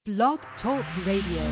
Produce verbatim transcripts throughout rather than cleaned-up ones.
Blog Talk Radio.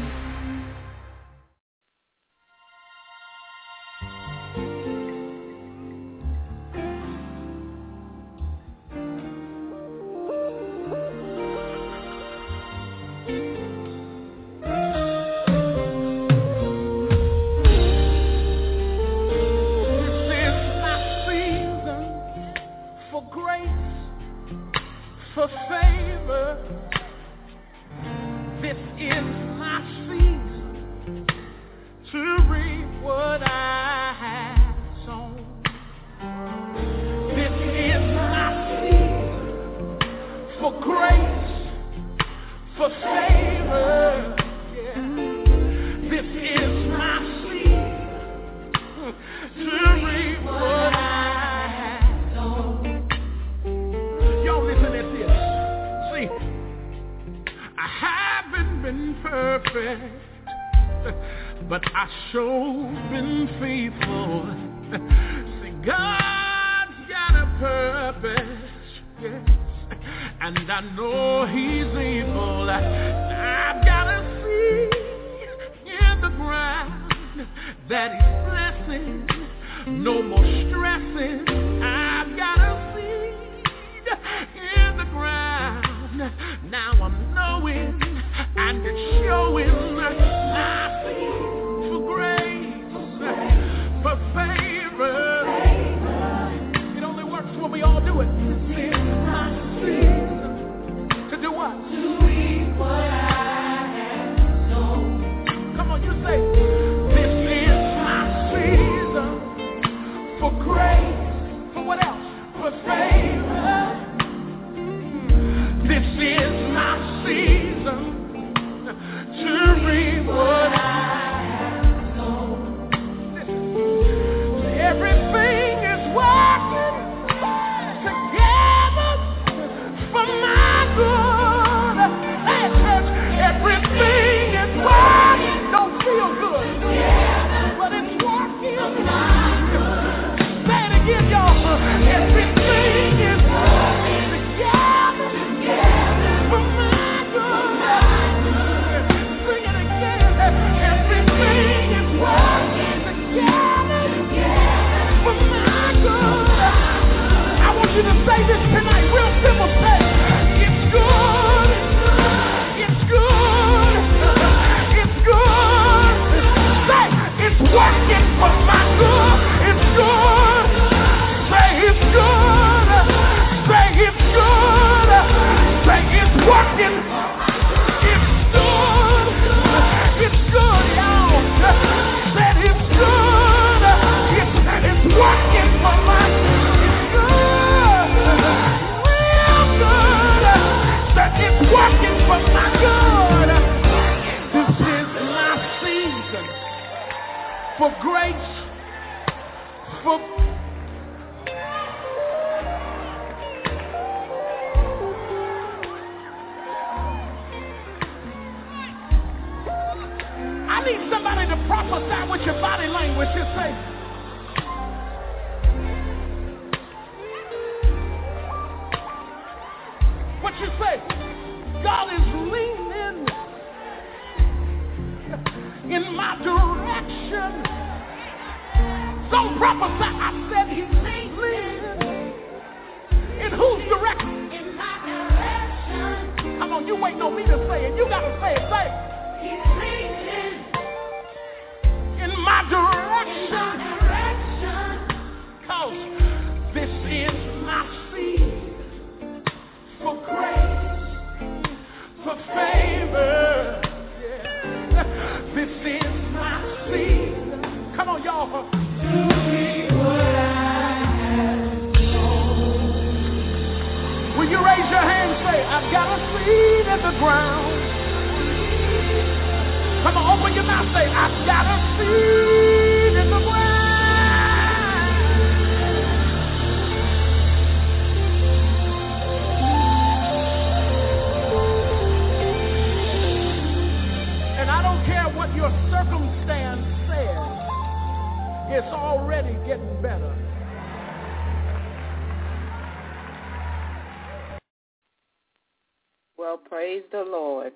Well, praise the Lord.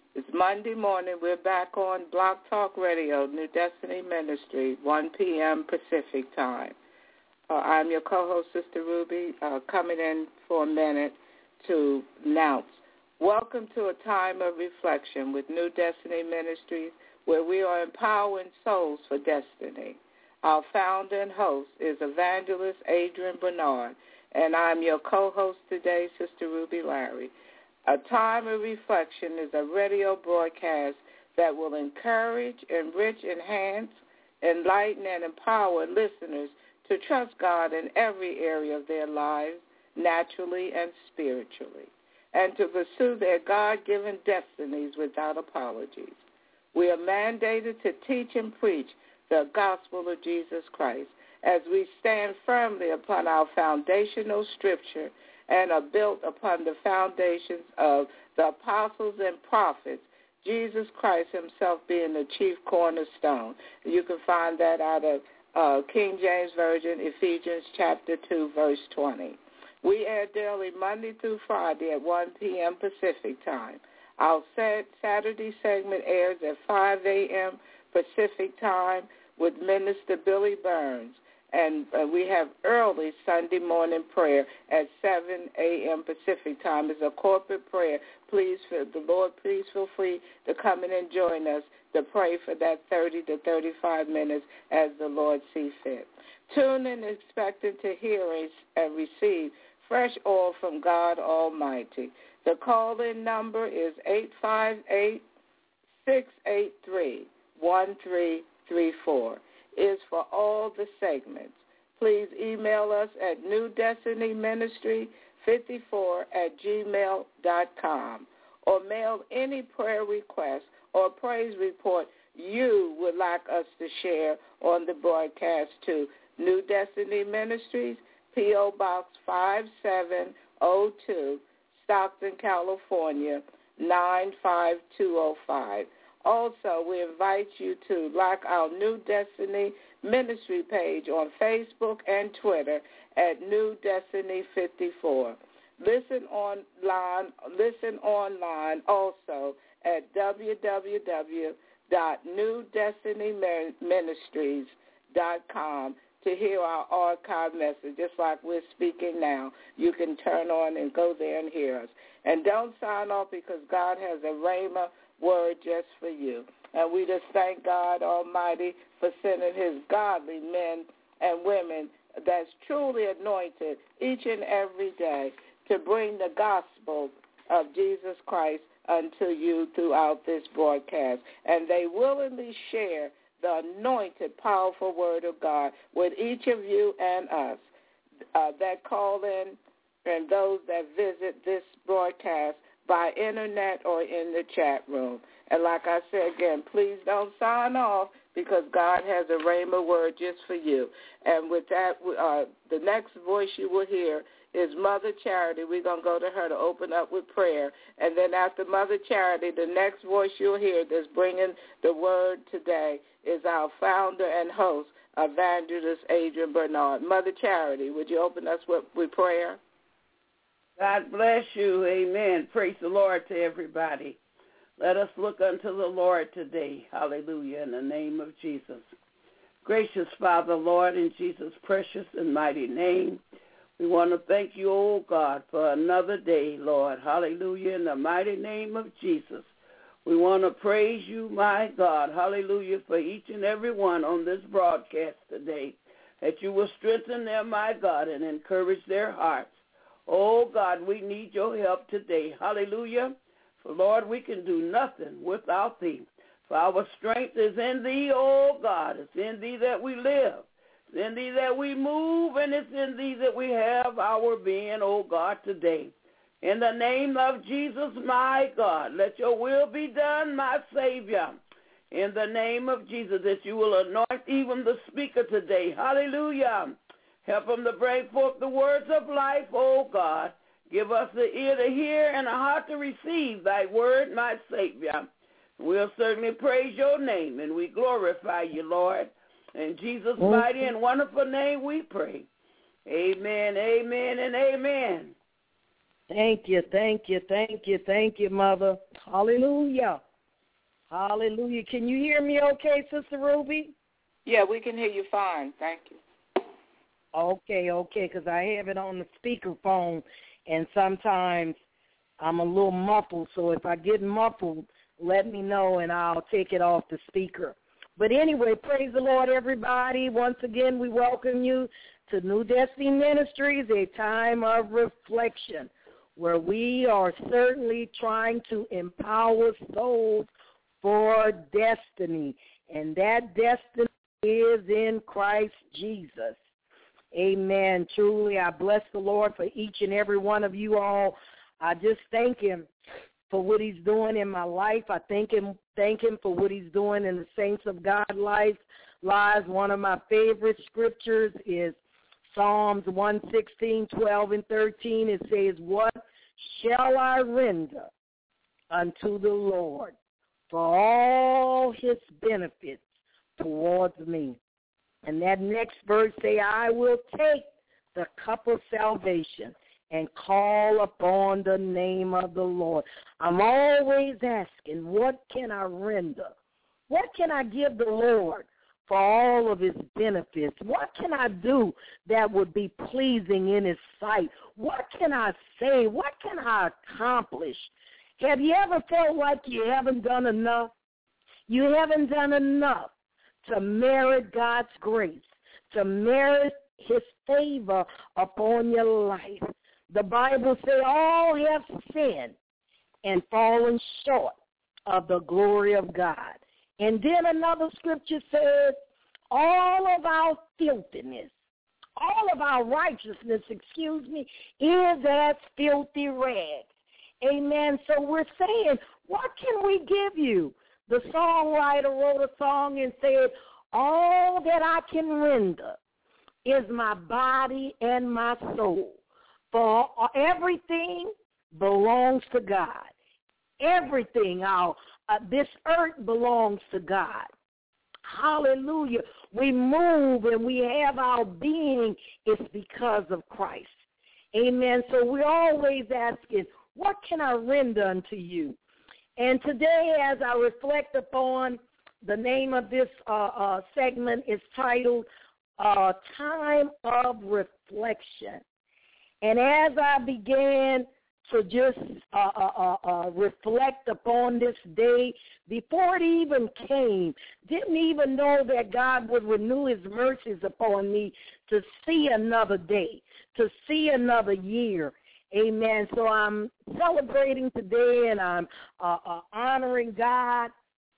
It's Monday morning. We're back on Blog Talk Radio, New Destiny Ministry, one p.m. Pacific time. Uh, I'm your co-host, Sister Ruby, uh, coming in for a minute to announce. Welcome to a time of reflection with New Destiny Ministries, where we are empowering souls for destiny. Our founder and host is Evangelist Adrian Bernard, and I'm your co-host today, Sister Ruby Larry. A Time of Reflection is a radio broadcast that will encourage, enrich, enhance, enlighten, and empower listeners to trust God in every area of their lives, naturally and spiritually, and to pursue their God-given destinies without apologies. We are mandated to teach and preach the gospel of Jesus Christ as we stand firmly upon our foundational scripture and are built upon the foundations of the apostles and prophets, Jesus Christ himself being the chief cornerstone. You can find that out of uh, King James Version, Ephesians chapter two, verse twenty. We air daily Monday through Friday at one p.m. Pacific time. Our Saturday segment airs at five a.m. Pacific time with Minister Billy Burns. And uh, we have early Sunday morning prayer at seven a.m. Pacific time. It's a corporate prayer. Please, for the Lord, please feel free to come in and join us to pray for that thirty to thirty-five minutes as the Lord sees fit. Tune in expecting to hear and receive fresh oil from God Almighty. The call-in number is eight five eight, six eight three, one three three four. Is for all the segments. Please email us at new destiny ministry fifty-four at gmail dot com or mail any prayer request or praise report you would like us to share on the broadcast to New Destiny Ministries, P O. Box five seven oh two, Stockton, California, nine five two oh five. Also, we invite you to like our New Destiny Ministry page on Facebook and Twitter at New Destiny fifty-four. Listen online, listen online also at w w w dot new destiny ministries dot com to hear our archive message, just like we're speaking now. You can turn on and go there and hear us. And don't sign off because God has a rhema word just for you. And we just thank God Almighty for sending his godly men and women that's truly anointed each and every day to bring the gospel of Jesus Christ unto you throughout this broadcast. And they willingly share the anointed, powerful word of God with each of you and us uh, that call in and those that visit this broadcast by internet or in the chat room. And like I said again, please don't sign off because God has a rhema word just for you. And with that, uh, the next voice you will hear is Mother Charity. We're going to go to her to open up with prayer. And then after Mother Charity, the next voice you'll hear that's bringing the word today is our founder and host, Evangelist Adrian Bernard. Mother Charity, would you open us with, with prayer? God bless you. Amen. Praise the Lord to everybody. Let us look unto the Lord today. Hallelujah. In the name of Jesus. Gracious Father, Lord, in Jesus' precious and mighty name, we want to thank you, oh God, for another day, Lord. Hallelujah. In the mighty name of Jesus. We want to praise you, my God. Hallelujah. For each and every one on this broadcast today, that you will strengthen them, my God, and encourage their hearts. Oh, God, we need your help today. Hallelujah. For, Lord, we can do nothing without thee. For our strength is in thee, oh, God. It's in thee that we live. It's in thee that we move, and it's in thee that we have our being, oh, God, today. In the name of Jesus, my God, let your will be done, my Savior. In the name of Jesus, that you will anoint even the speaker today. Hallelujah. Help them to bring forth the words of life, oh God. Give us the ear to hear and a heart to receive thy word, my Savior. We'll certainly praise your name, and we glorify you, Lord. In Jesus' mighty and wonderful name we pray. Amen, amen, and amen. Thank you, thank you, thank you, thank you, Mother. Hallelujah. Hallelujah. Can you hear me okay, Sister Ruby? Yeah, we can hear you fine. Thank you. Okay, okay, because I have it on the speakerphone, and sometimes I'm a little muffled, so if I get muffled, let me know, and I'll take it off the speaker. But anyway, praise the Lord, everybody. Once again, we welcome you to New Destiny Ministries, a time of reflection, where we are certainly trying to empower souls for destiny, and that destiny is in Christ Jesus. Amen. Truly, I bless the Lord for each and every one of you all. I just thank him for what he's doing in my life. I thank him, thank him for what he's doing in the saints of God life, lives. One of my favorite scriptures is Psalms one sixteen, twelve, and thirteen. It says, what shall I render unto the Lord for all his benefits towards me? And that next verse say, I will take the cup of salvation and call upon the name of the Lord. I'm always asking, what can I render? What can I give the Lord for all of his benefits? What can I do that would be pleasing in his sight? What can I say? What can I accomplish? Have you ever felt like you haven't done enough? You haven't done enough to merit God's grace, to merit his favor upon your life. The Bible says all have sinned and fallen short of the glory of God. And then another scripture says, all of our filthiness, all of our righteousness, excuse me, is as filthy rags. Amen. So we're saying, what can we give you? The songwriter wrote a song and said, all that I can render is my body and my soul. For everything belongs to God. Everything, our, uh, this earth belongs to God. Hallelujah. We move and we have our being. It's because of Christ. Amen. So we're always asking, what can I render unto you? And today, as I reflect upon the name of this uh, uh, segment, is titled uh, Time of Reflection. And as I began to just uh, uh, uh, reflect upon this day, before it even came, didn't even know that God would renew his mercies upon me to see another day, to see another year. Amen. So I'm celebrating today, and I'm uh, uh, honoring God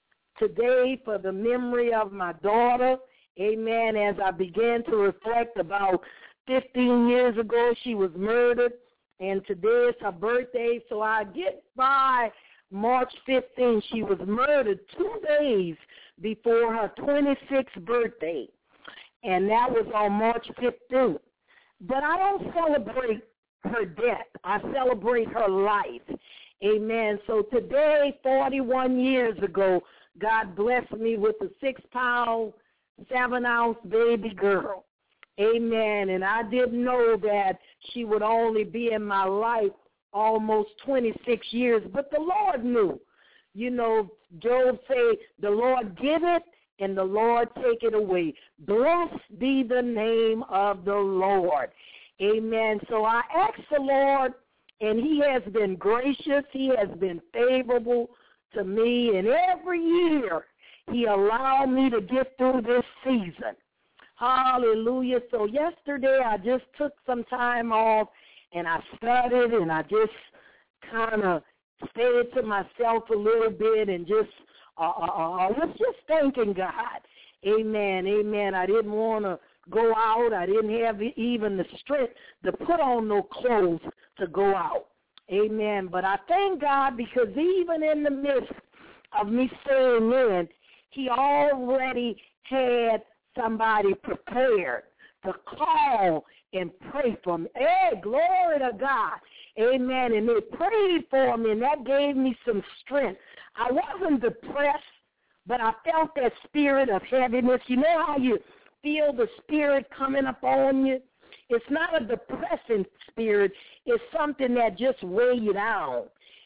today for the memory of my daughter. Amen. As I began to reflect about fifteen years ago, she was murdered, and today is her birthday. So I get by March fifteenth. She was murdered two days before her twenty-sixth birthday, and that was on March fifteenth. But I don't celebrate her death. I celebrate her life. Amen. So today, forty-one years ago, God blessed me with a six-pound, seven-ounce baby girl. Amen. And I didn't know that she would only be in my life almost twenty-six years, but the Lord knew. You know, Job said, the Lord give it and the Lord take it away. Blessed be the name of the Lord. Amen. So I asked the Lord, and he has been gracious. He has been favorable to me, and every year he allowed me to get through this season. Hallelujah. So yesterday I just took some time off, and I studied, and I just kind of stayed to myself a little bit and just uh, uh, uh, was just thanking God. Amen, amen. I didn't want to go out. I didn't have even the strength to put on no clothes to go out. Amen. But I thank God because even in the midst of me staying in, he already had somebody prepared to call and pray for me. Hey, glory to God. Amen. And they prayed for me, and that gave me some strength. I wasn't depressed, but I felt that spirit of heaviness. You know how you feel the spirit coming up on you? It's not a depressing spirit. It's something that just weighs you down.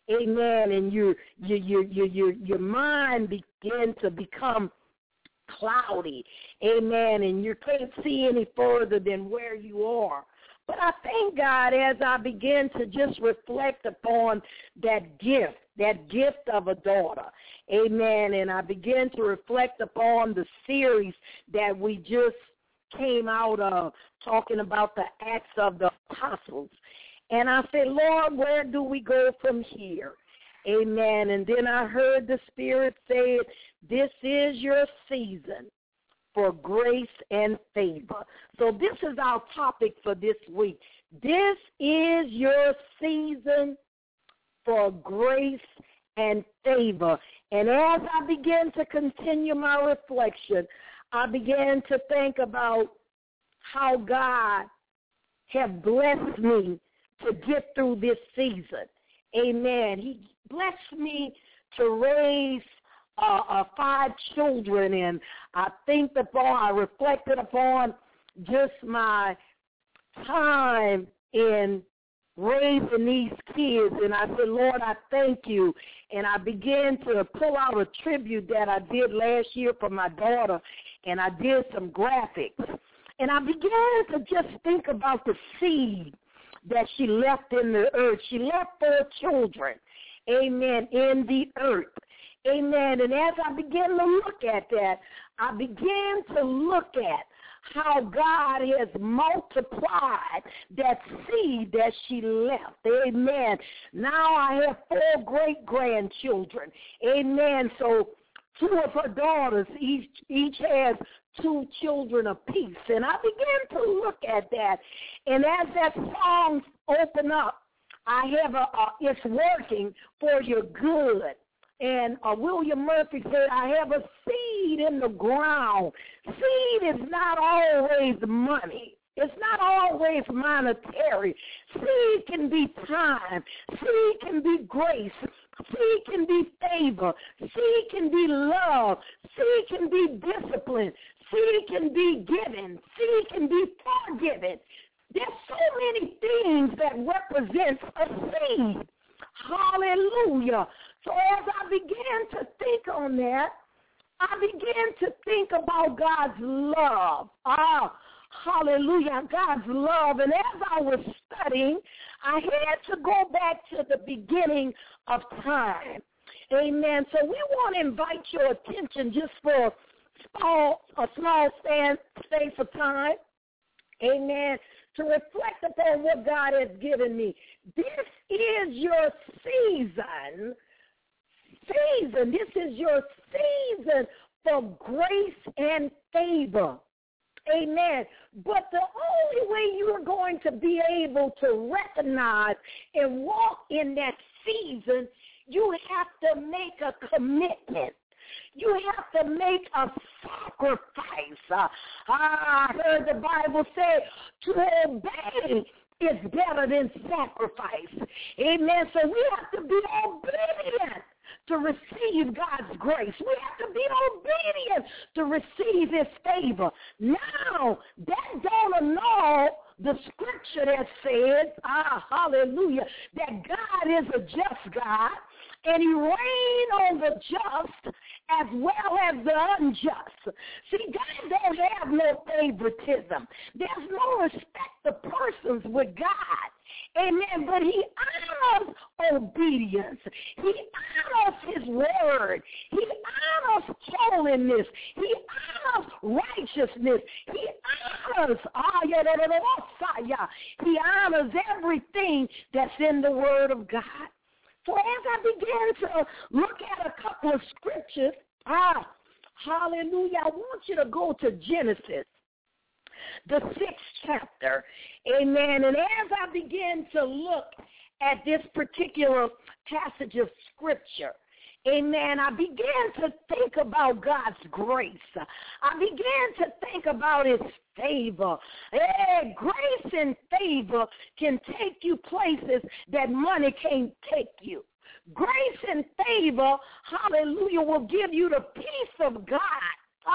amen, and your your your your your, your mind begin to become cloudy, amen, and you can't see any further than where you are. But I thank God as I begin to just reflect upon that gift, that gift of a daughter, amen, and I begin to reflect upon the series that we just came out of, talking about the Acts of the Apostles. And I said, Lord, where do we go from here? Amen. And then I heard the Spirit say, this is your season for grace and favor. So this is our topic for this week. This is your season for grace and favor. And as I began to continue my reflection, I began to think about how God has blessed me to get through this season. Amen. He blessed me to raise uh, uh, five children, and I think upon, I reflected upon just my time in raising these kids, and I said, Lord, I thank you. And I began to pull out a tribute that I did last year for my daughter, and I did some graphics. And I began to just think about the seed that she left in the earth. She left four children, amen, in the earth, amen. And as I began to look at that, I began to look at how God has multiplied that seed that she left, amen. Now I have four great-grandchildren, amen. So two of her daughters, each, each has two children apiece. And I began to look at that. And as that song opened up, I have a, a it's working for your good. And uh, William Murphy said, I have a seed in the ground. Seed is not always money. It's not always monetary. Seed can be time. Seed can be grace. Seed can be favor. Seed can be love. Seed can be discipline. Seed can be given. Seed can be forgiven. There's so many things that represent a seed. Hallelujah. So as I began to think on that, I began to think about God's love. Ah, hallelujah, God's love. And as I was studying, I had to go back to the beginning of time. Amen. So we want to invite your attention just for a small, a small stand, space of time. Amen. To reflect upon what God has given me. This is your season. Season. This is your season for grace and favor. Amen. But the only way you are going to be able to recognize and walk in that season, you have to make a commitment. You have to make a sacrifice. Uh, I heard the Bible say to obey is better than sacrifice. Amen. So we have to be obedient to receive God's grace. We have to be obedient to receive his favor. Now, that don't annul the scripture that says, ah, hallelujah, that God is a just God, and he reigns on the just as well as the unjust. See, God don't have no favoritism. There's no respect of persons with God. Amen. But he honors obedience. He honors his word. He honors holiness. He honors righteousness. He honors, he honors everything that's in the word of God. So as I began to look at a couple of scriptures, ah, hallelujah, I want you to go to Genesis, the sixth chapter, amen. And as I began to look at this particular passage of scripture, amen, I began to think about God's grace. I began to think about his favor. Hey, grace and favor can take you places that money can't take you. Grace and favor, hallelujah, will give you the peace of God. Ah,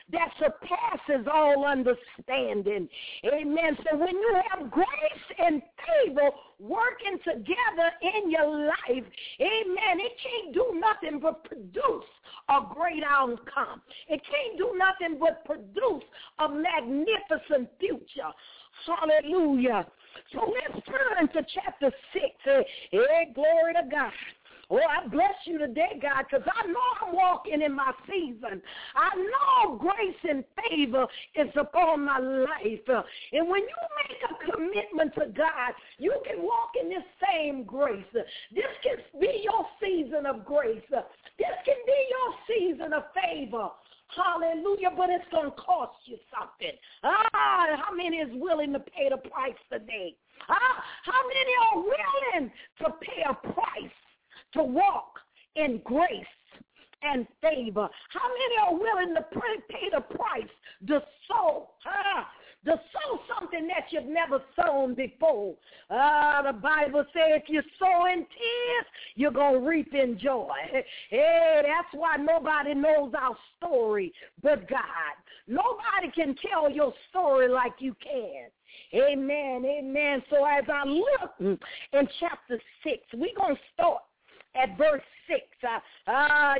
that surpasses all understanding. Amen. So when you have grace and favor working together in your life, amen, it can't do nothing but produce a great outcome. It can't do nothing but produce a magnificent future. Hallelujah. So let's turn to chapter six. Hey, glory to God. Oh, I bless you today, God, because I know I'm walking in my season. I know grace and favor is upon my life. Uh, and when you make a commitment to God, you can walk in this same grace. Uh, this can be your season of grace. Uh, this can be your season of favor. Hallelujah, but it's going to cost you something. Ah, how many is willing to pay the price today? Ah, how many are willing to pay a price to walk in grace and favor? How many are willing to pay the price to sow? Ah, to sow something that you've never sown before. Ah, the Bible says if you sow in tears, you're going to reap in joy. Hey, that's why nobody knows our story but God. Nobody can tell your story like you can. Amen, amen. So as I look in chapter six, we're going to start at verse six. Uh, uh,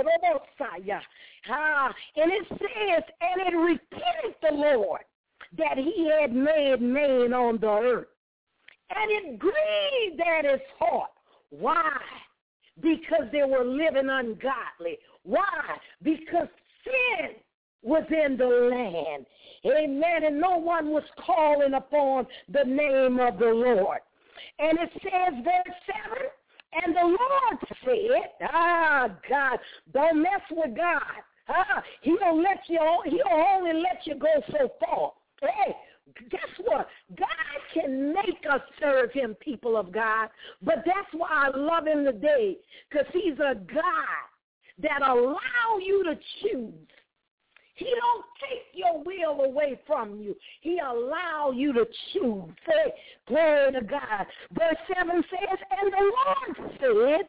uh, and it says, and it repented the Lord that he had made man on the earth. And it grieved at his heart. Why? Because they were living ungodly. Why? Because sin was in the land. Amen. And no one was calling upon the name of the Lord. And it says, verse seven, and the Lord said, ah, God, don't mess with God. Ah, he'll let you, he'll only let you go so far. Hey, guess what? God can make us serve him, people of God. But that's why I love him today, because he's a God that allow you to choose. He don't take your will away from you. He allow you to choose. Say, glory to God. Verse seven says, and the Lord said,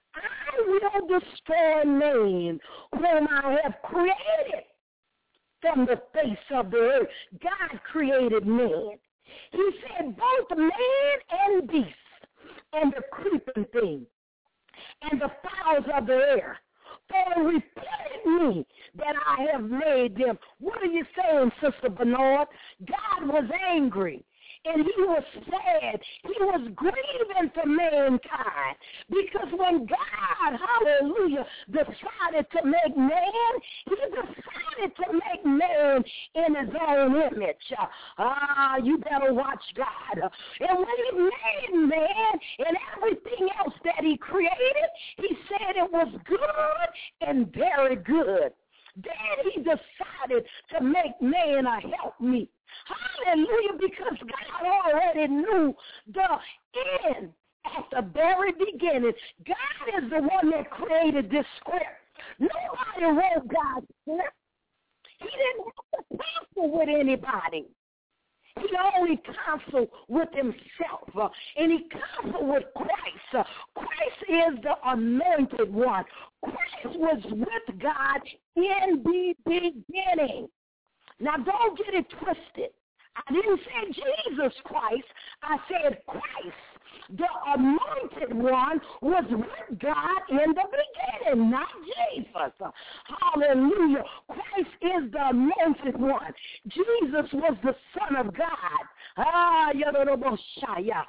I will destroy man whom I have created from the face of the earth. God created man. He said both man and beast, and the creeping thing, and the fowls of the air. For repented me that I have made them. What are you saying, Sister Bernard? God was angry. And he was sad. He was grieving for mankind. Because when God, hallelujah, decided to make man, he decided to make man in his own image. Ah, you better watch God. And when he made man and everything else that he created, he said it was good and very good. Then he decided to make man a helpmeet. Hallelujah, because God already knew the end at the very beginning. God is the one that created this script. Nobody wrote God's script. He didn't have to counsel with anybody. He only counseled with himself, uh, and he counseled with Christ. Uh, Christ is the anointed one. Christ was with God in the beginning. Now, don't get it twisted. I didn't say Jesus Christ. I said Christ. The anointed one was with God in the beginning, not Jesus. Hallelujah. Christ is the anointed one. Jesus was the Son of God. Ah, Hallelujah.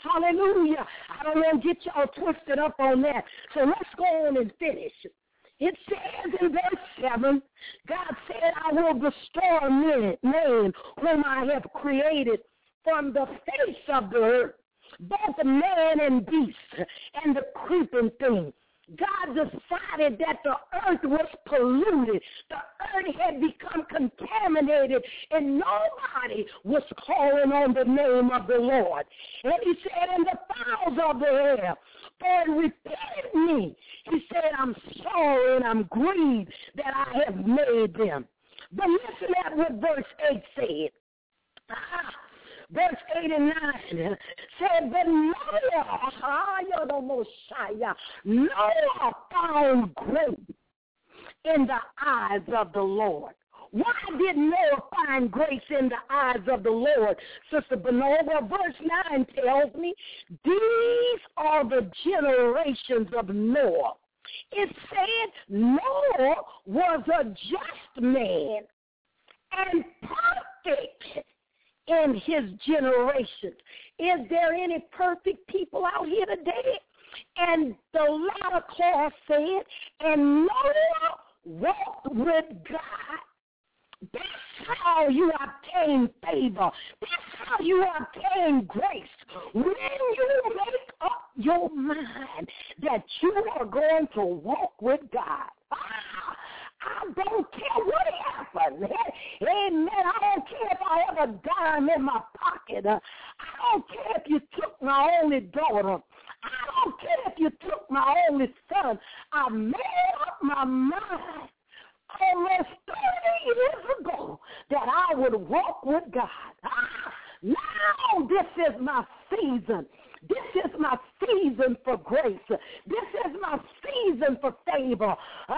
I don't want to get y'all twisted up on that. So let's go on and finish. It says in verse seven, God said, I will destroy man, man whom I have created from the face of the earth, both the man and beast and the creeping thing. God decided that the earth was polluted. The earth had become contaminated, and nobody was calling on the name of the Lord. And he said, and the fowls of the air, for repented me. He said, I'm sorry and I'm grieved that I have made them. But listen at what verse eight said. Ah, verse eight and nine said, but Noah, Noah found grace in the eyes of the Lord. Why did Noah find grace in the eyes of the Lord, Sister Bernard? Well, verse nine tells me these are the generations of Noah. It said Noah was a just man and perfect in his generation. Is there any perfect people out here today? And the latter clause said, and Noah walked with God. That's how you obtain favor. That's how you obtain grace. When you make up your mind that you are going to walk with God. Ah, I don't care what happened. Amen. I don't care if I have a dime in my pocket. Uh, I don't care if you took my only daughter. I don't care if you took my only son. I made up my mind almost thirty years ago that I would walk with God. Ah, now this is my season. This is my season for grace. This is my season for favor.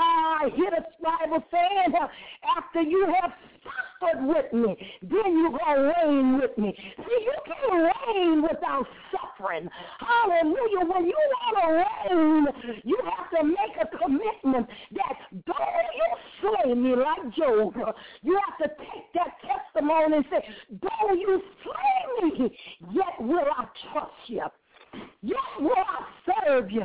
I hear the Bible saying, after you have suffered with me, then you will reign with me. See, you can't reign without suffering. Hallelujah. When you want to reign, you have to make a commitment that though you slay me like Job, you have to take that testimony and say, though you slay me, yet will I trust you. Yes, will I serve you.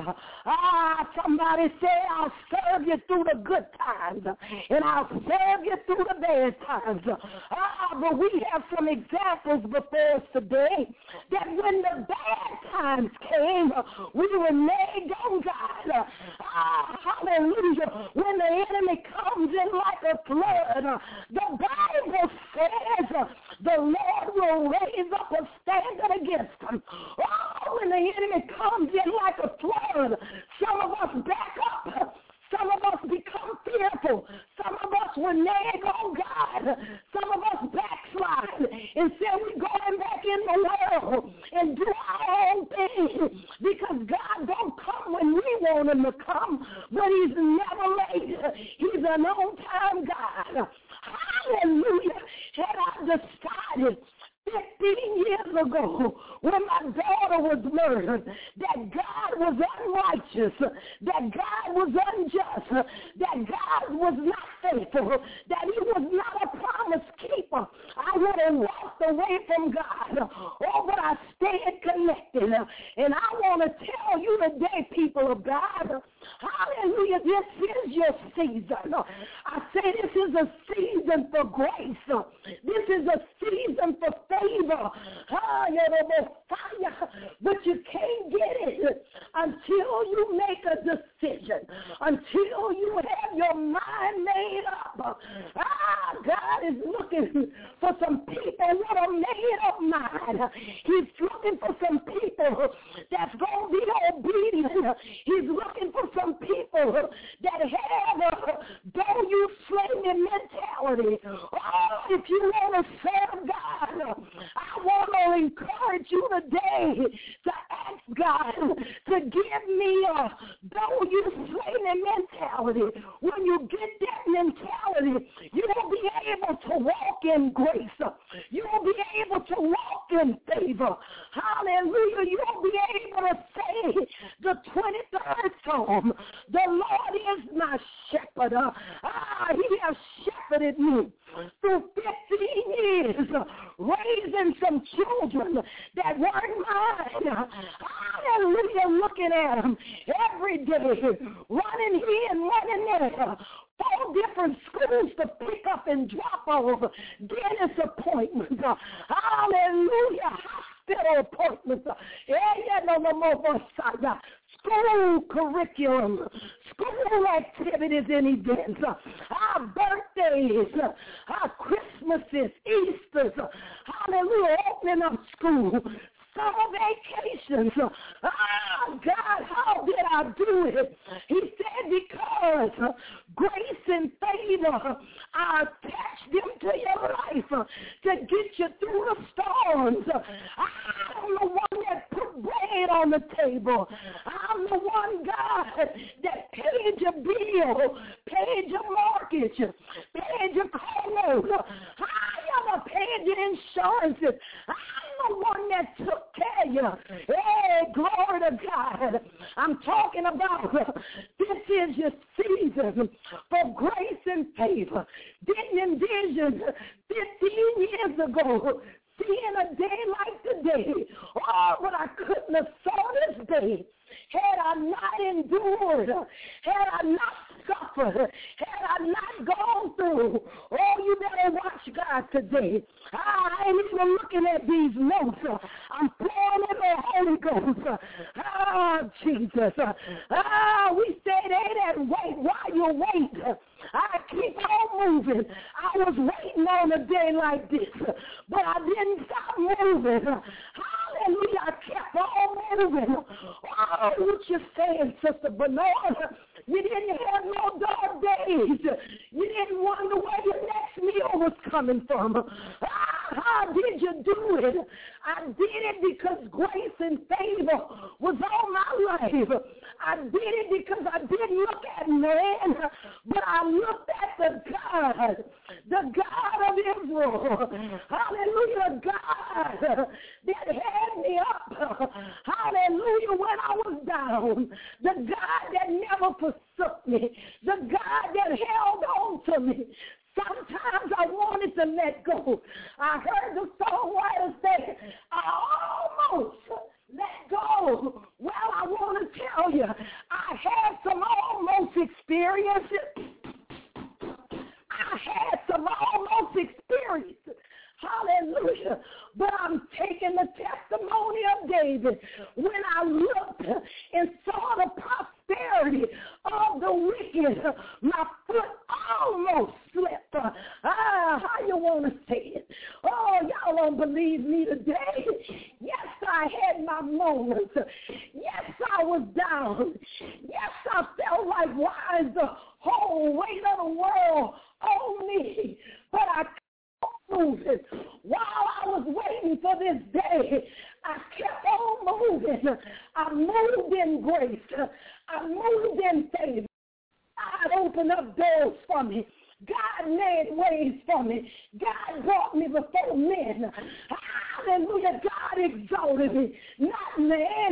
Ah, somebody say I'll serve you through the good times, and I'll serve you through the bad times. Ah, but we have some examples before us today that when the bad times came, we reneged on God. Ah, hallelujah. When the enemy comes in like a flood, the Bible says the Lord will raise up a standard against him. Oh, when the enemy comes in like a flood, some of us back up. Some of us become fearful. Some of us renege on God. Some of us backslide and say we're going back in the world and do our own thing because God don't come when we want him to come, but he's never late. He's an on-time God. Hallelujah. Had I decided fifteen years ago, when my daughter was murdered, that God was unrighteous, that God was unjust, that God was not faithful, that he was not a promise keeper, I would have walked away from God. Oh, but I stayed connected. And I want to tell you today, people of God, hallelujah, this is your season. I say this is a season for grace. This is a season for favor. But you can't get it until you make a decision, until you have your mind made up. Ah, God is looking for some people with a made up mind. He's looking for some people that's going to be obedient. He's looking for some people that have a don't you slay me mentality. Oh, if you want to serve God, I want to encourage you today to ask God to give me a don't you slay me mentality. When you get that mentality, you will be able to walk in grace. You will be able to walk in favor. Hallelujah. You will be able to say the twenty-third Psalm, the Lord is my shepherd. Ah, he has shepherded me through fifteen years, raising some children that weren't mine. Hallelujah, looking at them every day, running here and running there. Four different schools to pick up and drop off, dentist appointments. Hallelujah, hospital appointments. Yeah, yeah, no, no more school curriculum, school activities and events, our birthdays, our Christmases, Easters, hallelujah, opening up school, summer vacations. Ah, God, how did I do it? He said, because grace and favor, I attached them to your life to get you through the storms. I'm the one that put bread on the table. I'm the one, God, that paid your bill, paid your mortgage, paid paid your car loan. I am paid your insurances. I'm the one that took care of you. Hey, glory to God. I'm talking about this is your season for grace and favor. Didn't envision fifteen years ago seeing a day like today. Oh, but I couldn't have saw this day had I not endured, had I not suffered, had I not gone through. Oh, you better watch God today. I ain't even looking at these notes. I'm pouring in the Holy Ghost. Oh, Jesus. Ah, we say they that wait while you wait. I keep on moving. I was waiting on a day like this, but I didn't stop moving. Hallelujah. I kept on moving. Oh, what you saying, Sister Bernard? You didn't have no dark days. You didn't wonder where your next meal was coming from. How did you do it? I did it because grace and favor was on my life. I did it because I didn't look at man, but I looked at the God, the God of Israel. Hallelujah, God that had me up. Hallelujah, when I was down. The God that never forsook me. The God that held on to me. Sometimes I wanted to let go. I heard the songwriter say, I almost let go. Well, I want to tell you, I had some almost experiences. I had some almost experiences. Hallelujah. But I'm taking the testimony of David when I looked and saw the prosperity of the wicked. My foot almost slipped. Ah, how you want to say it? Oh, y'all don't believe me today. Yes, I had my moments. Yes, I was down. Yes, I felt like, why is the whole weight of the world on me? But I moving. While I was waiting for this day, I kept on moving. I moved in grace. I moved in favor. God opened up doors for me. God made ways for me. God brought me before men. Hallelujah. God exalted me, not man.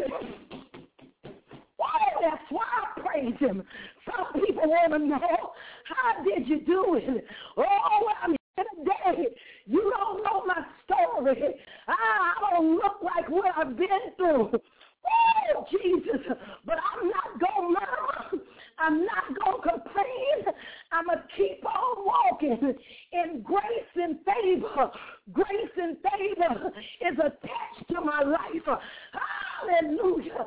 Oh, that's why I praise him. Some people want to know, how did you do it? Oh, I'm today. You don't know my story. I don't look like what I've been through. Oh, Jesus. But I'm not going to murmur. I'm not going to complain. I'm going to keep on walking in grace and favor. Grace and favor is attached to my life. Hallelujah.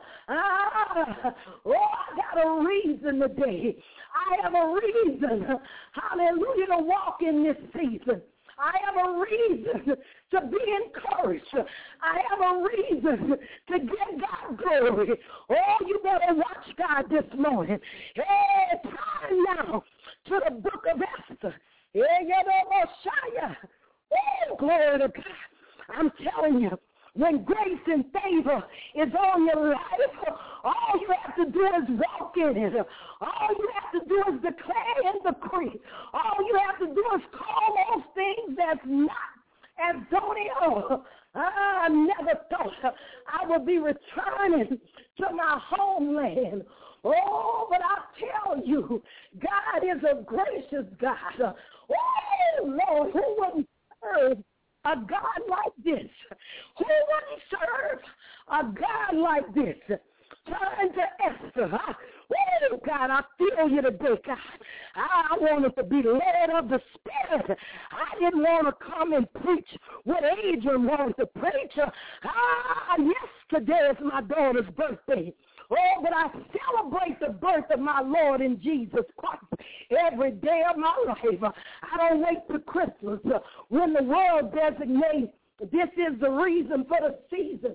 Ah, oh, I got a reason today. I have a reason, hallelujah, to walk in this season. I have a reason to be encouraged. I have a reason to give God glory. Oh, you better watch God this morning. Hey, time now to the book of Esther. Hey, you know, Messiah. Oh, glory to God. I'm telling you, when grace and favor is on your life, all you have to do is walk in it. All you have to do is declare and decree. All you have to do is call those things that's not as though they are. I never thought I would be returning to my homeland. Oh, but I tell you, God is a gracious God. Oh, Lord, who wouldn't serve a God like this? Who wouldn't serve a God like this? Turn to Esther. Huh? Oh, God, I feel you today, God. I wanted to be led of the Spirit. I didn't want to come and preach what Adrian wanted to preach. Ah, yesterday is my daughter's birthday. Oh, but I celebrate the birth of my Lord and Jesus Christ every day of my life. I don't wait for Christmas when the world designates this is the reason for the season.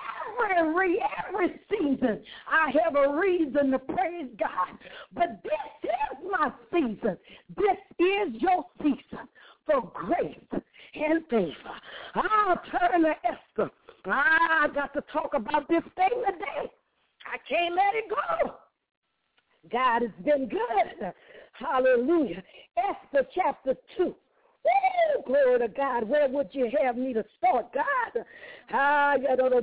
Every, every season I have a reason to praise God. But this is my season. This is your season for grace and favor. I'll turn to Esther. I got to talk about this thing today. I can't let it go. God has been good. Hallelujah. Esther chapter two. Woo, glory to God. Where would you have me to start, God? Ah,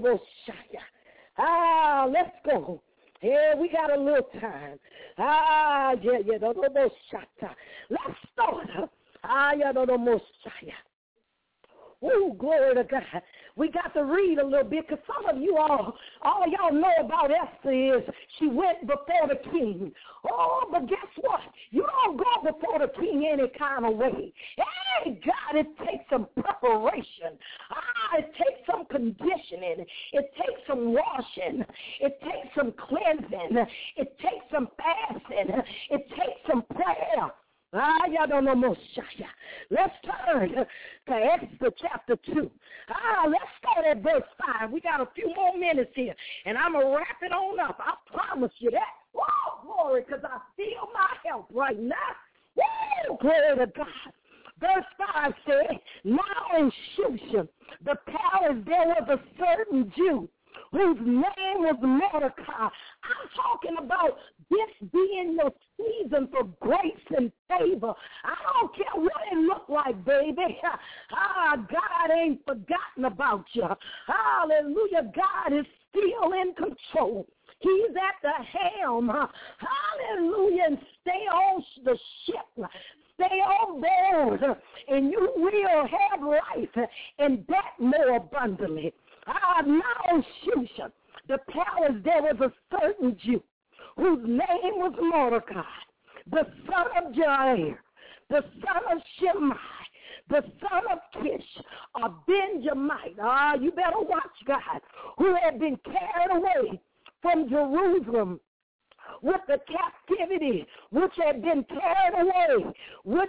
ah, let's go. Yeah, we got a little time. Ah, yeah, yeah, let's start. Ah, yeah, Woo, glory to God. We got to read a little bit because some of you all, all y'all know about Esther is she went before the king. Oh, but guess what? You don't go before the king any kind of way. Hey, God, it takes some preparation. Ah, it takes some conditioning. It takes some washing. It takes some cleansing. It takes some fasting. It takes some prayer. Ah, y'all don't know most. Let's turn to Exodus chapter two. Ah, let's start at verse five. We got a few more minutes here, and I'm going to wrap it on up. I promise you that. Whoa, glory, because I feel my help right now. Woo, glory to God. Verse five says, now in Shushan, the palace, there was a certain Jew whose name was Mordecai. I'm talking about this being your season for grace and favor. I don't care what it looked like, baby. Ah, God ain't forgotten about you. Hallelujah. God is still in control. He's at the helm. Hallelujah. And stay on the ship. Stay on board, and you will have life, and that more abundantly. Ah, now Shushan, the palace, there was a certain Jew whose name was Mordecai, the son of Jair, the son of Shimei, the son of Kish, a Benjamite. Ah, you better watch, God, who had been carried away from Jerusalem with the captivity which had been carried away with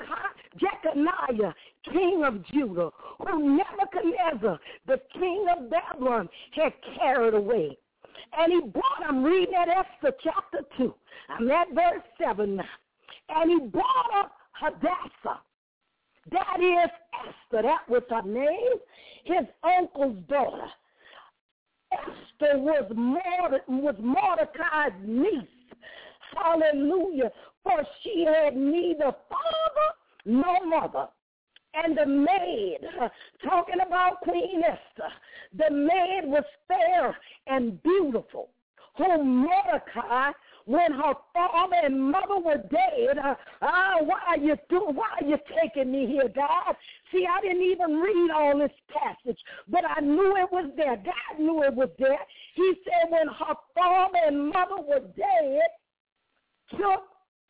Jeconiah, king of Judah, whom Nebuchadnezzar, the king of Babylon, had carried away. And he brought, I'm reading at Esther chapter two, I'm at verse seven now. And he brought up Hadassah, that is Esther, that was her name, his uncle's daughter. Esther was, Morde- was Mordecai's niece. Hallelujah. For she had neither father nor mother. And the maid, uh, talking about Queen Esther, the maid was fair and beautiful, whom Mordecai, when her father and mother were dead, uh, ah, why are you doing? Why are you taking me here, God? See, I didn't even read all this passage, but I knew it was there. God knew it was there. He said when her father and mother were dead, took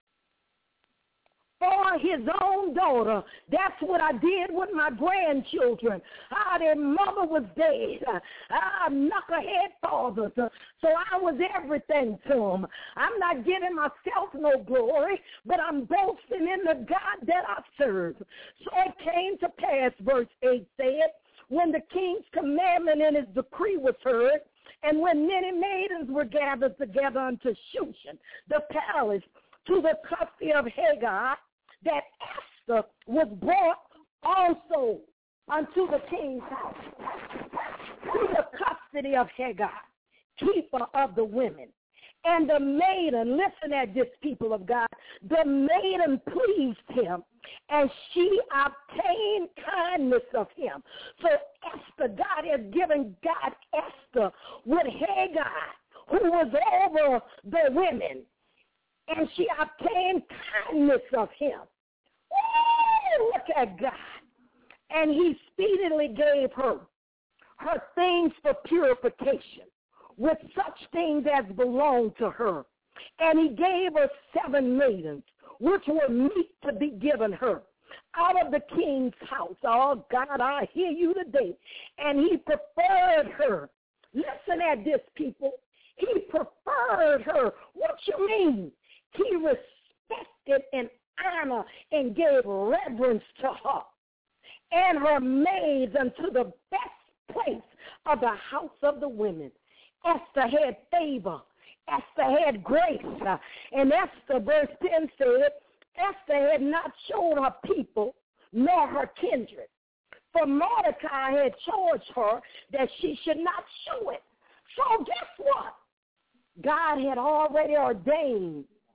for his own daughter. That's what I did with my grandchildren. Ah, their mother was dead. Ah, knucklehead fathers. So I was everything to them. I'm not giving myself no glory, but I'm boasting in the God that I serve. So it came to pass, verse eight said, when the king's commandment and his decree was heard, and when many maidens were gathered together unto Shushan, the palace, to the custody of Hagar, that Esther was brought also unto the king's house, to the custody of Hagar, keeper of the women. And the maiden, listen at this, people of God, the maiden pleased him, and she obtained kindness of him. So Esther, God has given God Esther with Hagar, who was over the women, and she obtained kindness of him. Ooh, look at God. And he speedily gave her her things for purification, with such things as belonged to her. And he gave her seven maidens, which were meet to be given her, out of the king's house. Oh, God, I hear you today. And he preferred her. Listen at this, people. He preferred her. What you mean? He respected and honored and gave reverence to her and her maids unto the best place of the house of the women. Esther had favor. Esther had grace. And Esther, verse ten said, Esther had not shown her people nor her kindred. For Mordecai had charged her that she should not show it. So guess what? God had already ordained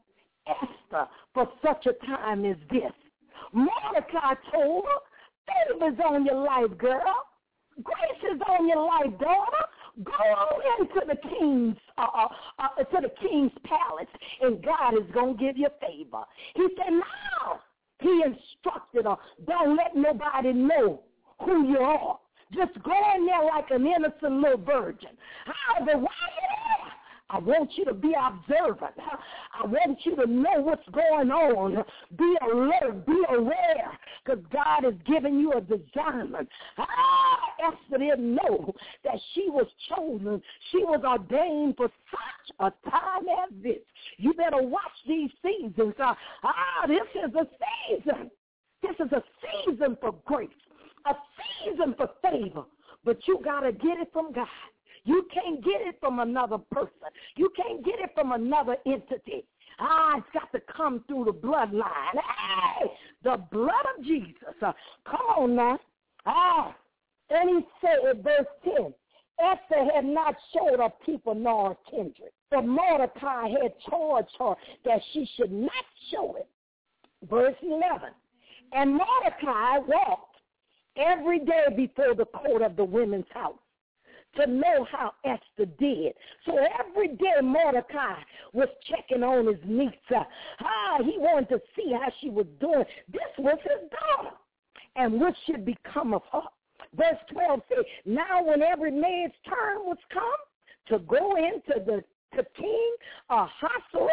Esther for such a time as this. Mordecai told her, favor's on your life, girl. Grace is on your life, daughter. Go on into the king's uh, uh, to the king's palace, and God is gonna give you favor. He said, now he instructed her, don't let nobody know who you are. Just go in there like an innocent little virgin. However, while you're there, I want you to be observant. I want you to know what's going on. Be alert. Be aware, because God is giving you a discernment. Ah, Esther didn't know that she was chosen. She was ordained for such a time as this. You better watch these seasons. Ah, ah this is a season. This is a season for grace, a season for favor. But you got to get it from God. You can't get it from another person. You can't get it from another entity. Ah, it's got to come through the bloodline. Hey, the blood of Jesus. Uh, come on now. Ah, and he said in verse ten, Esther had not showed her people nor her kindred, but Mordecai had charged her that she should not show it. Verse eleven, and Mordecai walked every day before the court of the women's house to know how Esther did. So every day Mordecai was checking on his niece. Uh, ah, he wanted to see how she was doing. This was his daughter. And what should become of her? Verse twelve says, now when every maid's turn was come to go into the to King Ahasuerus,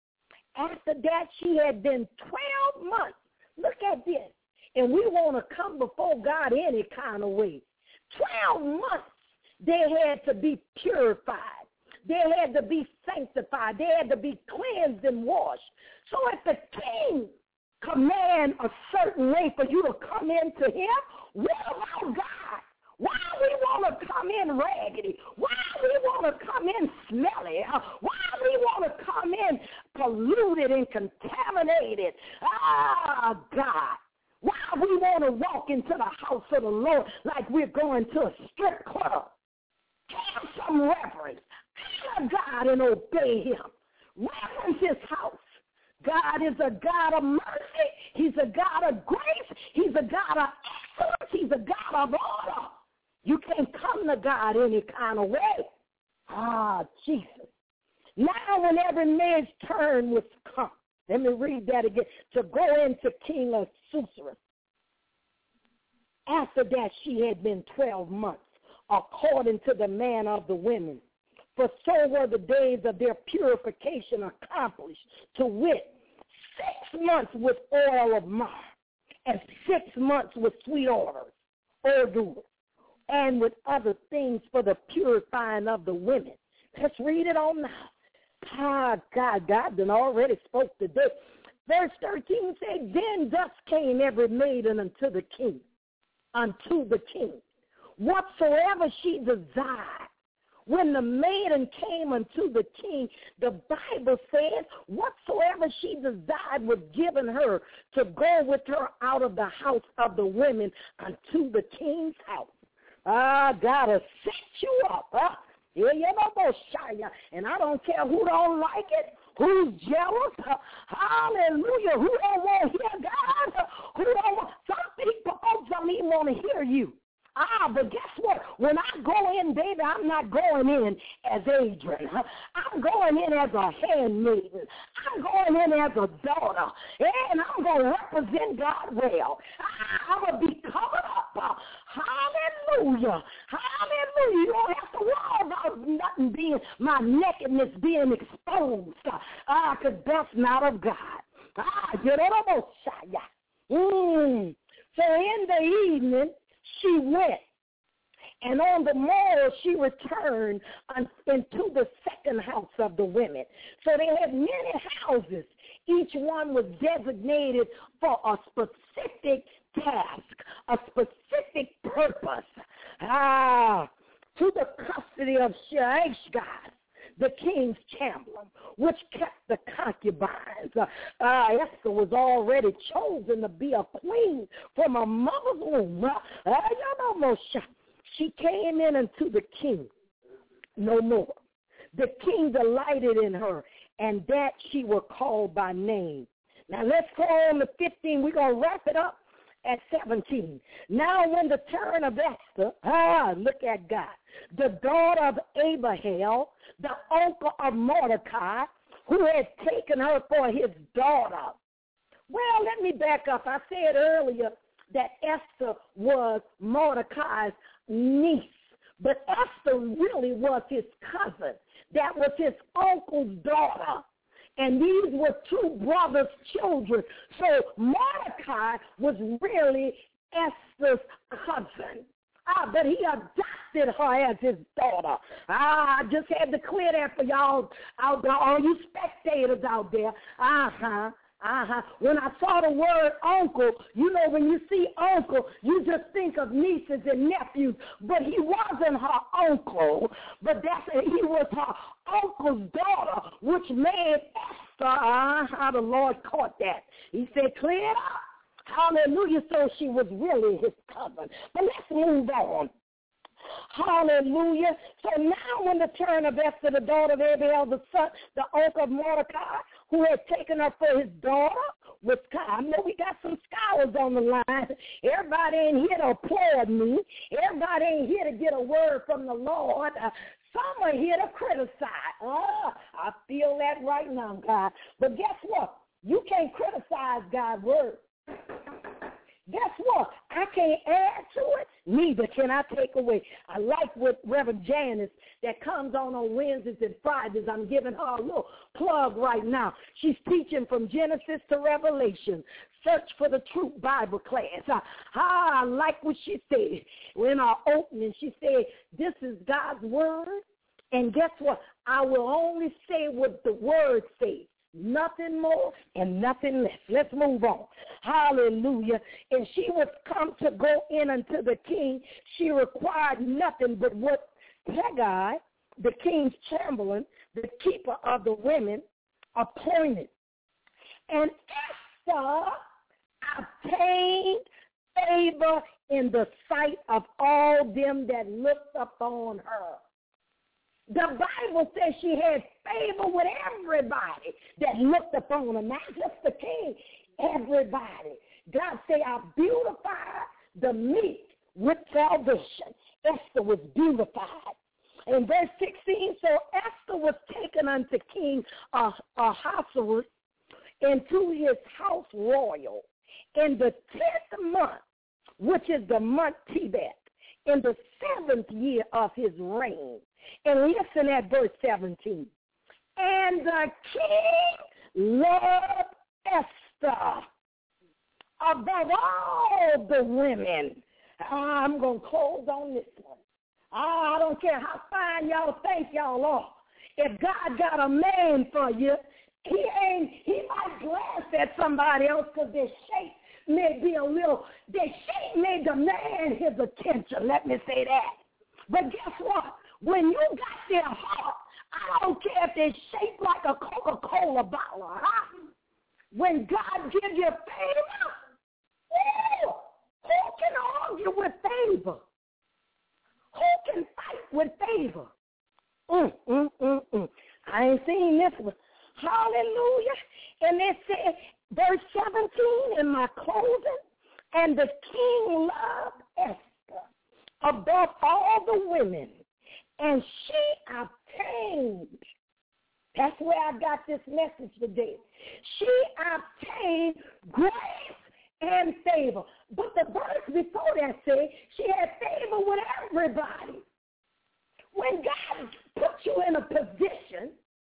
after that she had been twelve months. Look at this. And we want to come before God any kind of way. twelve months. They had to be purified. They had to be sanctified. They had to be cleansed and washed. So if the king command a certain way for you to come into him, what about God? Why we want to come in raggedy? Why we want to come in smelly? Why we want to come in polluted and contaminated? Ah, God. Why we want to walk into the house of the Lord like we're going to a strip club? Have some reverence. Honor God and obey him. Reverence his house. God is a God of mercy. He's a God of grace. He's a God of excellence. He's a God of order. You can't come to God any kind of way. Ah, Jesus. Now when every man's turn was come, let me read that again, to go into King Ahasuerus. After that she had been twelve months, according to the manner of the women. For so were the days of their purification accomplished, to wit, six months with oil of myrrh, and six months with sweet odors, odors, and with other things for the purifying of the women. Let's read it on now. Ah, God, God done already spoke today. Verse thirteen said, then thus came every maiden unto the king, unto the king, whatsoever she desired. When the maiden came unto the king, the Bible says, whatsoever she desired was given her to go with her out of the house of the women unto the king's house. Ah, God has set you up, huh? And I don't care who don't like it, who's jealous, hallelujah, who don't want to hear God, who don't want, some people don't even want to hear you. Ah, but guess what? When I go in, baby, I'm not going in as Adrian. I'm going in as a handmaiden. I'm going in as a daughter. And I'm going to represent God well. I'm going to be covered up. Hallelujah. Hallelujah. You don't have to worry about nothing being, my nakedness being exposed. Ah, because that's not of God. Ah, get on the mm. So in the evening, she went, and on the morrow she returned into the second house of the women. So they had many houses. Each one was designated for a specific task, a specific purpose. Ah, to the custody of Shaashgaz, the king's chamberlain, which kept the concubines. Uh, uh, Esther was already chosen to be a queen from her mother's womb. Uh, uh, she came in unto the king no more. The king delighted in her and that she were called by name. Now let's go on to fifteen. We're going to wrap it up at seventeen. Now when the turn of Esther, ah, look at God, the daughter of Abihail, the uncle of Mordecai, who had taken her for his daughter. Well, let me back up. I said earlier that Esther was Mordecai's niece, but Esther really was his cousin. That was his uncle's daughter. And these were two brothers' children. So Mordecai was really Esther's cousin. Ah, but he adopted her as his daughter. Ah, I just had to clear that for y'all out there, all you spectators out there. Uh-huh. Uh-huh. When I saw the word uncle, you know, when you see uncle, you just think of nieces and nephews. But he wasn't her uncle, but that's he was her uncle's daughter, which made Esther, uh-huh, the Lord caught that. He said, clear it up. Hallelujah. So she was really his cousin. But let's move on. Hallelujah. So now when the turn of Esther, the daughter of Abihail, the son, the uncle of Mordecai, who had taken her for his daughter, was come. I know we got some scholars on the line. Everybody ain't here to applaud me. Everybody ain't here to get a word from the Lord. Uh, some are here to criticize. Oh, I feel that right now, God. But guess what? You can't criticize God's word. Guess what? I can't add to it, neither can I take away. I like what Reverend Janice that comes on on Wednesdays and Fridays. I'm giving her a little plug right now. She's teaching from Genesis to Revelation. Search for the Truth Bible class. I, I like what she said. In our opening, she said, this is God's word, and guess what? I will only say what the word says. Nothing more and nothing less. Let's move on. Hallelujah. And she was come to go in unto the king. She required nothing but what Haggai, the king's chamberlain, the keeper of the women, appointed. And Esther obtained favor in the sight of all them that looked upon her. The Bible says she had favor with everybody that looked upon her, not just the king, everybody. God say, I beautify the meek with salvation. Esther was beautified. In verse sixteen, so Esther was taken unto King Ahasuerus into his house royal in the tenth month, which is the month Tebet, in the seventh year of his reign. And listen at verse seventeen. And the king loved Esther above all the women. I'm going to close on this one. I don't care how fine y'all think y'all are. If God got a man for you, he ain't, he might glance at somebody else because their shape may be a little, their shape may demand his attention. Let me say that. But guess what? When you got their heart, I don't care if they're shaped like a Coca-Cola bottle, huh? When God gives you favor, oh, who can argue with favor? Who can fight with favor? Mm, mm, mm, mm. I ain't seen this one. Hallelujah. And it said, verse seventeen in my closing, and the king loved Esther above all the women, and she obtained, that's where I got this message today, she obtained grace and favor. But the verse before that said she had favor with everybody. When God puts you in a position,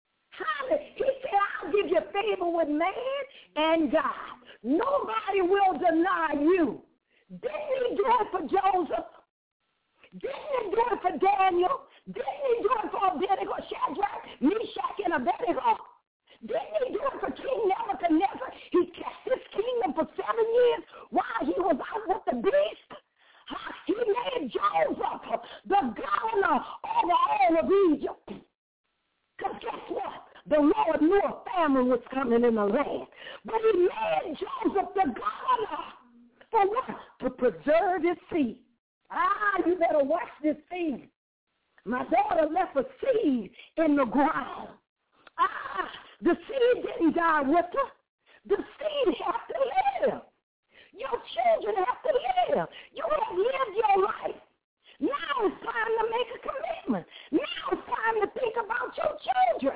he said, I'll give you favor with man and God. Nobody will deny you. Didn't he do it for Joseph? Didn't he do it for Daniel? Didn't he do it for Abednego, Shadrach, Meshach, and Abednego? Didn't he do it for King Nebuchadnezzar? He kept his kingdom for seven years while he was out with the beast. He made Joseph the governor over all of Egypt. Because guess what? The Lord knew a famine was coming in the land. But he made Joseph the governor. For what? To preserve his seed. Ah, you better watch this seed. My daughter left a seed in the ground. Ah, The seed didn't die with her. The seed has to live. Your children have to live. You have lived your life. Now it's time to make a commitment. Now it's time to think about your children.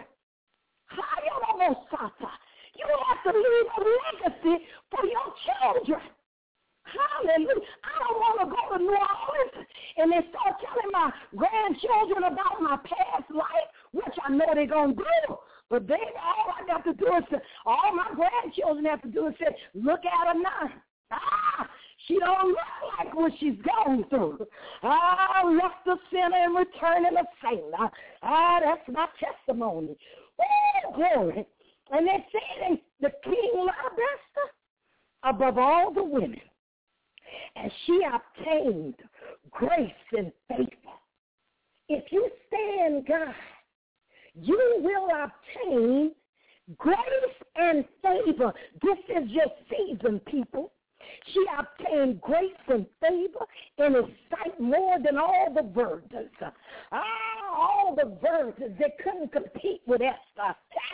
You have to leave a legacy for your children. Hallelujah. I don't want to go to New Orleans and they start telling my grandchildren about my past life, which I know they're going to do. But they, all I got to do is, say, all my grandchildren have to do is say, look at her now. Ah, she don't look like what she's gone through. Ah, left the sinner and returning a saint. Ah, that's my testimony. Oh, glory. And they said the king loved Esther above all the women. And she obtained grace and favor. If you stay in God, you will obtain grace and favor. This is your season, people. She obtained grace and favor in his sight more than all the virgins. Ah, all the virgins, they couldn't compete with Esther.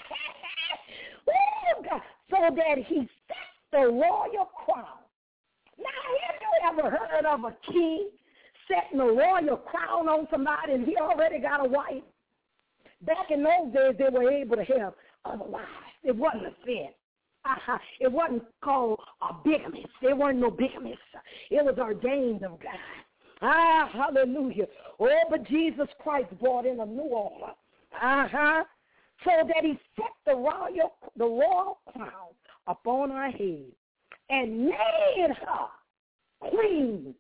Oh, God. So that he set the royal crown. Now, have you ever heard of a king setting a royal crown on somebody and he already got a wife? Back in those days, they were able to have other wives. It wasn't a sin. Uh-huh. It wasn't called a bigamist. There weren't no bigamists. It was ordained of God. Ah, hallelujah. Oh, but Jesus Christ brought in a new order. Uh-huh. So that he set the royal, the royal crown upon her head and made her queen.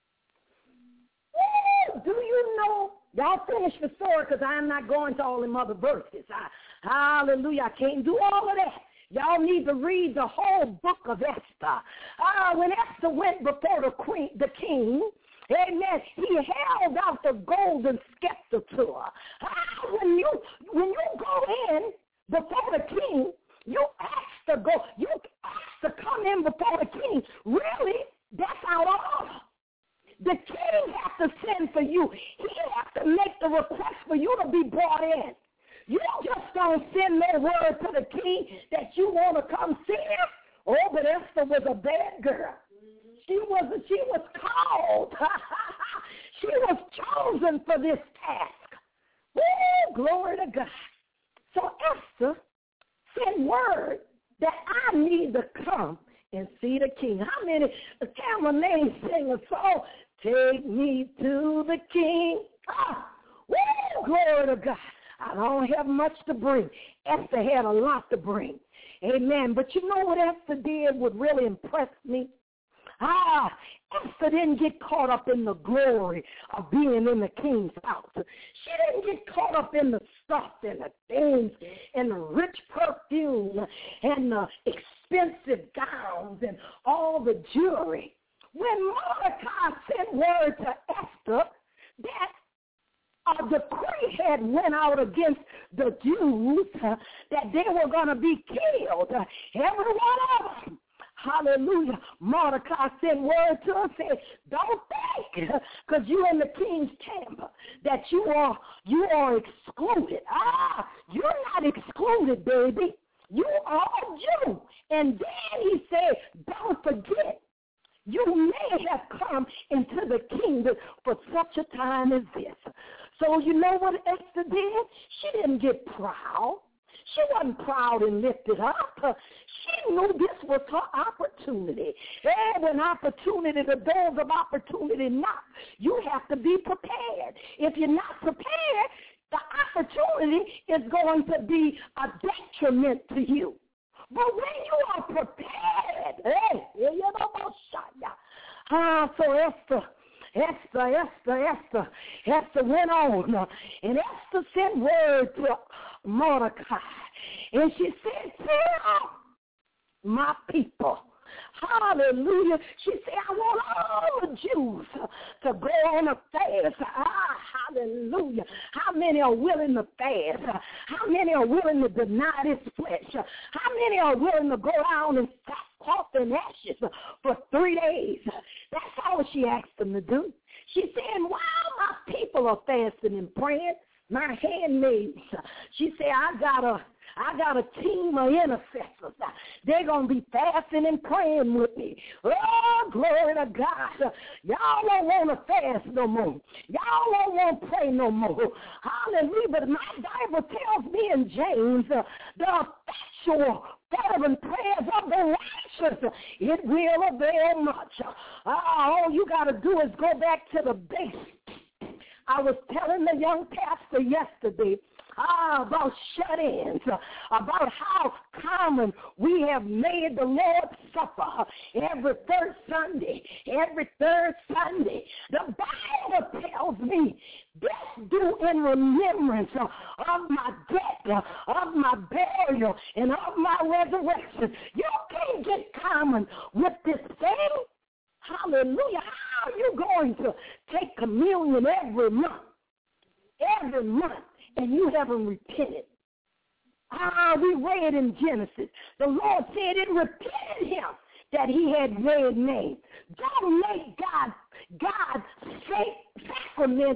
Ooh, do you know? Y'all finish the story because I'm not going to all them other verses. I, hallelujah. I can't do all of that. Y'all need to read the whole book of Esther. Ah, when Esther went before the queen, the king, amen, he held out the golden scepter to her. Ah, when you when you go in before the king, you ask to go, you ask to come in before the king. Really, that's out of order. The king has to send for you. He has to make the request for you to be brought in. You just don't send no word to the king that you want to come see him. Oh, but Esther was a bad girl. She was she was called. She was chosen for this task. Oh, glory to God. So Esther sent word that I need to come and see the king. How many, Cameron Lane sing a song, take me to the king. Ah, oh, glory to God. I don't have much to bring. Esther had a lot to bring. Amen. But you know what Esther did would really impress me? Ah, Esther didn't get caught up in the glory of being in the king's house. She didn't get caught up in the stuff and the things and the rich perfume and the expensive gowns and all the jewelry. When Mordecai sent word to Esther that a decree had went out against the Jews uh, that they were going to be killed, uh, every one of them. Hallelujah. Mordecai sent word to us, said, don't think, because you're in the king's chamber, that you are you are excluded. Ah, you're not excluded, baby. You are a Jew. And then he said, don't forget, you may have come into the kingdom for such a time as this. So you know what Esther did? She didn't get proud. She wasn't proud and lifted up. She knew this was her opportunity. And when opportunity, the doors of opportunity knock, you have to be prepared. If you're not prepared, the opportunity is going to be a detriment to you. But when you are prepared, hey, you know, ah, so Esther, Esther, Esther, Esther, Esther went on, and Esther sent word to Mordecai, and she said, tell my people, hallelujah. She said, I want all the Jews to go on a fast. Ah, hallelujah. How many are willing to fast? How many are willing to deny this flesh? How many are willing to go down and sackcloth and ashes for three days? That's all she asked them to do. She said, while my people are fasting and praying, my handmaids, she said, I got a I got a team of intercessors. They're going to be fasting and praying with me. Oh, glory to God. Y'all don't want to fast no more. Y'all don't want to pray no more. Hallelujah. But my Bible tells me in James, uh, the effectual fervent prayers of the righteous, it will avail much. Uh, all you got to do is go back to the base. I was telling the young pastor yesterday Ah, about shut-ins, uh, about how common we have made the Lord's Supper every third Sunday, every third Sunday. The Bible tells me, this do in remembrance uh, of my death, uh, of my burial, and of my resurrection. You can't get common with this thing. Hallelujah. How are you going to take communion every month? Every month. And you haven't repented. Ah, we read in Genesis. The Lord said it repented him that he had made name. Don't make God, God sacrament.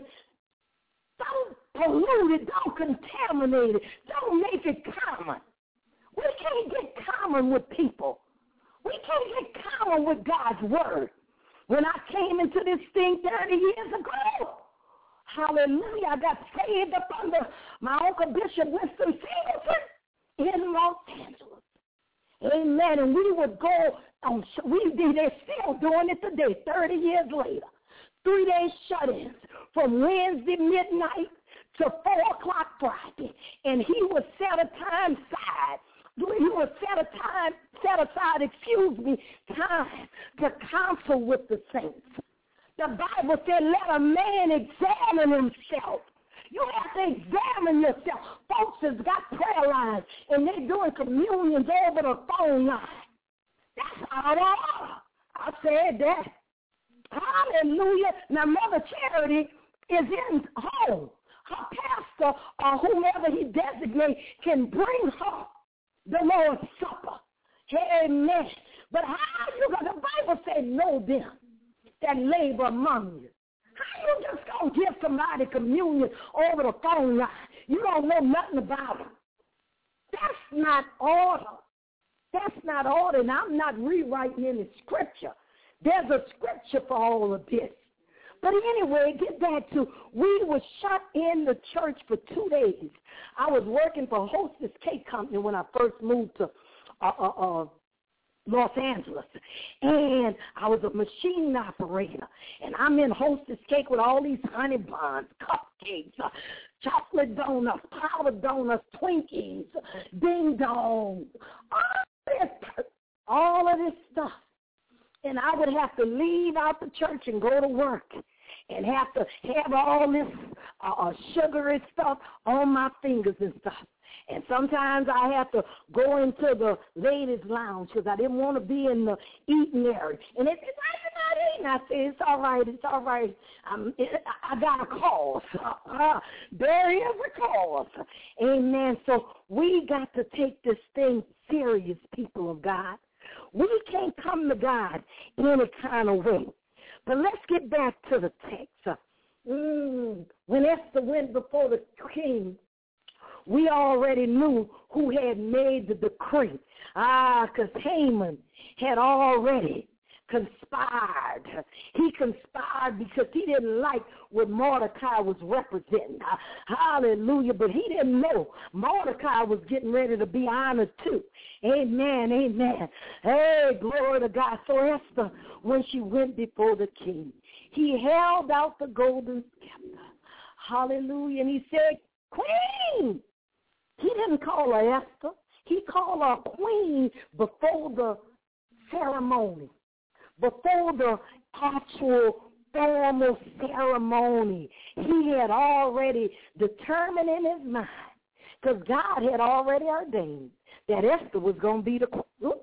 Don't pollute it. Don't contaminate it. Don't make it common. We can't get common with people. We can't get common with God's word. When I came into this thing thirty years ago, hallelujah, I got saved up under my Uncle Bishop Winston Singleton in Los Angeles. Amen. And we would go on, we did, they're still doing it today, thirty years later. Three-day shut-ins from Wednesday midnight to four o'clock Friday. And he would set a time aside. He would set a time, set aside, excuse me, time to counsel with the saints. The Bible said, let a man examine himself. You have to examine yourself. Folks has got prayer lines, and they're doing communions over the phone line. That's out of order. I said that. Hallelujah. Now, Mother Charity is in home. Her pastor or whomever he designates can bring her the Lord's Supper. Amen. But how you got, the Bible said, know them that labor among you. How you just going to give somebody communion over the phone line? You don't know nothing about them. That's not order. That's not order, and I'm not rewriting any scripture. There's a scripture for all of this. But anyway, get back to, we were shut in the church for two days. I was working for Hostess Cake Company when I first moved to uh, uh, uh, Los Angeles, and I was a machine operator, and I'm in Hostess Cake with all these honey buns, cupcakes, uh, chocolate donuts, powdered donuts, Twinkies, ding dongs, all this, all of this stuff. And I would have to leave out the church and go to work and have to have all this uh, sugary stuff on my fingers and stuff. And sometimes I have to go into the ladies' lounge because I didn't want to be in the eating area. And it, it's not eating. I said, it's all right, it's all right. I'm, it, I got a cause. Uh, there is a cause. Amen. So we got to take this thing serious, people of God. We can't come to God any kind of way. But let's get back to the text. Uh, mm, when Esther went before the king, we already knew who had made the decree. Ah, because Haman had already conspired. He conspired because he didn't like what Mordecai was representing. Hallelujah. But he didn't know Mordecai was getting ready to be honored too. Amen, amen. Hey, glory to God. So Esther, when she went before the king, he held out the golden scepter. Hallelujah. And he said, Queen. He didn't call her Esther. He called her queen before the ceremony, before the actual formal ceremony. He had already determined in his mind, because God had already ordained that Esther was going to be the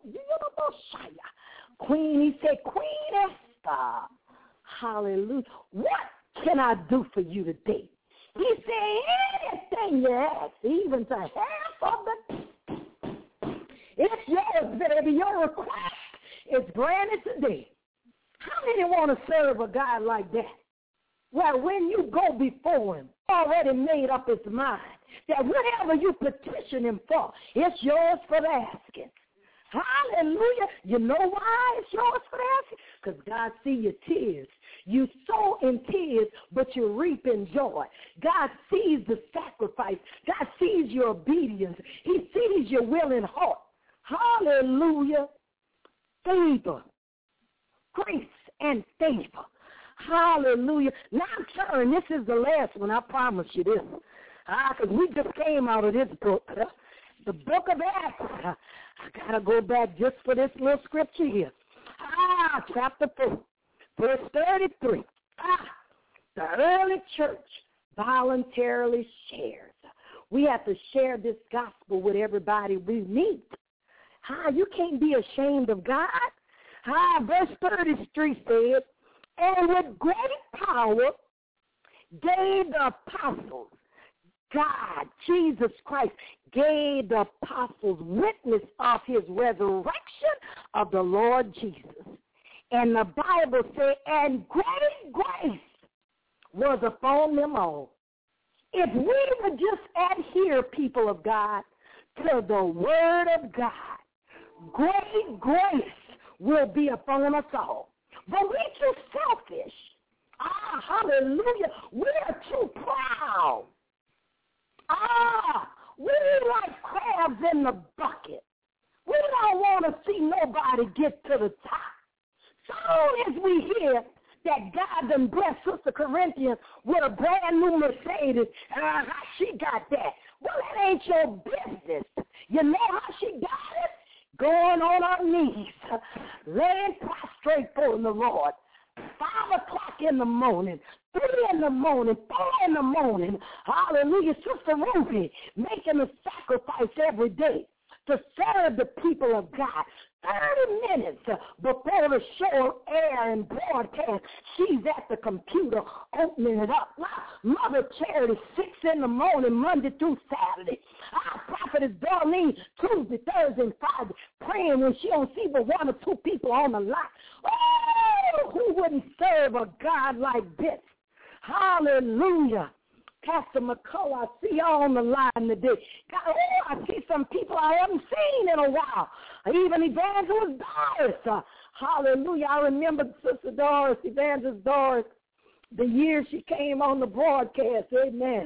queen. He said, Queen Esther, hallelujah, what can I do for you today? He said, anything you ask, even to half of the, it's yours, baby. Your request is granted today. How many want to serve a God like that? Well, when you go before him, already made up his mind. that whatever you petition him for, it's yours for the asking. Hallelujah. You know why it's yours for the asking? Because God sees your tears. You sow in tears, but you reap in joy. God sees the sacrifice. God sees your obedience. He sees your willing heart. Hallelujah. Favor, grace, and favor. Hallelujah. Now I'm turning. This is the last one. I promise you this. Ah, because we just came out of this book. Uh, the book of Acts. Uh, I got to go back just for this little scripture here. Ah, chapter four, verse thirty-three. Ah, the early church voluntarily shares. We have to share this gospel with everybody we meet. Ah, you can't be ashamed of God. Ah, verse thirty-three said, and with great power gave the apostles, God, Jesus Christ, gave the apostles witness of his resurrection of the Lord Jesus. And the Bible says, and great grace was upon them all. If we would just adhere, people of God, to the word of God, great grace will be upon us all. But we're too selfish. Ah, hallelujah. We are too proud. Ah, we like crabs in the bucket. We don't want to see nobody get to the top. Soon as we hear that God done blessed Sister Corinthians with a brand new Mercedes, uh, how she got that? Well, that ain't your business. You know how she got it? Going on our knees, laying prostrate for the Lord. Five o'clock in the morning, three in the morning, four in the morning. Hallelujah. Sister Ruby making a sacrifice every day to serve the people of God. thirty minutes before the show air and broadcast, she's at the computer opening it up. Mother Charity, six in the morning, Monday through Saturday. Our prophetess Darlene, Tuesday, Thursday, and Friday, praying when she don't see but one or two people on the line. Oh, who wouldn't serve a God like this? Hallelujah. Pastor McCullough, I see y'all on the line today. God, oh, I see some people I haven't seen in a while. Even Evangelist Doris. Uh, hallelujah. I remember Sister Doris, Evangelist Doris, the year she came on the broadcast. Amen.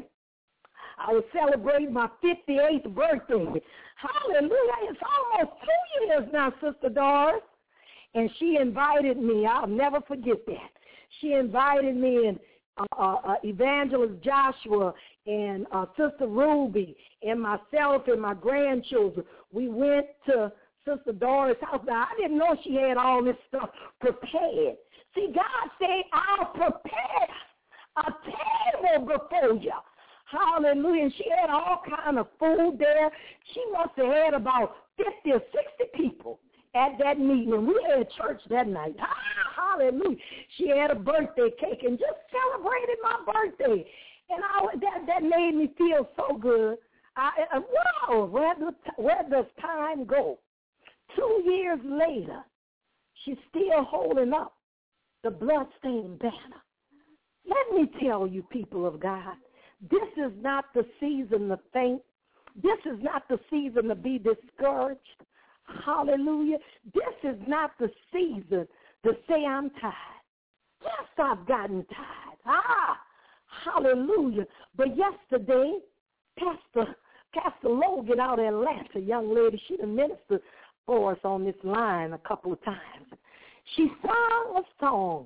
I was celebrating my fifty-eighth birthday. Hallelujah. It's almost two years now, Sister Doris. And she invited me. I'll never forget that. She invited me and Uh, uh, Evangelist Joshua and uh, Sister Ruby and myself and my grandchildren. We went to Sister Doris' house. Now, I didn't know she had all this stuff prepared. See, God said, I'll prepare a table before you. Hallelujah. And she had all kind of food there. She must have had about fifty or sixty people at that meeting. We had church that night. Hallelujah. She had a birthday cake and just celebrated my birthday. And I, that, that made me feel so good. I, I, wow, where does, where does time go? Two years later, she's still holding up the bloodstained banner. Let me tell you, people of God, this is not the season to faint. This is not the season to be discouraged. Hallelujah. This is not the season to say I'm tired. Yes, I've gotten tired. Ah, hallelujah. But yesterday, Pastor Pastor Logan out in Atlanta, young lady, she done ministered for us on this line a couple of times. She sang a song,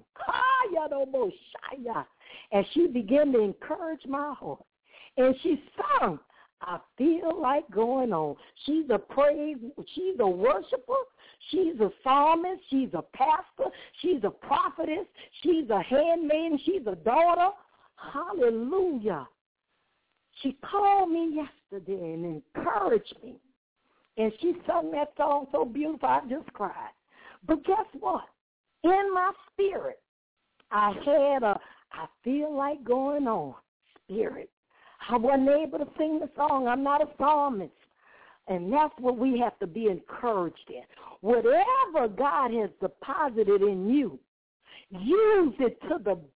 and she began to encourage my heart. And she sang, I feel like going on. She's a praise, she's a worshiper, she's a psalmist, she's a pastor, she's a prophetess, she's a handmaiden, she's a daughter. Hallelujah. She called me yesterday and encouraged me. And she sung that song so beautiful, I just cried. But guess what? In my spirit, I had a, I feel like going on spirit. I wasn't able to sing the song. I'm not a psalmist. And that's what we have to be encouraged in. Whatever God has deposited in you, use it to the best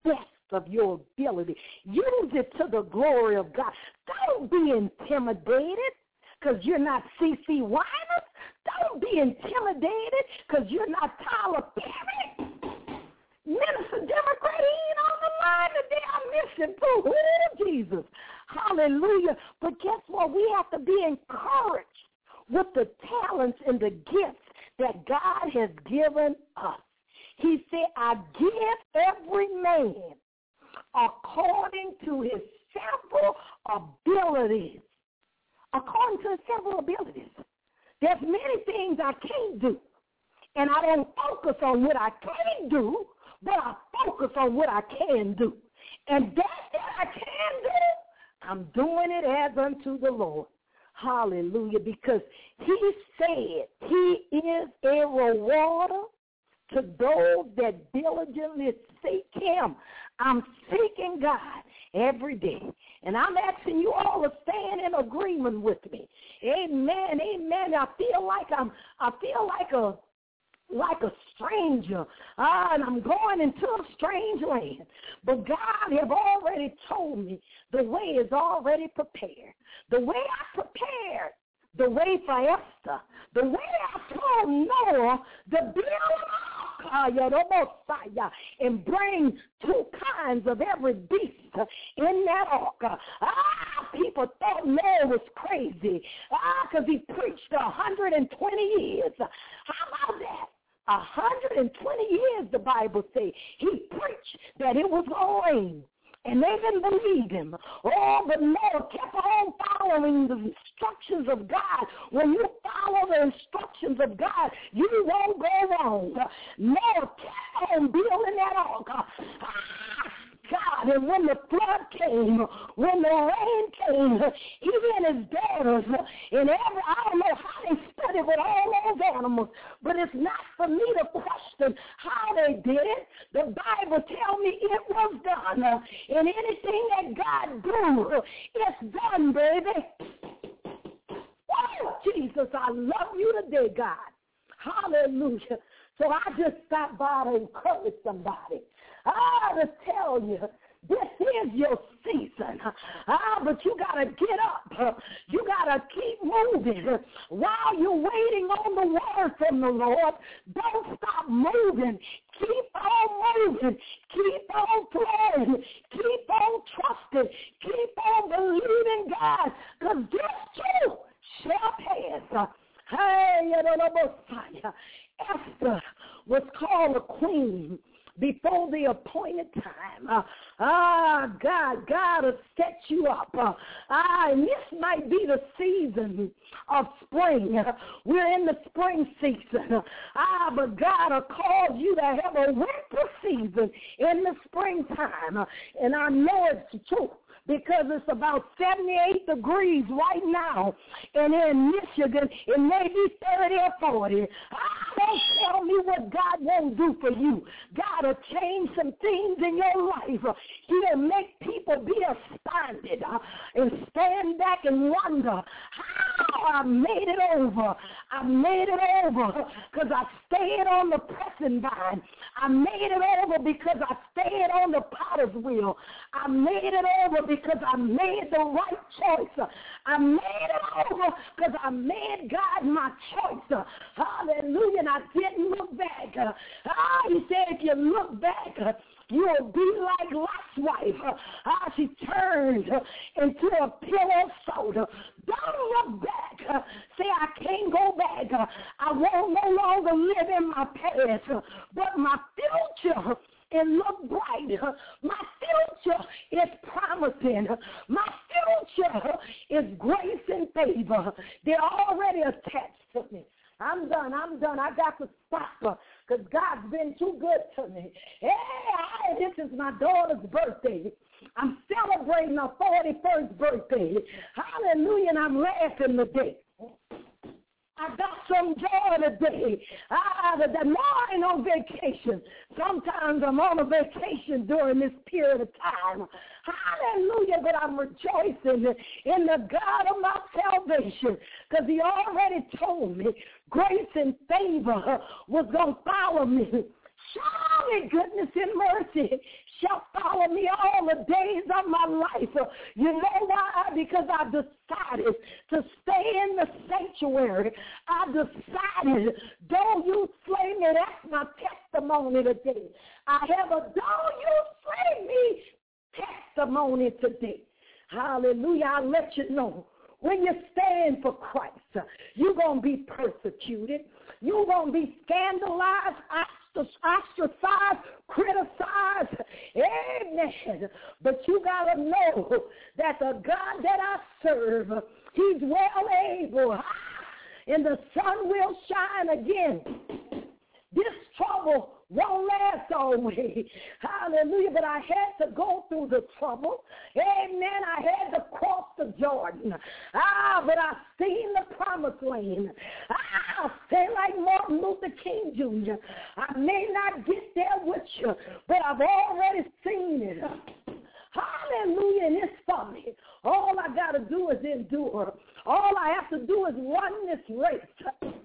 of your ability. Use it to the glory of God. Don't be intimidated because you're not C C Winans. Don't be intimidated because you're not Tyler Perry. Minister Democrat, he ain't on the line today. I miss him too. Oh, Jesus. Hallelujah. But guess what? We have to be encouraged with the talents and the gifts that God has given us. He said, I give every man according to his several abilities. According to his several abilities. There's many things I can't do. And I don't focus on what I can't do, but I focus on what I can do. And that that I can do, I'm doing it as unto the Lord. Hallelujah. Because he said he is a rewarder to those that diligently seek him. I'm seeking God every day. And I'm asking you all to stand in agreement with me. Amen. Amen. I feel like I'm I feel like a like a stranger, ah, and I'm going into a strange land. But God have already told me the way is already prepared. The way I prepared, the way for Esther, the way I told Noah to build an ark and bring two kinds of every beast in that ark. Ah, people thought Noah was crazy, ah, because he preached one hundred twenty years. How about that? one hundred twenty years, the Bible says. He preached that it was going to rain, and they didn't believe him. Oh, but Noah kept on following the instructions of God. When you follow the instructions of God, you won't go wrong. Noah kept on building that ark. God, and when the flood came, when the rain came, he and his daughters, and every, I don't know how they studied with all those animals, but it's not for me to question how they did it. The Bible tells me it was done, and anything that God do, it's done, baby. Oh, Jesus, I love you today, God. Hallelujah. So I just stopped by to encourage somebody. Ah, to tell you, this is your season. Ah, but you got to get up. You got to keep moving. While you're waiting on the word from the Lord, don't stop moving. Keep on moving. Keep on praying. Keep on trusting. Keep on believing God, because this too shall pass. Hey, Esther was called a queen before the appointed time. Uh, ah, God, God will set you up. Uh, ah, and this might be the season of spring. Uh, we're in the spring season. Uh, ah, but God will cause you to have a winter season in the springtime. Uh, and I know it's true, because it's about seventy-eight degrees right now. And in Michigan, it may be thirty or forty. Don't tell me what God won't do for you. God will change some things in your life. He'll make people be astounded uh, and stand back and wonder how I made it over. I made it over because I stayed on the pressing vine. I made it over because I stayed on the potter's wheel. I made it over because I made the right choice. I made it over because I made God my choice. Hallelujah. And I didn't look back. Ah, he said if you look back, you'll be like Lot's wife. Ah, she turned into a pillar of soda. Don't look back. Say, I can't go back. I won't no longer live in my past, but my future, it look bright. My future is promising. My future is grace and favor. They're already attached to me. I'm done. I'm done. I got to stop because God's been too good to me. Hey, I, this is my daughter's birthday. I'm celebrating her forty-first birthday. Hallelujah, and I'm laughing today. I got some joy today. Ah, the, the morning on vacation. Sometimes I'm on a vacation during this period of time. Hallelujah, but I'm rejoicing in the God of my salvation because he already told me grace and favor was going to follow me. Surely goodness and mercy shall follow me all the days of my life. You know why? Because I decided to stay in the sanctuary. I decided, though you slay me, that's my testimony today. I have a though you slay me testimony today. Hallelujah. I'll let you know. When you stand for Christ, you're going to be persecuted. You're going to be scandalized, ostracized, criticized. Amen. But you got to know that the God that I serve, he's well able. And the sun will shine again. This trouble won't last always. Hallelujah. But I had to go through the trouble. Amen. I had to cross the Jordan. Ah, but I seen the promised land. Ah, I say like Martin Luther King Junior I may not get there with you, but I've already seen it. Hallelujah. And it's for me. All I got to do is endure. All I have to do is run this race.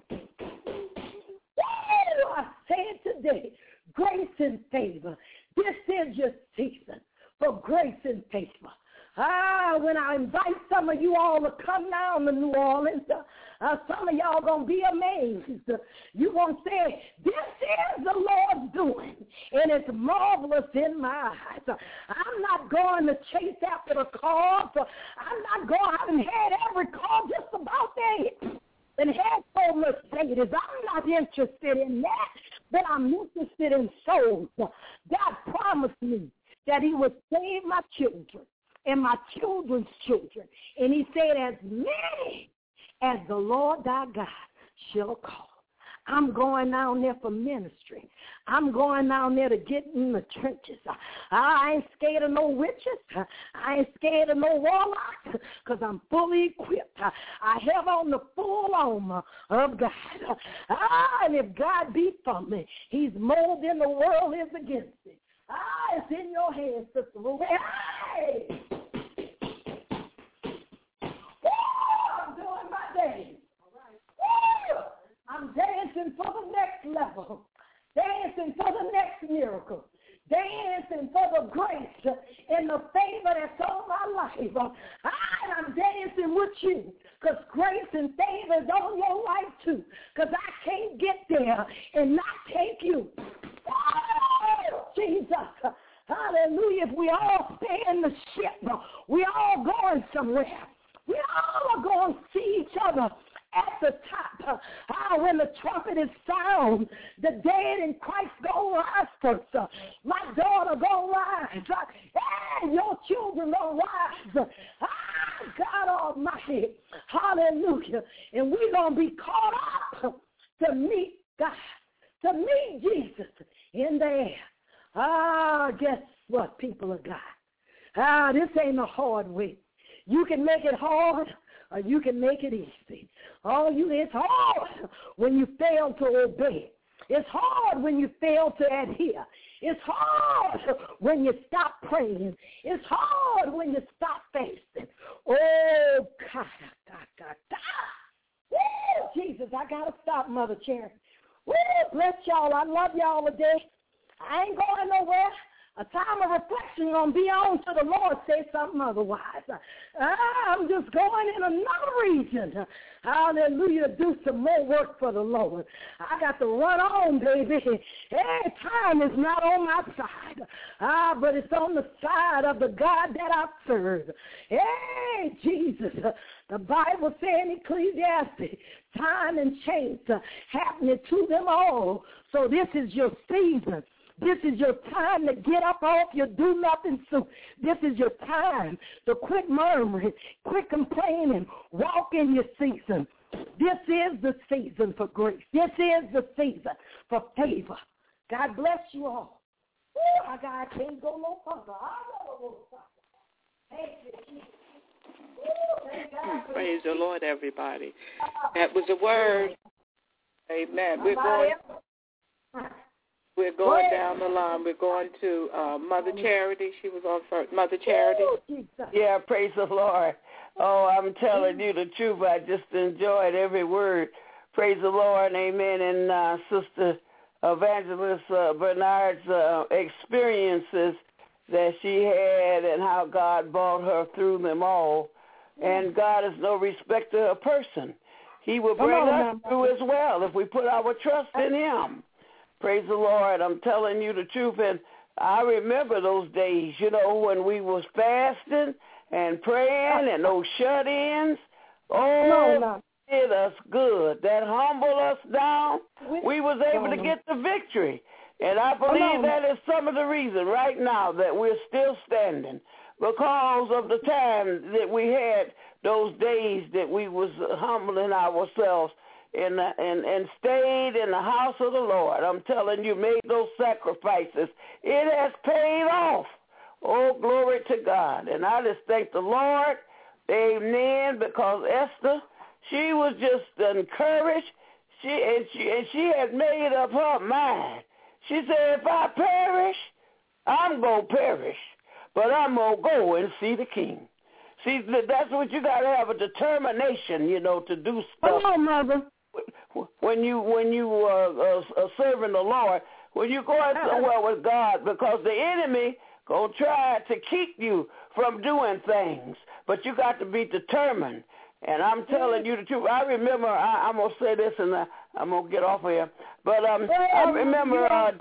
I say it today, grace and favor. This is your season for grace and favor. Ah, when I invite some of you all to come down to New Orleans, uh, some of y'all going to be amazed. You're going to say, this is the Lord's doing, and it's marvelous in my eyes. I'm not going to chase after the cars. I'm not going, I haven't had every car just about there. And had so Mercedes. I'm not interested in that, but I'm interested in souls. God promised me that he would save my children and my children's children. And he said, as many as the Lord thy God shall call. I'm going down there for ministry. I'm going down there to get in the trenches. I ain't scared of no witches. I ain't scared of no warlocks because I'm fully equipped. I have on the full armor of God. Ah, and if God be for me, he's more than the world is against me. Ah, it's in your hands, Sister Ruby. Hey! Oh, I'm doing my day. Oh, I'm dancing for the next level. Dancing for the next miracle. Dancing for the grace and the favor that's on my life. I, I'm dancing with you because grace and favor is on your life too. Because I can't get there and not take you. Oh, Jesus. Hallelujah. If we all stay in the ship, we all going somewhere. We all are going to see each other at the top. Uh, when the trumpet is sound, the dead in Christ go rise first. Uh, my daughter go rise. Uh, and your children go rise. Uh, God Almighty. Hallelujah. And we're going to be caught up to meet God, to meet Jesus in the air. Ah, guess what, people of God? Ah, this ain't a hard way. You can make it hard, or you can make it easy. Oh, you, it's hard when you fail to obey. It's hard when you fail to adhere. It's hard when you stop praying. It's hard when you stop fasting. Oh, God, God, God, God. Woo, Jesus, I got to stop, Mother Cherry. Woo, bless y'all. I love y'all today. I ain't going nowhere. A time of reflection going to be on till the Lord say something otherwise. I'm just going in another region. Hallelujah, to do some more work for the Lord. I got to run on, baby. Hey, time is not on my side. Ah, but it's on the side of the God that I serve. Hey, Jesus. The Bible says in Ecclesiastes, time and change happening to them all. So this is your season. This is your time to get up off your do-nothing suit. This is your time to quit murmuring, quit complaining, walk in your season. This is the season for grace. This is the season for favor. God bless you all. Ooh, I, got, I can't go no further. I don't go further. Thank you, Jesus. Ooh, thank God. Praise the Lord, everybody. That was a word. Amen. We're going... We're going down the line. We're going to uh, Mother Charity. She was on first. Mother Charity. Yeah, praise the Lord. Oh, I'm telling you the truth. I just enjoyed every word. Praise the Lord. Amen. And uh, Sister Evangelist uh, Bernard's uh, experiences that she had and how God brought her through them all. And God is no respecter of person. He will bring us through as well if we put our trust in him. Praise the Lord. I'm telling you the truth. And I remember those days, you know, when we was fasting and praying and those shut-ins. Oh, did us good. That humbled us down. We was able to get the victory. And I believe that is some of the reason right now that we're still standing, because of the time that we had, those days that we was humbling ourselves and, and, and stayed in the house of the Lord. I'm telling you, made those sacrifices. It has paid off. Oh, glory to God. And I just thank the Lord, amen, because Esther, she was just encouraged. She and, she and she had made up her mind. She said, if I perish, I'm going to perish, but I'm going to go and see the King. See, that's what you got to have, a determination, you know, to do stuff. Come on, Mother. When you when you uh, uh, are serving the Lord, when you going somewhere with God, because the enemy going to try to keep you from doing things, but you got to be determined. And I'm telling you the truth. I remember, I, I'm going to say this, and I, I'm going to get off of here. But um, I remember uh,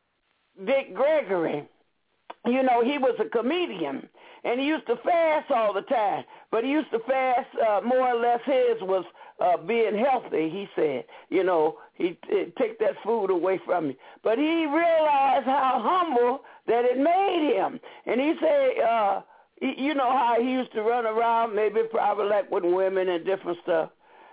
Dick Gregory. You know, he was a comedian, and he used to fast all the time. But he used to fast, uh, more or less his was uh, being healthy, he said. You know, he'd, he'd take that food away from me. But he realized how humble that it made him. And he said, uh, you know how he used to run around, maybe probably like with women and different stuff.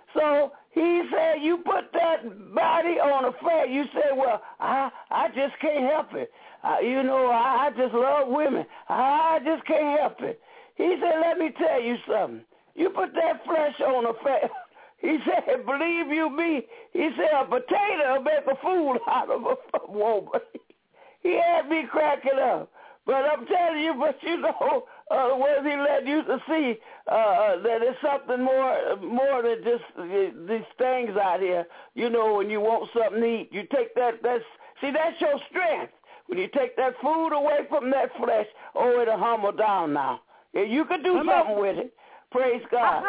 So he said, you put that body on a fat. You say, well, I I just can't help it. Uh, you know, I, I just love women. I just can't help it. He said, let me tell you something. You put that flesh on a fat. He said, believe you me. He said, a potato will make a fool out of a woman. He had me cracking up. But I'm telling you, but you know, uh, what he led you to see, uh, that it's something more more than just uh, these things out here. You know, when you want something to eat, you take that, that's, see, that's your strength. When you take that food away from that flesh, oh, it'll humble down now. Yeah, you can do something with it. Praise God.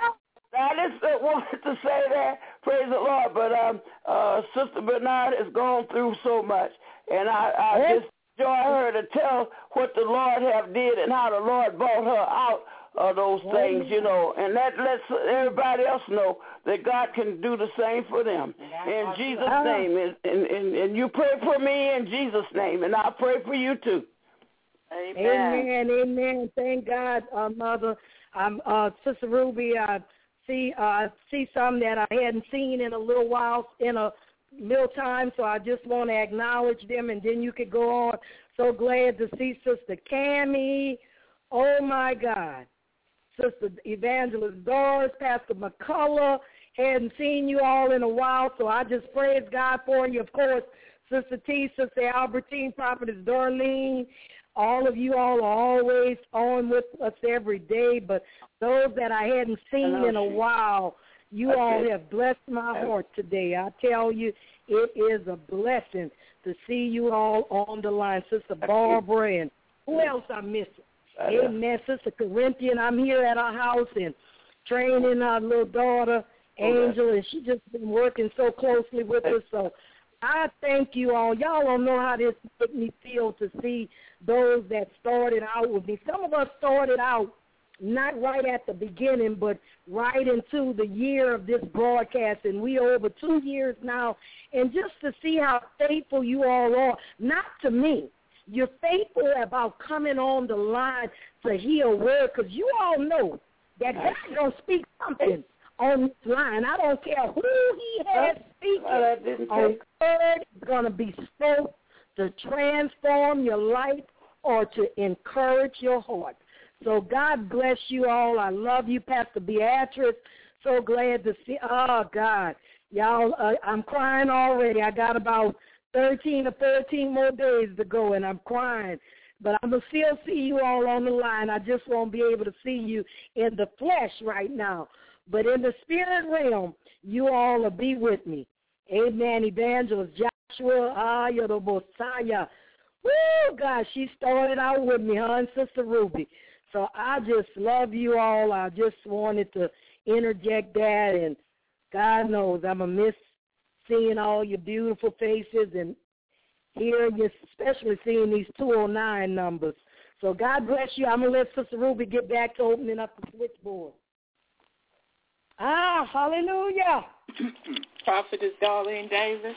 I just uh, wanted to say that, praise the Lord, but um, uh, Sister Bernard has gone through so much, and I, I just enjoy her to tell what the Lord have did and how the Lord brought her out of those things, you know, and that lets everybody else know that God can do the same for them. In Jesus' name, and, and, and, and you pray for me in Jesus' name, and I'll pray for you too. Amen. Amen. Amen. Thank God, uh, Mother. Um, uh, Sister Ruby, I see uh, see some that I hadn't seen in a little while, in a little time, so I just want to acknowledge them, and then you could go on. So glad to see Sister Cammie. Oh, my God. Sister Evangelist Doris, Pastor McCullough. Hadn't seen you all in a while, so I just praise God for you. Of course, Sister T, Sister Albertine, Prophetess Darlene. All of you all are always on with us every day, but those that I hadn't seen in a while, you all have blessed my heart today. I tell you, it is a blessing to see you all on the line. Sister Barbara, and who else I'm missing? Amen. Sister Corinthian, I'm here at our house and training our little daughter, Angel, and she just been working so closely with us. So I thank you all. Y'all don't know how this made me feel to see those that started out with me. Some of us started out not right at the beginning, but right into the year of this broadcast, and we are over two years now. And just to see how faithful you all are, not to me, you're faithful about coming on the line to hear a word, because you all know that God's going to speak something on this line. I don't care who he has speaking. A word is going to be spoke to transform your life or to encourage your heart. So God bless you all. I love you, Pastor Beatrice. So glad to see. Oh, God. Y'all, uh, I'm crying already. I got about thirteen or thirteen more days to go, and I'm crying. But I'm going to still see you all on the line. I just won't be able to see you in the flesh right now. But in the spirit realm, you all will be with me. Amen. Evangelist Joshua, ah, you're the Messiah. Woo, God, she started out with me, huh, and Sister Ruby. So I just love you all. I just wanted to interject that, and God knows I'm going to miss seeing all your beautiful faces and hearing you, especially seeing these two oh nine numbers. So God bless you. I'm going to let Sister Ruby get back to opening up the switchboard. Ah, hallelujah. Prophetess Darlene Davis.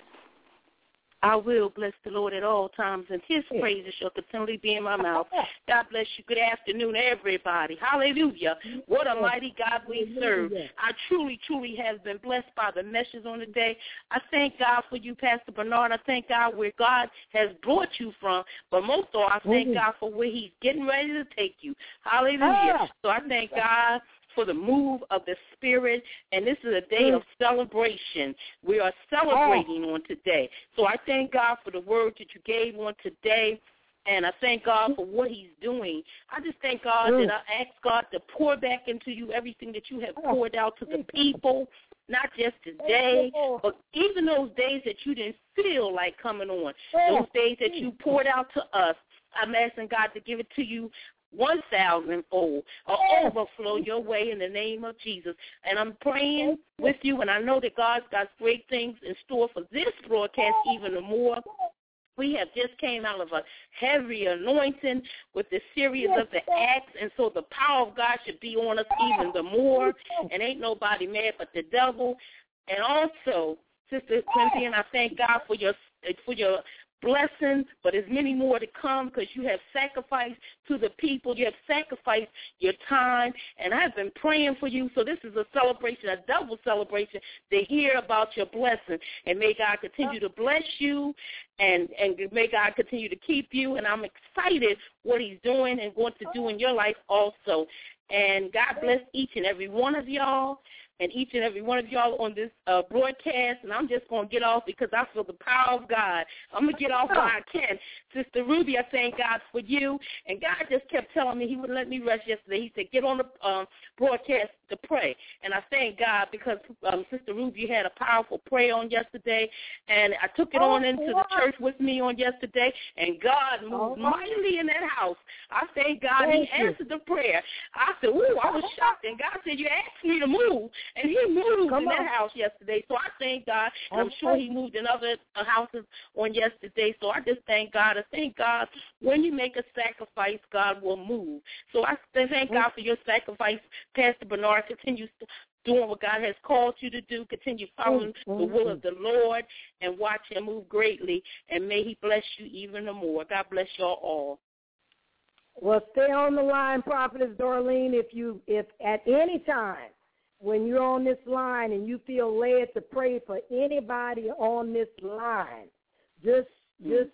I will bless the Lord at all times, and his praises shall continually be in my mouth. God bless you. Good afternoon, everybody. Hallelujah. What a mighty God we serve. I truly, truly have been blessed by the message on the day. I thank God for you, Pastor Bernard. I thank God where God has brought you from, but most of all, I thank God for where he's getting ready to take you. Hallelujah. So I thank God for the move of the Spirit, and this is a day of celebration. We are celebrating on today. So I thank God for the word that you gave on today, and I thank God for what he's doing. I just thank God that I ask God to pour back into you everything that you have poured out to the people, not just today, but even those days that you didn't feel like coming on, those days that you poured out to us. I'm asking God to give it to you one thousand-fold, or overflow your way in the name of Jesus. And I'm praying with you, and I know that God's got great things in store for this broadcast even more. We have just came out of a heavy anointing with the series of the Acts, and so the power of God should be on us even the more, and ain't nobody mad but the devil. And also, Sister Cynthia, I thank God for your for your blessing, but there's many more to come because you have sacrificed to the people. You have sacrificed your time, and I've been praying for you. So this is a celebration, a double celebration to hear about your blessing. And may God continue to bless you, and, and may God continue to keep you. And I'm excited what he's doing and going to do in your life also. And God bless each and every one of y'all. And each and every one of y'all on this uh, broadcast, and I'm just going to get off because I feel the power of God. I'm going to get off when I can. Sister Ruby, I thank God for you. And God just kept telling me he wouldn't let me rest yesterday. He said, get on the um, broadcast to pray. And I thank God because um, Sister Ruby had a powerful prayer on yesterday, and I took it on into the church with me on yesterday, and God moved mightily in that house. I thank God he answered the prayer. I said, ooh, I was shocked. And God said, you asked me to move. And he moved Come in on. that house yesterday. So I thank God. And I'm sure he moved in other houses on yesterday. So I just thank God. I thank God when you make a sacrifice, God will move. So I thank God for your sacrifice, Pastor Bernard. Continue doing what God has called you to do. Continue following mm-hmm. the will of the Lord and watch him move greatly. And may he bless you even more. God bless y'all all. Well, stay on the line, Prophetess Darlene. If you, if at any time when you're on this line and you feel led to pray for anybody on this line, just just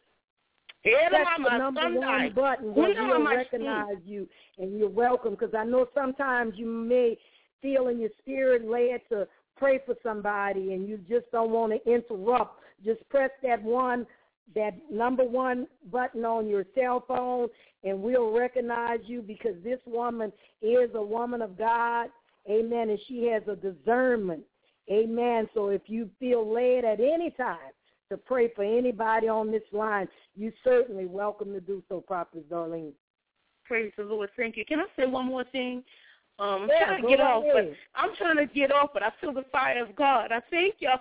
press the number one button where we'll recognize you and you're welcome, because I know sometimes you may feel in your spirit led to pray for somebody and you just don't want to interrupt. Just press that one, that number one button on your cell phone, and we'll recognize you, because this woman is a woman of God. Amen. And she has a discernment. Amen. So if you feel led at any time to pray for anybody on this line, you're certainly welcome to do so, Prophet Darlene. Praise the Lord. Thank you. Can I say one more thing? Um, I'm yeah, trying to get off, but I'm trying to get off, but I feel the fire of God. I thank y'all.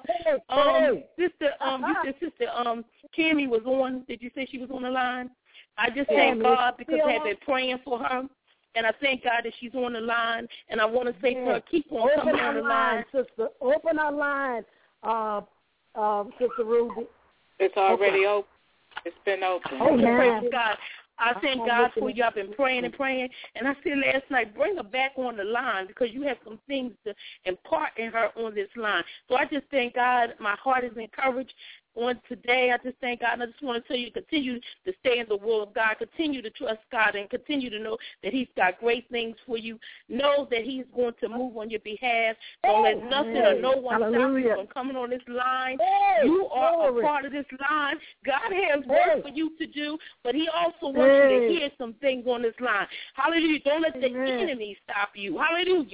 Um, sister, um, you said Sister um, Kimmy was on. Did you say she was on the line? I just thank God because I have been praying for her. And I thank God that she's on the line. And I want to say yeah. to her, keep on Open coming on the line. line. Sister. Open our line, uh, uh, Sister Ruby. It's already open. It's been open. Oh, praise God. I thank God for you. I've been praying and praying. And I said last night, bring her back on the line, because you have some things to impart in her on this line. So I just thank God. My heart is encouraged on today. I just thank God, and I just want to tell you to continue to stay in the will of God, continue to trust God, and continue to know that he's got great things for you. Know that he's going to move on your behalf. Don't let nothing or no one stop you from coming on this line. You are a part of this line. God has work for you to do, but he also wants you to hear some things on this line. Hallelujah. Don't let the enemy stop you. Hallelujah.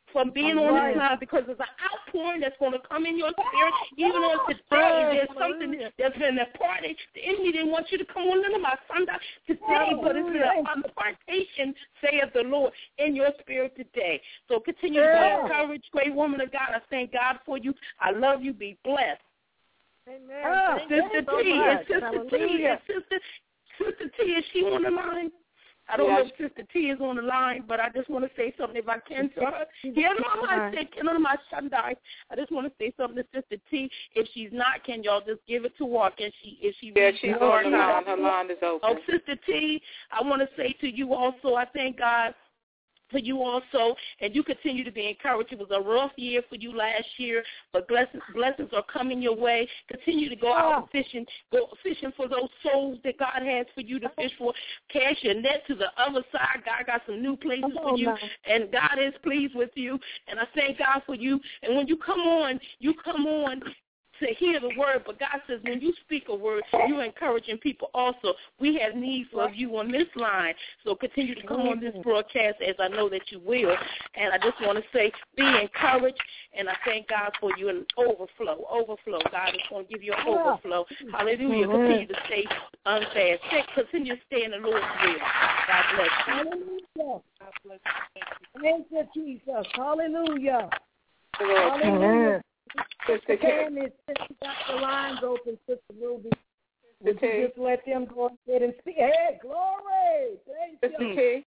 from being on this line, because there's an outpouring that's going to come in your spirit. Even on today, there's something that's been a party. The enemy didn't want you to come on into my Sunday today, but it's been an impartation, saith the Lord, in your spirit today. So continue to be encouraged, great woman of God. I thank God for you. I love you. Be blessed. Amen. Oh, Sister so T, much. is Sister T, is Sister, Sister T, is she on the line? I don't yes. know if Sister T is on the line, but I just want to say something if I can to her. Yeah, no, I said, can on my Sunday. I just want to say something to Sister T. If she's not, can y'all just give it to her? Can she? If she? Yeah, she's on the line. Her line is open. Oh, Sister T, I want to say to you also, I thank God for you also, and you continue to be encouraged. It was a rough year for you last year, but blessings, blessings are coming your way. Continue to go out fishing, go fishing for those souls that God has for you to fish for. Cast your net to the other side. God got some new places for you, and God is pleased with you, and I thank God for you. And when you come on, you come on to hear the word, but God says when you speak a word, you're encouraging people also. We have need for you on this line, so continue to come on this broadcast as I know that you will. And I just want to say be encouraged, and I thank God for you an overflow, overflow. God is going to give you an overflow. Hallelujah. Continue to stay unfast. Continue to stay in the Lord's will. God bless you. Hallelujah. God bless you. Thank you, Jesus. Hallelujah. Hallelujah. Sister Tammy, since you got the lines open, Sister Ruby, would you just let them go ahead and speak? Hey, glory! Thank you.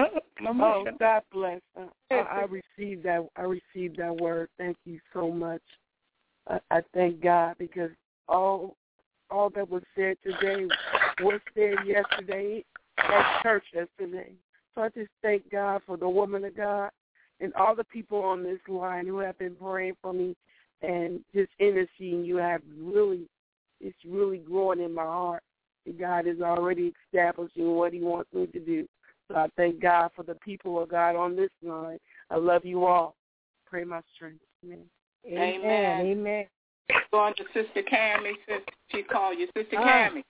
Oh, God bless. Uh, I, I received that. I received that word. Thank you so much. I, I thank God because all all that was said today was said yesterday at church yesterday. So I just thank God for the woman of God and all the people on this line who have been praying for me. And just interceding, you have really, it's really growing in my heart. God is already establishing what he wants me to do. So I thank God for the people of God on this line. I love you all. Pray my strength. Amen. Amen. Amen. Going to Sister Cammie. She called you. Sister uh, Cammie.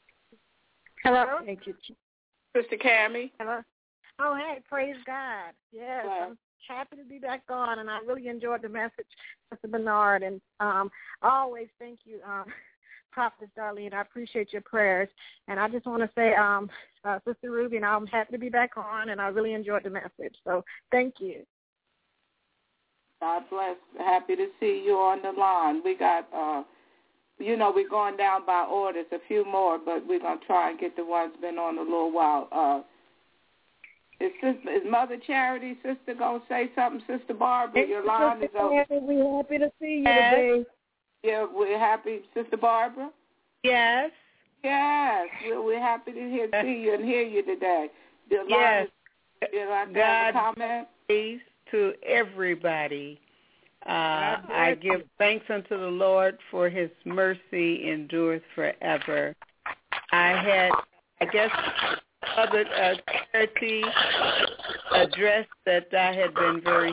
Hello? Thank you. Sister Cammie. Hello. Oh, hey, praise God. Yes, Hello. I'm happy to be back on, and I really enjoyed the message, Mister Bernard, and um, I always thank you, um, Prophetess Darlene. I appreciate your prayers, and I just want to say, um, uh, Sister Ruby, and I'm happy to be back on, and I really enjoyed the message, so thank you. God bless. Happy to see you on the line. We got, uh, you know, we're going down by orders, a few more, but we're going to try and get the ones been on a little while. Uh, Is, sister, is Mother Charity, sister, going to say something? Sister Barbara, your line is open. We're happy to see you today. Yeah, we're happy. Sister Barbara? Yes. Yes, we're, we're happy to hear, see you and hear you today. Your yes. Line is, you like to God have a comment? Peace to everybody. Uh, I give thanks unto the Lord for his mercy endureth forever. I had, I guess, other uh, charity address that I had been very.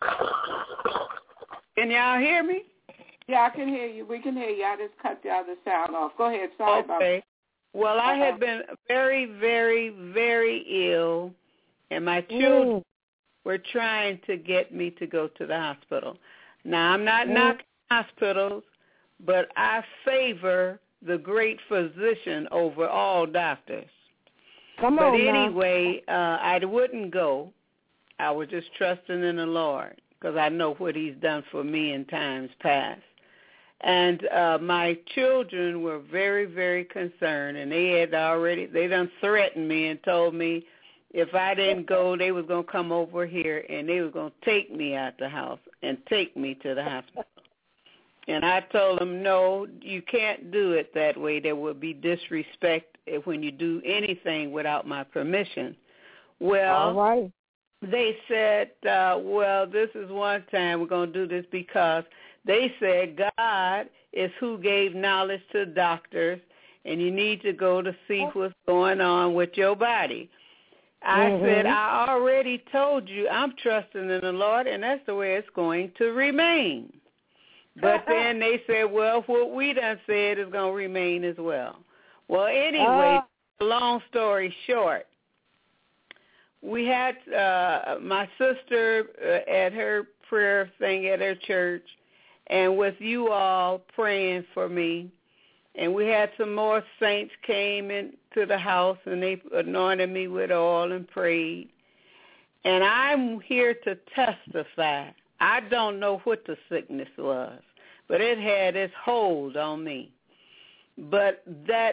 Can y'all hear me? Yeah, I can hear you. We can hear you. I just cut the other sound off. Go ahead. Sorry about Okay. Well, I uh-huh. had been very, very, very ill, and my children mm. were trying to get me to go to the hospital. Now, I'm not mm. knocking hospitals, but I favor the great physician over all doctors. Come but on anyway, uh, I wouldn't go. I was just trusting in the Lord because I know what he's done for me in times past. And uh, my children were very, very concerned, and they had already, they done threatened me and told me if I didn't go, they was going to come over here and they was going to take me out the house and take me to the hospital. And I told them, no, you can't do it that way. There will be disrespect when you do anything without my permission. Well, all right. They said, uh, well, this is one time we're going to do this because they said God is who gave knowledge to doctors, and you need to go to see what's going on with your body. I mm-hmm. said, I already told you I'm trusting in the Lord, and that's the way it's going to remain. But then they said, well, what we done said is going to remain as well. Well, anyway, uh, long story short, we had uh, my sister uh, at her prayer thing at her church, and with you all praying for me. And we had some more saints came into the house, and they anointed me with oil and prayed. And I'm here to testify. I don't know what the sickness was, but it had its hold on me. But that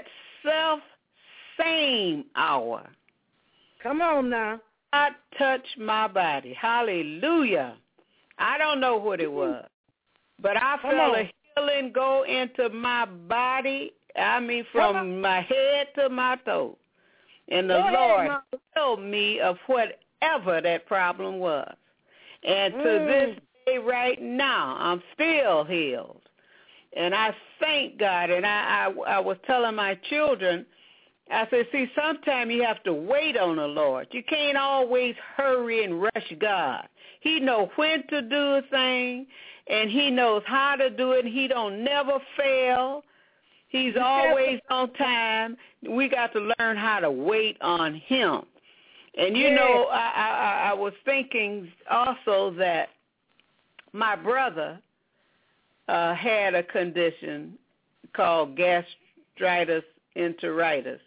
self-same hour, come on now, God touched my body. Hallelujah. I don't know what it was, but I Come felt on. a healing go into my body, I mean from my head to my toe. And the Go ahead, Lord Mama. healed me of whatever that problem was. And to Mm. this day right now, I'm still healed. And I thank God. And I, I, I was telling my children, I said, see, sometimes you have to wait on the Lord. You can't always hurry and rush God. He knows when to do a thing, and he knows how to do it. He don't never fail. He's always on time. We got to learn how to wait on him. And, you Yeah. know, I, I, I was thinking also that my brother uh, had a condition called gastritis enteritis,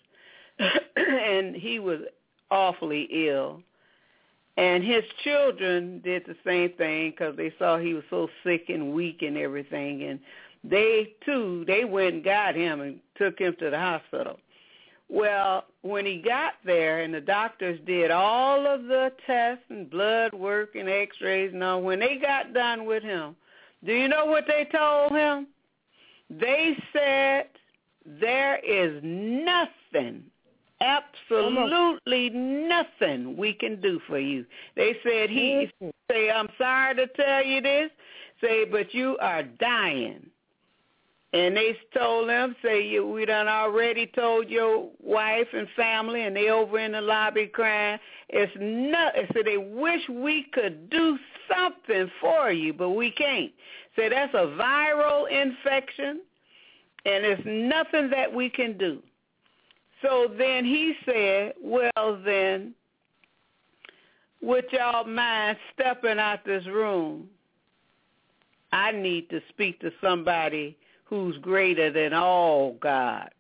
and he was awfully ill. And his children did the same thing because they saw he was so sick and weak and everything. And they, too, they went and got him and took him to the hospital. Well, when he got there and the doctors did all of the tests and blood work and x-rays and all, when they got done with him, do you know what they told him? They said there is nothing, absolutely nothing we can do for you. They said, he say, I'm sorry to tell you this, say, but you are dying. And they told them, say, you, we done already told your wife and family, and they over in the lobby crying. It's not, so they wish we could do something for you, but we can't. So that's a viral infection, and it's nothing that we can do. So then he said, well, then, would y'all mind stepping out this room? I need to speak to somebody who's greater than all gods.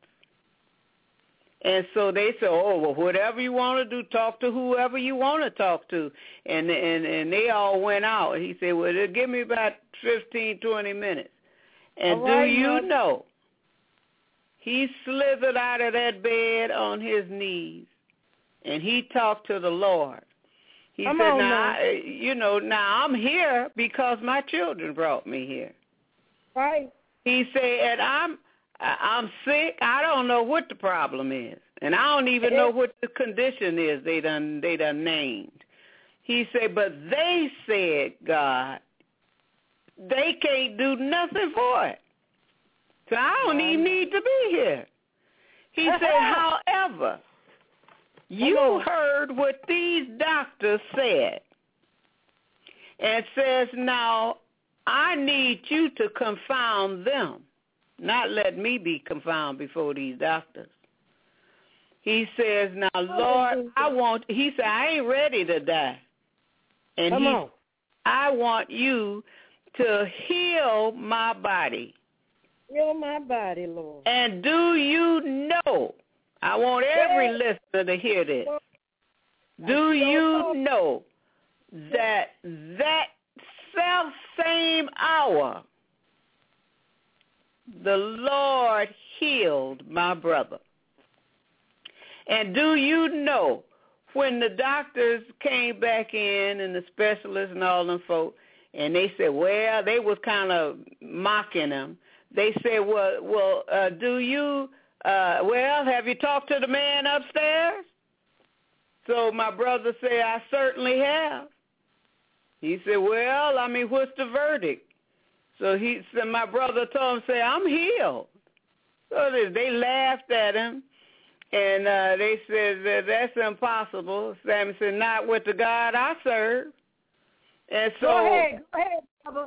And so they said, oh, well, whatever you want to do, talk to whoever you want to talk to. And and and they all went out. He said, well, give me about fifteen, twenty minutes. And right, do you Mother. know, he slithered out of that bed on his knees, and he talked to the Lord. He Come said, on, now, now. I, you know, now I'm here because my children brought me here. Right. He said, and I'm I'm sick. I don't know what the problem is, and I don't even know what the condition is they done they done named. He said, but they said, God, they can't do nothing for it. So I don't even need to be here. He said, however, you heard what these doctors said, and says, now, I need you to confound them, not let me be confounded before these doctors. He says, now, Lord, I want, he said, I ain't ready to die. And Come he, on. I want you to heal my body. Heal my body, Lord. And do you know, I want every listener to hear this, do you know that that self-same hour, the Lord healed my brother? And do you know, when the doctors came back in and the specialists and all them folk, and they said, well, they was kind of mocking him. They said, well, well, uh, do you, uh, well, have you talked to the man upstairs? So my brother said, I certainly have. He said, well, I mean, what's the verdict? So he said, my brother told him, say, I'm healed. So they, they laughed at him, and uh, they said, that that's impossible. Sammy said, not with the God I serve. And so Go ahead, go ahead, brother.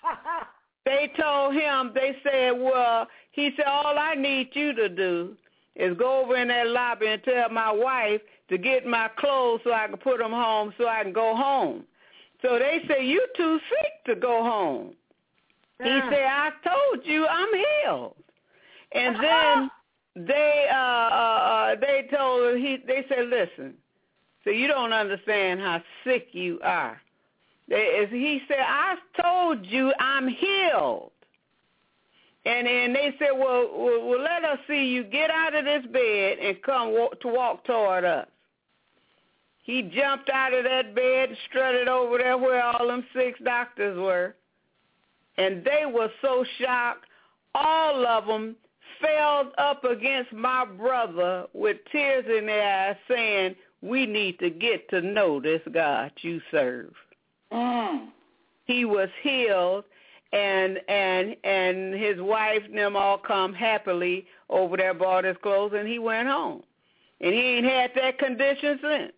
they told him, they said, well, he said, all I need you to do is go over in that lobby and tell my wife to get my clothes so I can put them home so I can go home. So they say, you too sick to go home. Yeah. He said, I told you I'm healed. And then they uh, uh, they told him, he, they said, listen, so you don't understand how sick you are. They, he said, I told you I'm healed. And then they said, well, well, well, let us see you get out of this bed and come walk, to walk toward us. He jumped out of that bed and strutted over there where all them six doctors were. And they were so shocked, all of them fell up against my brother with tears in their eyes saying, we need to get to know this God you serve. Mm. He was healed. And and and his wife and them all come happily over there, bought his clothes, and he went home. And he ain't had that condition since.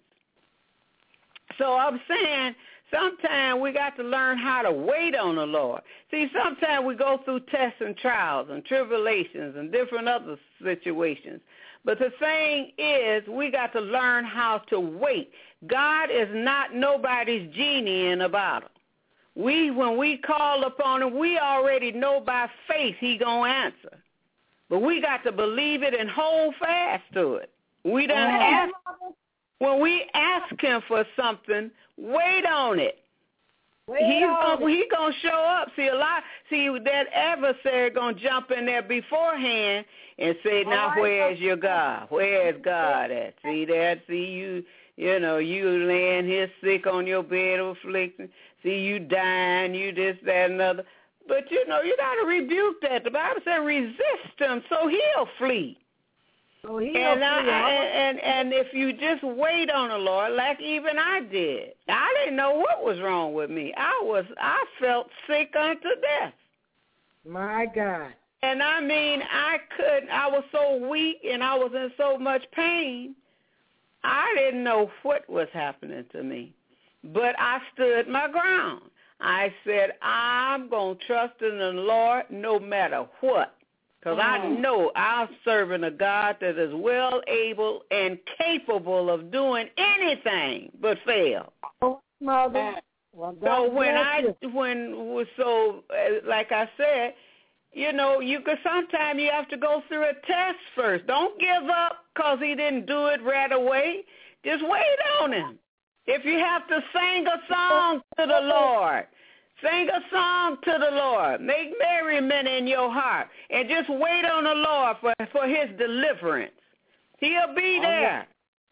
So I'm saying sometimes we got to learn how to wait on the Lord. See, sometimes we go through tests and trials and tribulations and different other situations. But the thing is, we got to learn how to wait. God is not nobody's genie in a bottle. We, when we call upon him, we already know by faith he going to answer. But we got to believe it and hold fast to it. We done ask, when we ask him for something, wait on it. Wait He's on gonna, it. He going to show up. See, a lot, see, that adversary going to jump in there beforehand and say, now, right. where's your God? Where's God at? See that? See you, you know, you laying here sick on your bed of affliction. See, you dying, you this, that, and other. But, you know, you got to rebuke that. The Bible said resist him so he'll flee. So he'll and, I, flee. And, and, and if you just wait on the Lord, like even I did, I didn't know what was wrong with me. I was, I felt sick unto death. My God. And, I mean, I couldn't, I was so weak and I was in so much pain, I didn't know what was happening to me. But I stood my ground. I said, I'm going to trust in the Lord no matter what, because mm. I know I'm serving a God that is well able and capable of doing anything but fail. Oh, Mother. Well, so when I, when, so like I said, you know, you could sometimes you have to go through a test first. Don't give up because he didn't do it right away. Just wait on him. If you have to sing a song to the Lord, sing a song to the Lord. Make merriment in your heart. And just wait on the Lord for, for his deliverance. He'll be there.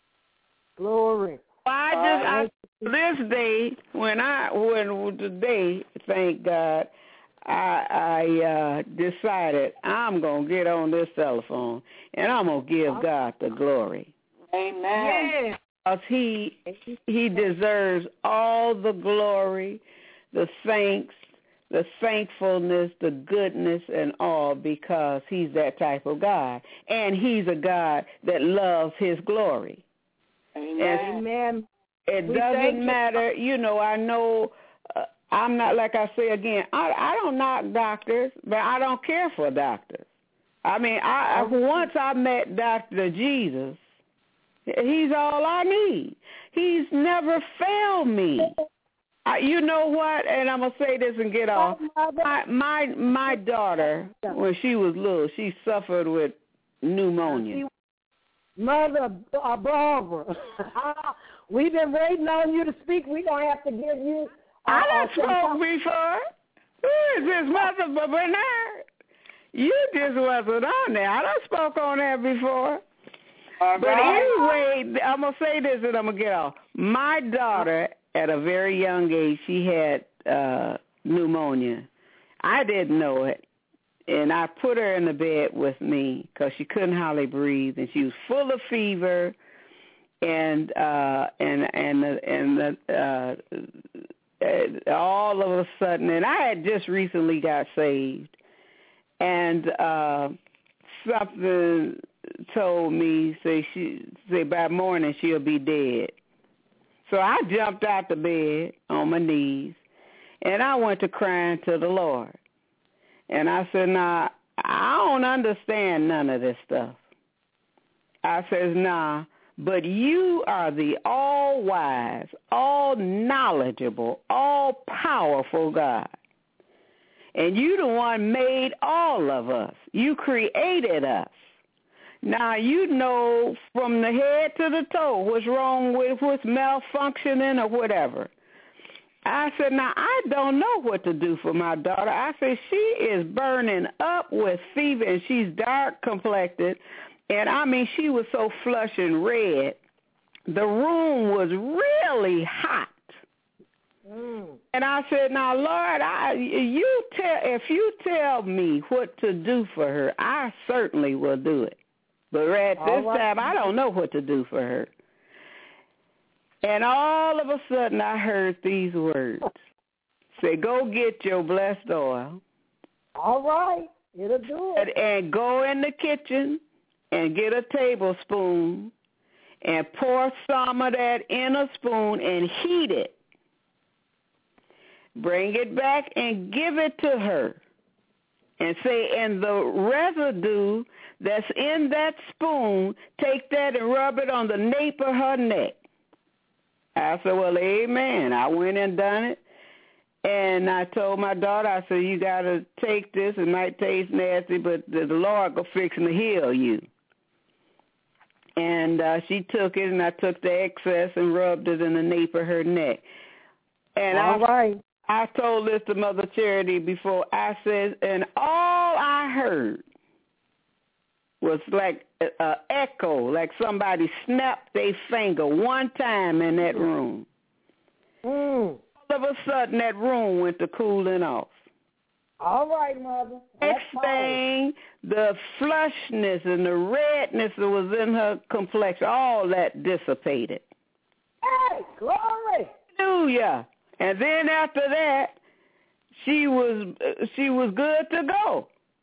Glory. I just, I, this day, when I, when today, thank God, I, I uh, decided I'm going to get on this telephone and I'm going to give God the glory. Amen. Yeah. Because he, he deserves all the glory, the thanks, the thankfulness, the goodness, and all because he's that type of God. And he's a God that loves his glory. Amen. Amen. It we doesn't matter. You. you know, I know uh, I'm not, like I say again, I, I don't knock doctors, but I don't care for doctors. I mean, I, I once I met Doctor Jesus, he's all I need. He's never failed me. I, you know what? And I'm going to say this and get off. My, my my daughter, when she was little, she suffered with pneumonia. Mother uh, Barbara, we've been waiting on you to speak. We're going to have to give you... Uh, I done spoke before. Who is this, Mother Bernard? You just wasn't on there. I done spoke on there before. All but right. Anyway, I'm going to say this and I'm going to get off. My daughter, at a very young age, she had uh, pneumonia. I didn't know it, and I put her in the bed with me because she couldn't hardly breathe, and she was full of fever, and uh, and and and uh, uh, all of a sudden, and I had just recently got saved, and uh, something told me, say she, say by morning she'll be dead. So I jumped out the bed on my knees, and I went to crying to the Lord. And I said, nah, I don't understand none of this stuff. I says, nah, but you are the all-wise, all-knowledgeable, all-powerful God. And you the one made all of us. You created us. Now, you know from the head to the toe what's wrong with, what's malfunctioning or whatever. I said, now, I don't know what to do for my daughter. I said, she is burning up with fever, and she's dark-complected. And, I mean, she was so flush and red. The room was really hot. Mm. And I said, now, Lord, I, you tell if you tell me what to do for her, I certainly will do it. But at this right. time, I don't know what to do for her. And all of a sudden, I heard these words. Say, go get your blessed oil. All right. It'll do it. And, and go in the kitchen and get a tablespoon and pour some of that in a spoon and heat it. Bring it back and give it to her. And say, and the residue that's in that spoon, take that and rub it on the nape of her neck. I said, well, amen. I went and done it. And I told my daughter, I said, you got to take this. It might taste nasty, but the Lord will fix and heal you. And uh, she took it, and I took the excess and rubbed it in the nape of her neck. And All I, right. I told this to Mother Charity before. I said, and all I heard was like an echo, like somebody snapped their finger one time in that room. Mm. All of a sudden, that room went to cooling off. All right, Mother. Next thing, the flushness and the redness that was in her complexion, all that dissipated. Hey, glory! Hallelujah! And then after that, she was she was good to go.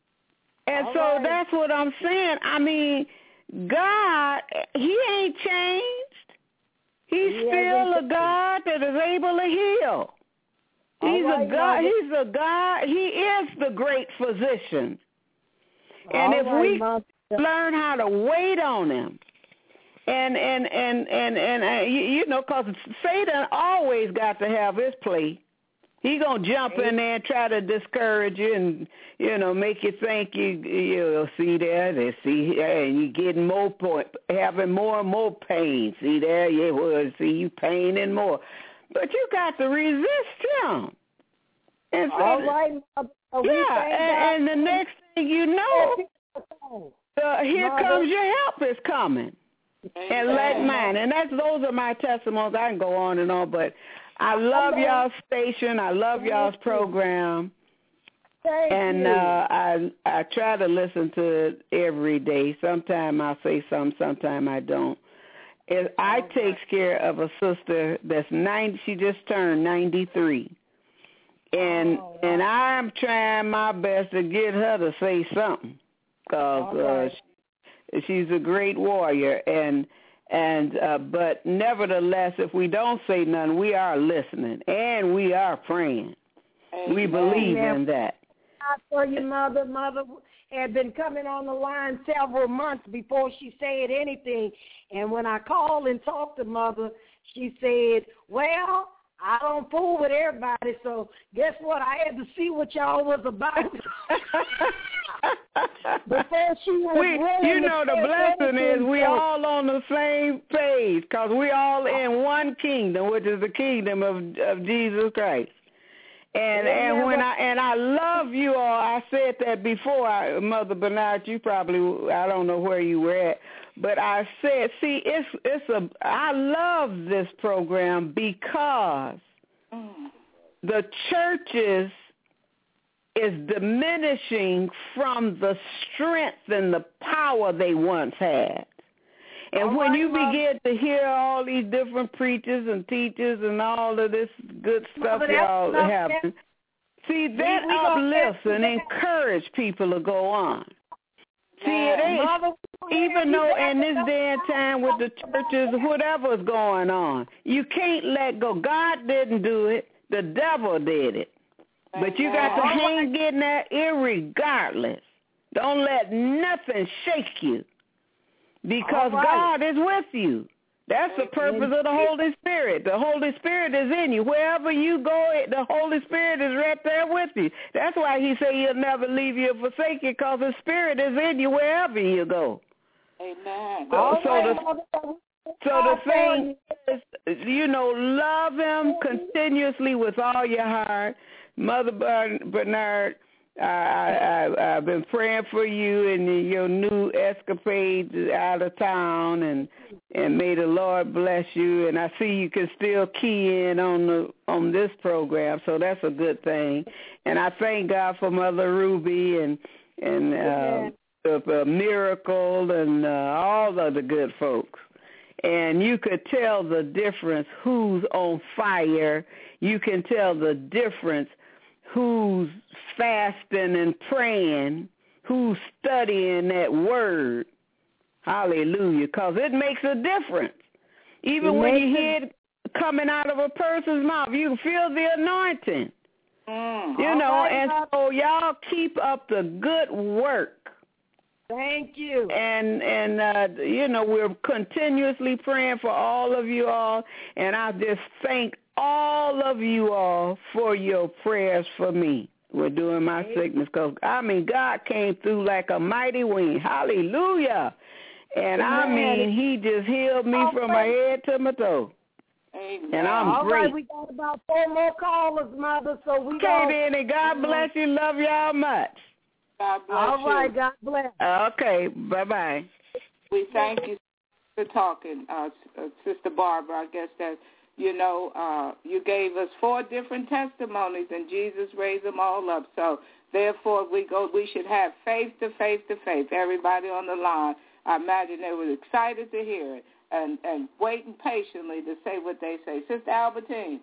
And all so right. that's what I'm saying. I mean, God, he ain't changed. He's he still a God that is able to heal. He's right, a God. Mother. He's a God. He is the great physician. All and if right, we Mother. learn how to wait on him, and and and and and uh, you, you know, because Satan always got to have his play. He gonna jump in there and try to discourage you, and you know, make you think you you see there, they see, and you getting more point, having more and more pain. See there, yeah, well, see you paining more, but you got to resist him. And so, all right, uh, yeah, and, and the next thing you know, uh, here Mother. comes your help is coming, and let mine, and that's those are my testimonies. I can go on and on, but. I love y'all's station. I love y'all's program. Thank and you. uh, I I try to listen to it every day. Sometimes I say something, sometimes I don't. It, I okay. takes care of a sister that's ninety. She just turned ninety-three, and oh, wow. and I'm trying my best to get her to say something, because okay. uh, she, she's a great warrior. And. And uh, but nevertheless, if we don't say nothing, we are listening and we are praying. Amen. We believe Amen. in that. I tell you, mother, mother had been coming on the line several months before she said anything. And when I called and talked to mother, she said, "Well, I don't fool with everybody, so guess what? I had to see what y'all was about." Before she was we, really you know, the blessing is we all on the same page, because we all in one kingdom, which is the kingdom of of Jesus Christ. And yeah, and when I and I love you all. I said that before, I, Mother Bernard. You probably, I don't know where you were at, but I said, see, it's it's a. I love this program because the churches is diminishing from the strength and the power they once had. And all when right, you Mom. begin to hear all these different preachers and teachers and all of this good stuff Mother, y'all have, see, that we, we uplifts and encourage people to go on. See, it ain't, Mother, even though in this day and time with the churches, whatever's going on, you can't let go. God didn't do it. The devil did it. But you got to hang in there irregardless. Don't let nothing shake you. because right. God is with you. That's the purpose of the Holy Spirit. The Holy Spirit is in you. Wherever you go, the Holy Spirit is right there with you. That's why he said he'll never leave you or forsake you, because the Spirit is in you wherever you go. Amen. So, so, the, so the thing is, you know, love him continuously with all your heart. Mother Bernard, I, I, I've been praying for you and your new escapades out of town, and and may the Lord bless you. And I see you can still key in on the on this program, so that's a good thing. And I thank God for Mother Ruby and and uh, the, uh, Miracle and uh, all of the good folks. And you could tell the difference who's on fire. You can tell the difference who's fasting and praying, who's studying that word. Hallelujah, because it makes a difference. Even it when you hear it coming out of a person's mouth, you can feel the anointing. Mm, you know, right, and so y'all keep up the good work. Thank you. And, and uh, you know, we're continuously praying for all of you all, and I just thank all of you all for your prayers for me. We're doing my sickness because, I mean, God came through like a mighty wind. Hallelujah. And, Amen. I mean, he just healed me all from right. my head to my toe. Amen. And I'm all great. Right, we got about four more callers, Mother, so we Okay, then, and God bless you. Love y'all much. God bless all you. All right, God bless. Okay, bye-bye. We thank you for talking, uh, Sister Barbara. I guess that, you know, uh, you gave us four different testimonies, and Jesus raised them all up. So, therefore, we go. We should have faith to faith to faith. Everybody on the line, I imagine they were excited to hear it and, and waiting patiently to say what they say. Sister Albertine.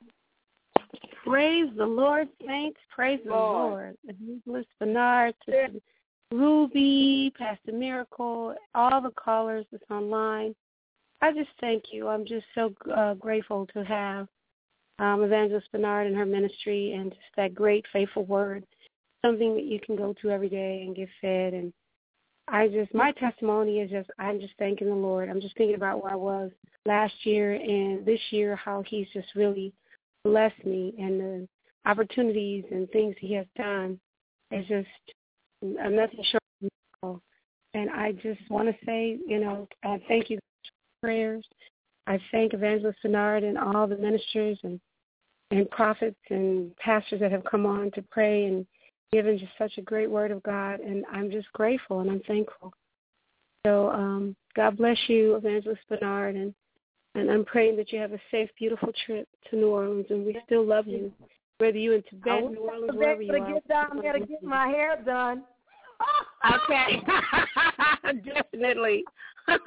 Praise the Lord, saints. Praise the Lord. Lord. Evangelist Bernard, Sister Ruby, Pastor Miracle, all the callers that's online. I just thank you. I'm just so uh, grateful to have um, Evangelist Bernard and her ministry and just that great, faithful word, something that you can go to every day and get fed. And I just, my testimony is just, I'm just thanking the Lord. I'm just thinking about where I was last year and this year, how he's just really blessed me, and the opportunities and things he has done is just uh, nothing short of miracle. And I just want to say, you know, I thank you for prayers. I thank Evangelist Bernard and all the ministers and, and prophets and pastors that have come on to pray and given just such a great word of God. And I'm just grateful and I'm thankful. So um, God bless you, Evangelist Bernard, and And I'm praying that you have a safe, beautiful trip to New Orleans, and we still love you, whether you're in Tibet, New Orleans, wherever you are. I get down there to get my hair done. Okay. Definitely.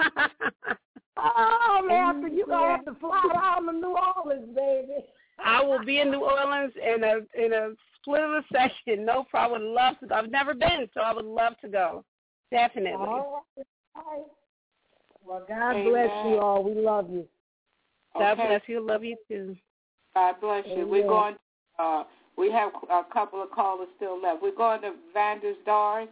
Oh, man, so you're going to have to fly down to New Orleans, baby. I will be in New Orleans in a in a split of a second. No problem. I would love to go. I've never been, so I would love to go. Definitely. All right. Well, God Amen. Bless you all. We love you. God Okay. bless you. Love you too. God bless you. Amen. We're going. Uh, we have a couple of callers still left. We're going to Vanders Doris.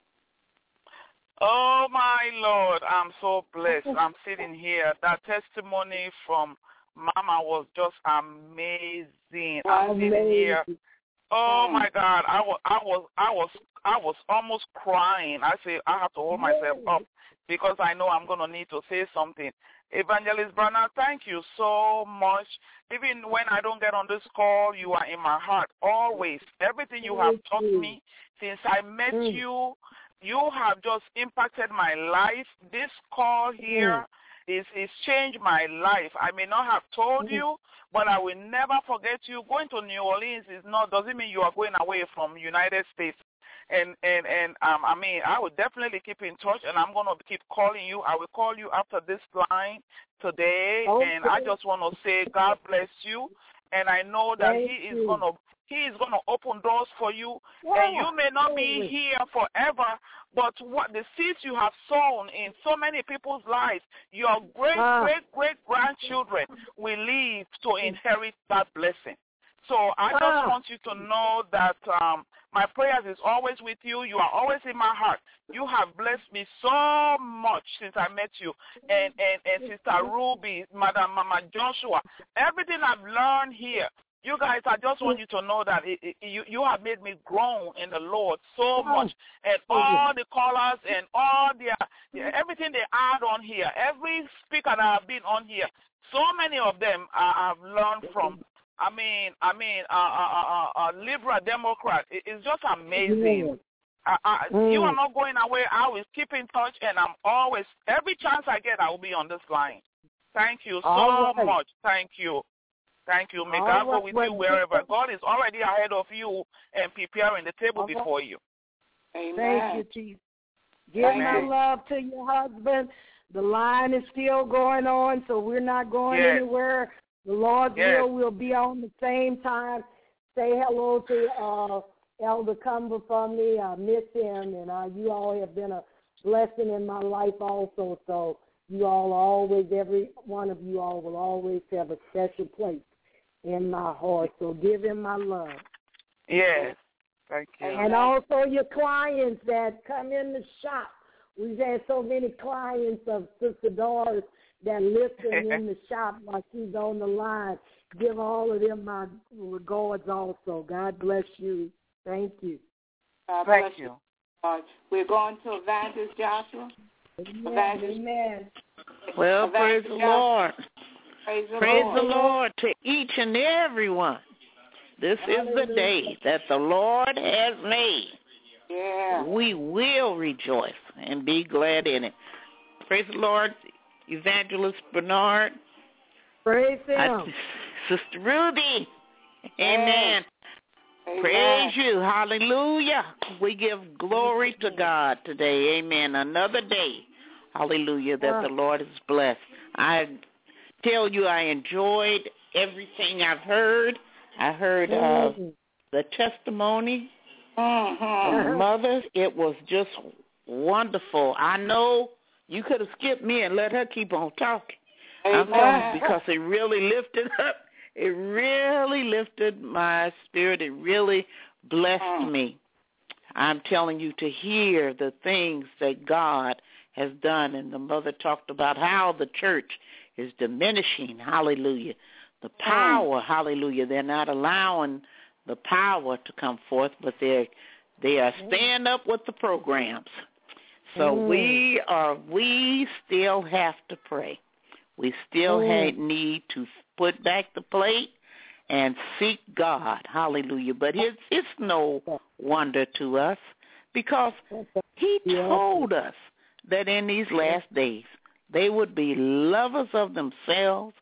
Oh my Lord, I'm so blessed. I'm sitting here. That testimony from Mama was just amazing. I'm amazing. sitting here. Oh my God, I was, I was, I was, I was almost crying. I say I have to hold myself up because I know I'm gonna need to say something. Evangelist Bernard, thank you so much. Even when I don't get on this call, you are in my heart always. Everything you have taught me since I met mm. you, you have just impacted my life. This call here mm. is, is changed my life. I may not have told mm. you, but I will never forget you. Going to New Orleans is not doesn't mean you are going away from United States. And, and, and um, I mean, I will definitely keep in touch, and I'm going to keep calling you. I will call you after this line today, okay. And I just want to say God bless you. And I know that Thank he is going to he is going to open doors for you. Yeah. And you may not be here forever, but what the seeds you have sown in so many people's lives, your great, ah. great, great grandchildren will live to inherit that blessing. So I just ah. want you to know that um, My prayers is always with you. You are always in my heart. You have blessed me so much since I met you. And, and, and Sister Ruby, Madam Mama Joshua, everything I've learned here, you guys, I just want you to know that it, it, you, you have made me grow in the Lord so much. And all the callers and all their, everything they add on here, every speaker that I've been on here, so many of them I, I've learned from. I mean, I mean, a uh, uh, uh, uh, liberal Democrat. It, it's just amazing. I, I, mm. You are not going away. I will keep in touch, and I'm always, every chance I get, I will be on this line. Thank you so right. much. Thank you. Thank you. May All God right. go with well, you wherever. God is already ahead of you and preparing the table All before right. you. Amen. Thank you, Jesus. Give Amen. my love to your husband. The line is still going on, so we're not going yes. anywhere. The Lord's yes. will will be on the same time. Say hello to uh, Elder Cumber for me. I miss him, and uh, you all have been a blessing in my life also. So you all always, every one of you all will always have a special place in my heart. So give him my love. Yes. Thank you. And also your clients that come in the shop. We've had so many clients of Sister Doris that listen in the shop while she's on the line. Give all of them my regards also. God bless you. Thank you. God bless Thank you. Uh, we're going to Evangelist Joshua. Amen. Evangelist. Amen. Well, Evangelist praise the Lord. Praise the praise Lord. the Lord to each and every one. This Hallelujah. is the day that the Lord has made. Yeah. We will rejoice and be glad in it. Praise the Lord, Evangelist Bernard. Praise Him. I, Sister Ruby. Amen. Amen. Praise you. Hallelujah. We give glory to God today. Amen. Another day. Hallelujah, that the Lord has blessed. I tell you, I enjoyed everything I've heard. I heard uh, the testimony mm-hmm. of the mothers. It was just wonderful. I know you could have skipped me and let her keep on talking. I'm telling you, because it really lifted up. It really lifted my spirit. It really blessed mm. me. I'm telling you, to hear the things that God has done. And the mother talked about how the church is diminishing. Hallelujah. The power, mm. hallelujah. They're not allowing the power to come forth, but they're they are staying up with the programs. So mm. we are we still have to pray. We still mm. have, need to put back the plate and seek God. Hallelujah. But it's, it's no wonder to us, because He told us that in these last days they would be lovers of themselves,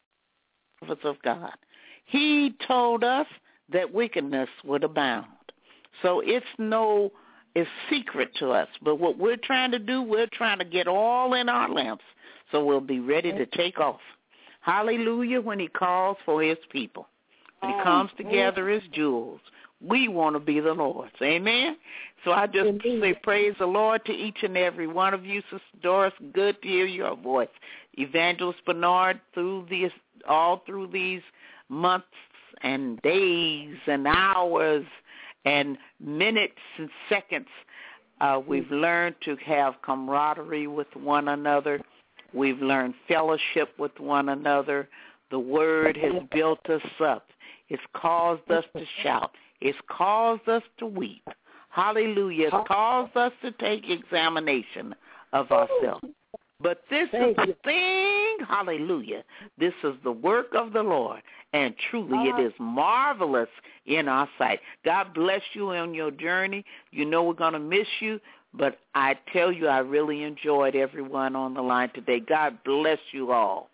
lovers of God. He told us that wickedness would abound. So it's no it's secret to us. But what we're trying to do, we're trying to get all in our lamps so we'll be ready to take off. Hallelujah, when He calls for His people. When He comes together as jewels, we want to be the Lord's. Amen? So I just say praise the Lord to each and every one of you. Sister Doris, good to hear your voice. Evangelist Bernard, through these, all through these months and days and hours and minutes and seconds, uh, we've learned to have camaraderie with one another. We've learned fellowship with one another. The Word has built us up. It's caused us to shout. It's caused us to weep. Hallelujah. It's caused us to take examination of ourselves. But this is the thing, hallelujah. This is the work of the Lord, and truly it is marvelous in our sight. God bless you on your journey. You know we're going to miss you, but I tell you I really enjoyed everyone on the line today. God bless you all.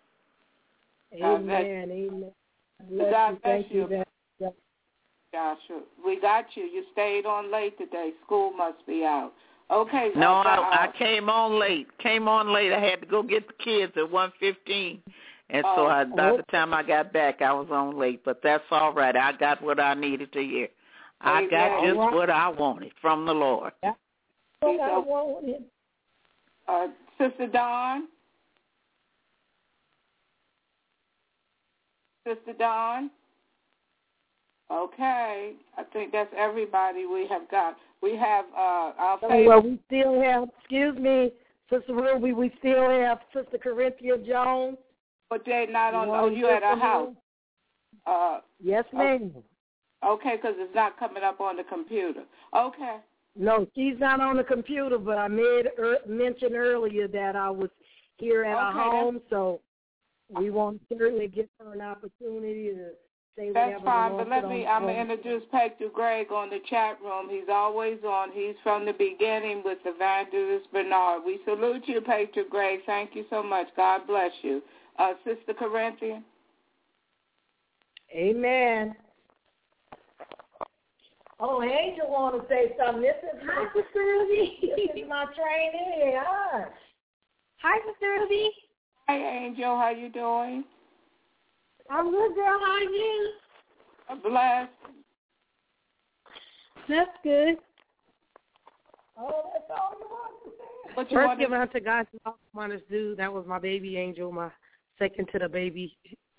Amen. Amen. Bless God you. bless Thank you. you. Joshua, we got you. You stayed on late today. School must be out. Okay. No, uh, I, I came on late. Came on late. I had to go get the kids at one fifteen, and so I, by the time I got back, I was on late. But that's all right. I got what I needed to hear. I Amen. got just right. what I wanted from the Lord. Yeah. What I wanted. Uh, Sister Dawn. Sister Dawn. Okay. I think that's everybody we have got. We have uh, our oh, favorite. Well, we still have, excuse me, Sister Ruby, we still have Sister Corinthia Jones. But they're not on, oh, you Sister at our house. Uh, yes, ma'am. Okay, because it's not coming up on the computer. Okay. No, she's not on the computer, but I made er, mention earlier that I was here at okay, our home, so we want to certainly give her an opportunity to say That's whatever. fine, but let me, I'm going phone. to introduce Pastor Greg on the chat room. He's always on. He's from the beginning with Evangelist Bernard. We salute you, Pastor Greg. Thank you so much. God bless you. Uh, Sister Corinthian. Amen. Oh, Angel want to say something. This is my Sister Ruby. This is my trainee. Hi. Hi, Sister Ruby. Hi, Angel. How you doing? I'm good, girl. How are you? Blessed. That's good. Oh, that's all you want to say. What you First, want giving her to God's honors due. That was my baby Angel, my second to the baby.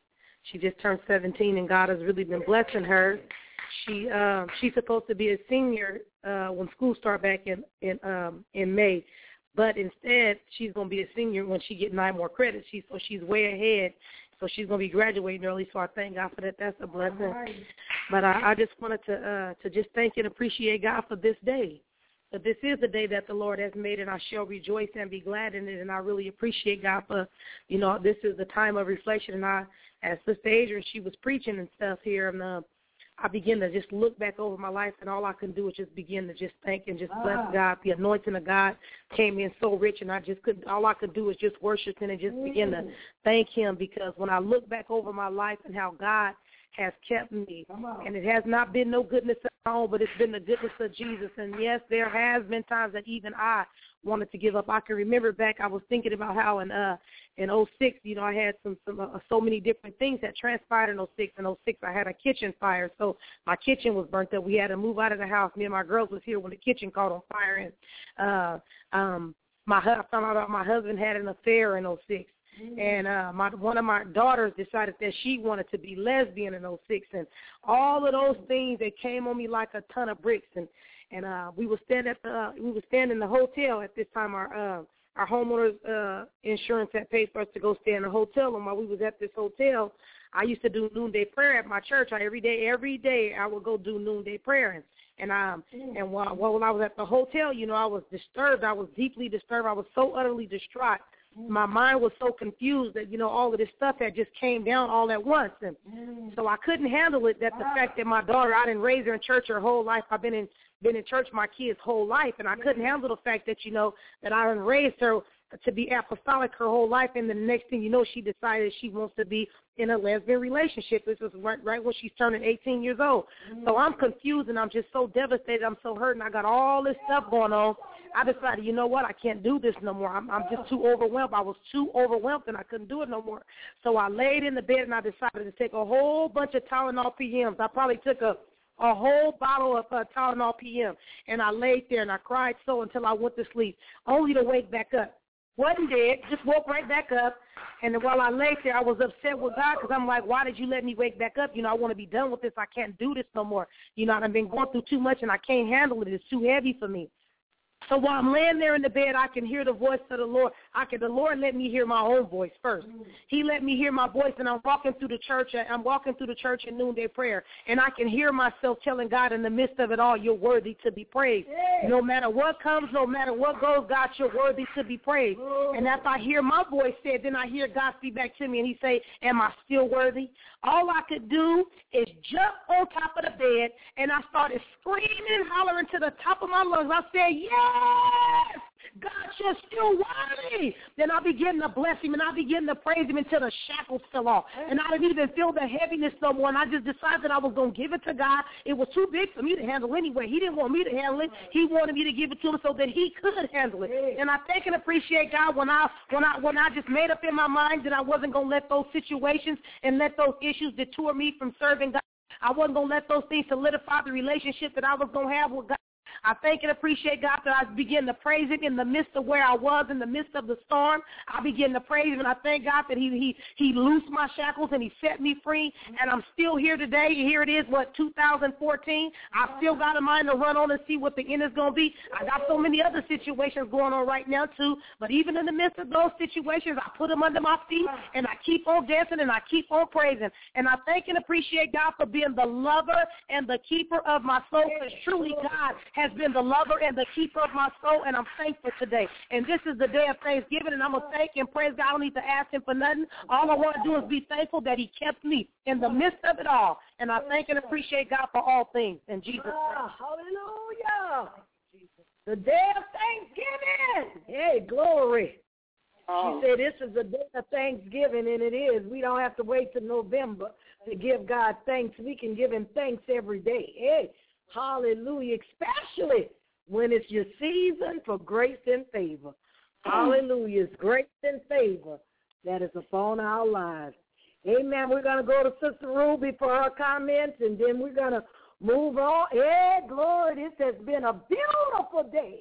She just turned seventeen, and God has really been blessing her. She um, she's supposed to be a senior uh, when school start back in in um, in May, but instead she's going to be a senior when she get nine more credits. She so she's way ahead. So she's going to be graduating early. So I thank God for that. That's a blessing. Right. But I, I just wanted to uh, to just thank and appreciate God for this day. But this is the day that the Lord has made, and I shall rejoice and be glad in it. And I really appreciate God for, you know, this is the time of reflection. And I, as Sister Adrian, she was preaching and stuff here, and uh, I begin to just look back over my life, and all I can do is just begin to just thank and just bless ah. God. The anointing of God came in so rich, and I just couldn't, all I could do is just worship Him and just begin to thank Him, because when I look back over my life and how God has kept me, and it has not been no goodness of my own, but it's been the goodness of Jesus. And yes, there has been times that even I wanted to give up. I can remember back, I was thinking about how in uh in oh six, you know, I had some, some uh, so many different things that transpired in oh six. In oh six, I had a kitchen fire, so my kitchen was burnt up. We had to move out of the house. Me and my girls was here when the kitchen caught on fire, and uh, um, my I found out my husband had an affair in oh six. And uh, my one of my daughters decided that she wanted to be lesbian in oh six, and all of those things that came on me like a ton of bricks. And and uh, we were standing at the uh, we were standing in the hotel at this time. Our uh, our homeowners uh, insurance had paid for us to go stay in a hotel, and while we was at this hotel, I used to do noonday prayer at my church. I, every day, every day, I would go do noonday prayer. And And um and while while I was at the hotel, you know, I was disturbed. I was deeply disturbed. I was so utterly distraught. My mind was so confused that, you know, all of this stuff had just came down all at once. And so I couldn't handle it, that the fact that my daughter, I didn't raise her in church her whole life. I've been in been in church my kids' whole life, and I couldn't handle the fact that, you know, that I didn't raise her to be apostolic her whole life, and the next thing you know, she decided she wants to be in a lesbian relationship. This was right, right when she's turning eighteen years old. So I'm confused, and I'm just so devastated. I'm so hurt, and I got all this stuff going on. I decided, you know what, I can't do this no more. I'm, I'm just too overwhelmed. I was too overwhelmed, and I couldn't do it no more. So I laid in the bed, and I decided to take a whole bunch of Tylenol P Ms. I probably took a a whole bottle of uh, Tylenol P M, and I laid there, and I cried so until I went to sleep, only to wake back up. Wasn't dead, just woke right back up. And then while I lay there, I was upset with God, because I'm like, why did you let me wake back up? You know, I want to be done with this. I can't do this no more. You know, I've been going through too much, and I can't handle it. It's too heavy for me. So while I'm laying there in the bed, I can hear the voice of the Lord. I can. The Lord let me hear my own voice first. He let me hear my voice, and I'm walking through the church. I'm walking through the church in noonday prayer, and I can hear myself telling God in the midst of it all, you're worthy to be praised. No matter what comes, no matter what goes, God, you're worthy to be praised. And after I hear my voice said, then I hear God speak back to me, and he say, am I still worthy? All I could do is jump on top of the bed, and I started screaming and hollering to the top of my lungs. I said, yes, God, you're still worthy. Then I began to bless him, and I began to praise him until the shackles fell off. And I didn't even feel the heaviness no more, and I just decided that I was going to give it to God. It was too big for me to handle anyway. He didn't want me to handle it. He wanted me to give it to him so that he could handle it. And I thank and appreciate God when I when I, when I just made up in my mind that I wasn't going to let those situations and let those issues detour me from serving God. I wasn't going to let those things solidify the relationship that I was going to have with God. I thank and appreciate God that I begin to praise him in the midst of where I was, in the midst of the storm. I begin to praise him, and I thank God that he he he loosed my shackles and he set me free, and I'm still here today. And here it is, what, two thousand fourteen. I still got a mind to run on and see what the end is going to be. I got so many other situations going on right now, too, but even in the midst of those situations, I put them under my feet, and I keep on dancing, and I keep on praising. And I thank and appreciate God for being the lover and the keeper of my soul, because truly God has been the lover and the keeper of my soul, and I'm thankful today. And this is the day of Thanksgiving, and I'm going to thank and praise God. I don't need to ask him for nothing. All I want to do is be thankful that he kept me in the midst of it all. And I thank and appreciate God for all things in Jesus' name. Ah, hallelujah. The day of Thanksgiving. Hey, glory. Oh. She said this is the day of Thanksgiving, and it is. We don't have to wait till November to give God thanks. We can give him thanks every day. Hey, hallelujah, especially when it's your season for grace and favor. Hallelujah. It's grace and favor that is upon our lives. Amen. We're going to go to Sister Ruby for her comments, and then we're going to move on. Hey, glory, this has been a beautiful day.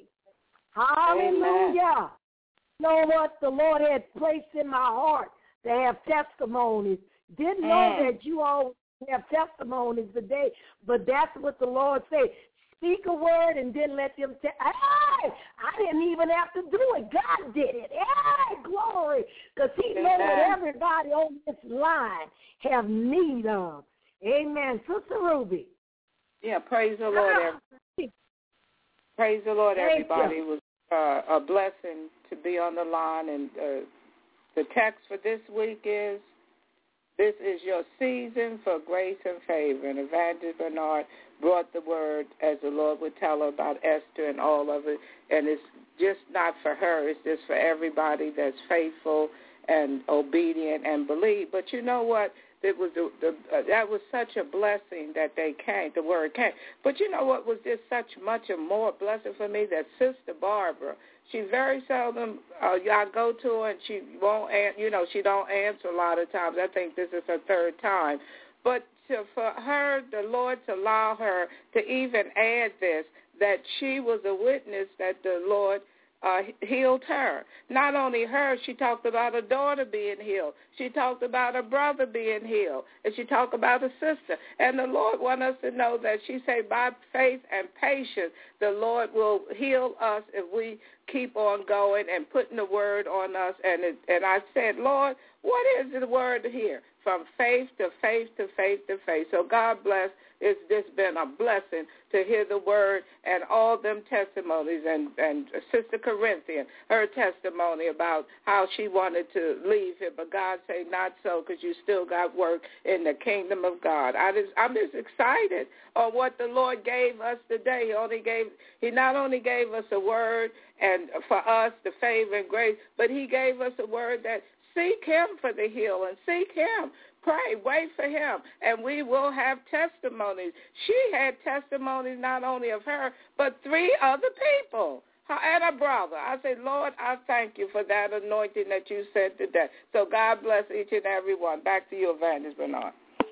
Hallelujah. Amen. You know what the Lord had placed in my heart to have testimonies. Didn't know mm. that you all have testimonies today, but that's what the Lord said. Speak a word and then let them tell. Hey, I didn't even have to do it. God did it. Hey, glory. Because he knows what everybody on this line have need of. Amen. Sister Ruby. Yeah, praise the Lord, everybody. Praise the Lord, everybody. It was uh, a blessing to be on the line. And uh, the text for this week is, this is your season for grace and favor. And Evangelist Bernard brought the word, as the Lord would tell her, about Esther and all of it. And it's just not for her. It's just for everybody that's faithful and obedient and believe. But you know what? It was the, the, uh, that was such a blessing that they came, the word came. But you know what was just such much a more blessing for me? That Sister Barbara, she very seldom, uh, y'all go to her and she won't, an- you know, she don't answer a lot of times. I think this is her third time. But to, for her, the Lord to allow her to even add this, that she was a witness that the Lord Uh, healed her. Not only her, she talked about her daughter being healed. She talked about her brother being healed. And she talked about her sister. And the Lord wants us to know that she said by faith and patience, the Lord will heal us if we keep on going and putting the word on us. And it, and I said, Lord, what is the word here? From faith to faith to faith to faith. So God bless. It's just been a blessing to hear the word and all them testimonies. And, and Sister Corinthian, her testimony about how she wanted to leave here, but God said not so, because you still got work in the kingdom of God. I just, I'm just excited on what the Lord gave us today. He only gave, He not only gave us a word and for us the favor and grace, but He gave us a word that seek Him for the healing. Seek Him. Pray. Wait for Him. And we will have testimonies. She had testimonies not only of her, but three other people. Her and her brother. I said, Lord, I thank you for that anointing that you said today. So God bless each and every one. Back to you, Evangelist Bernard.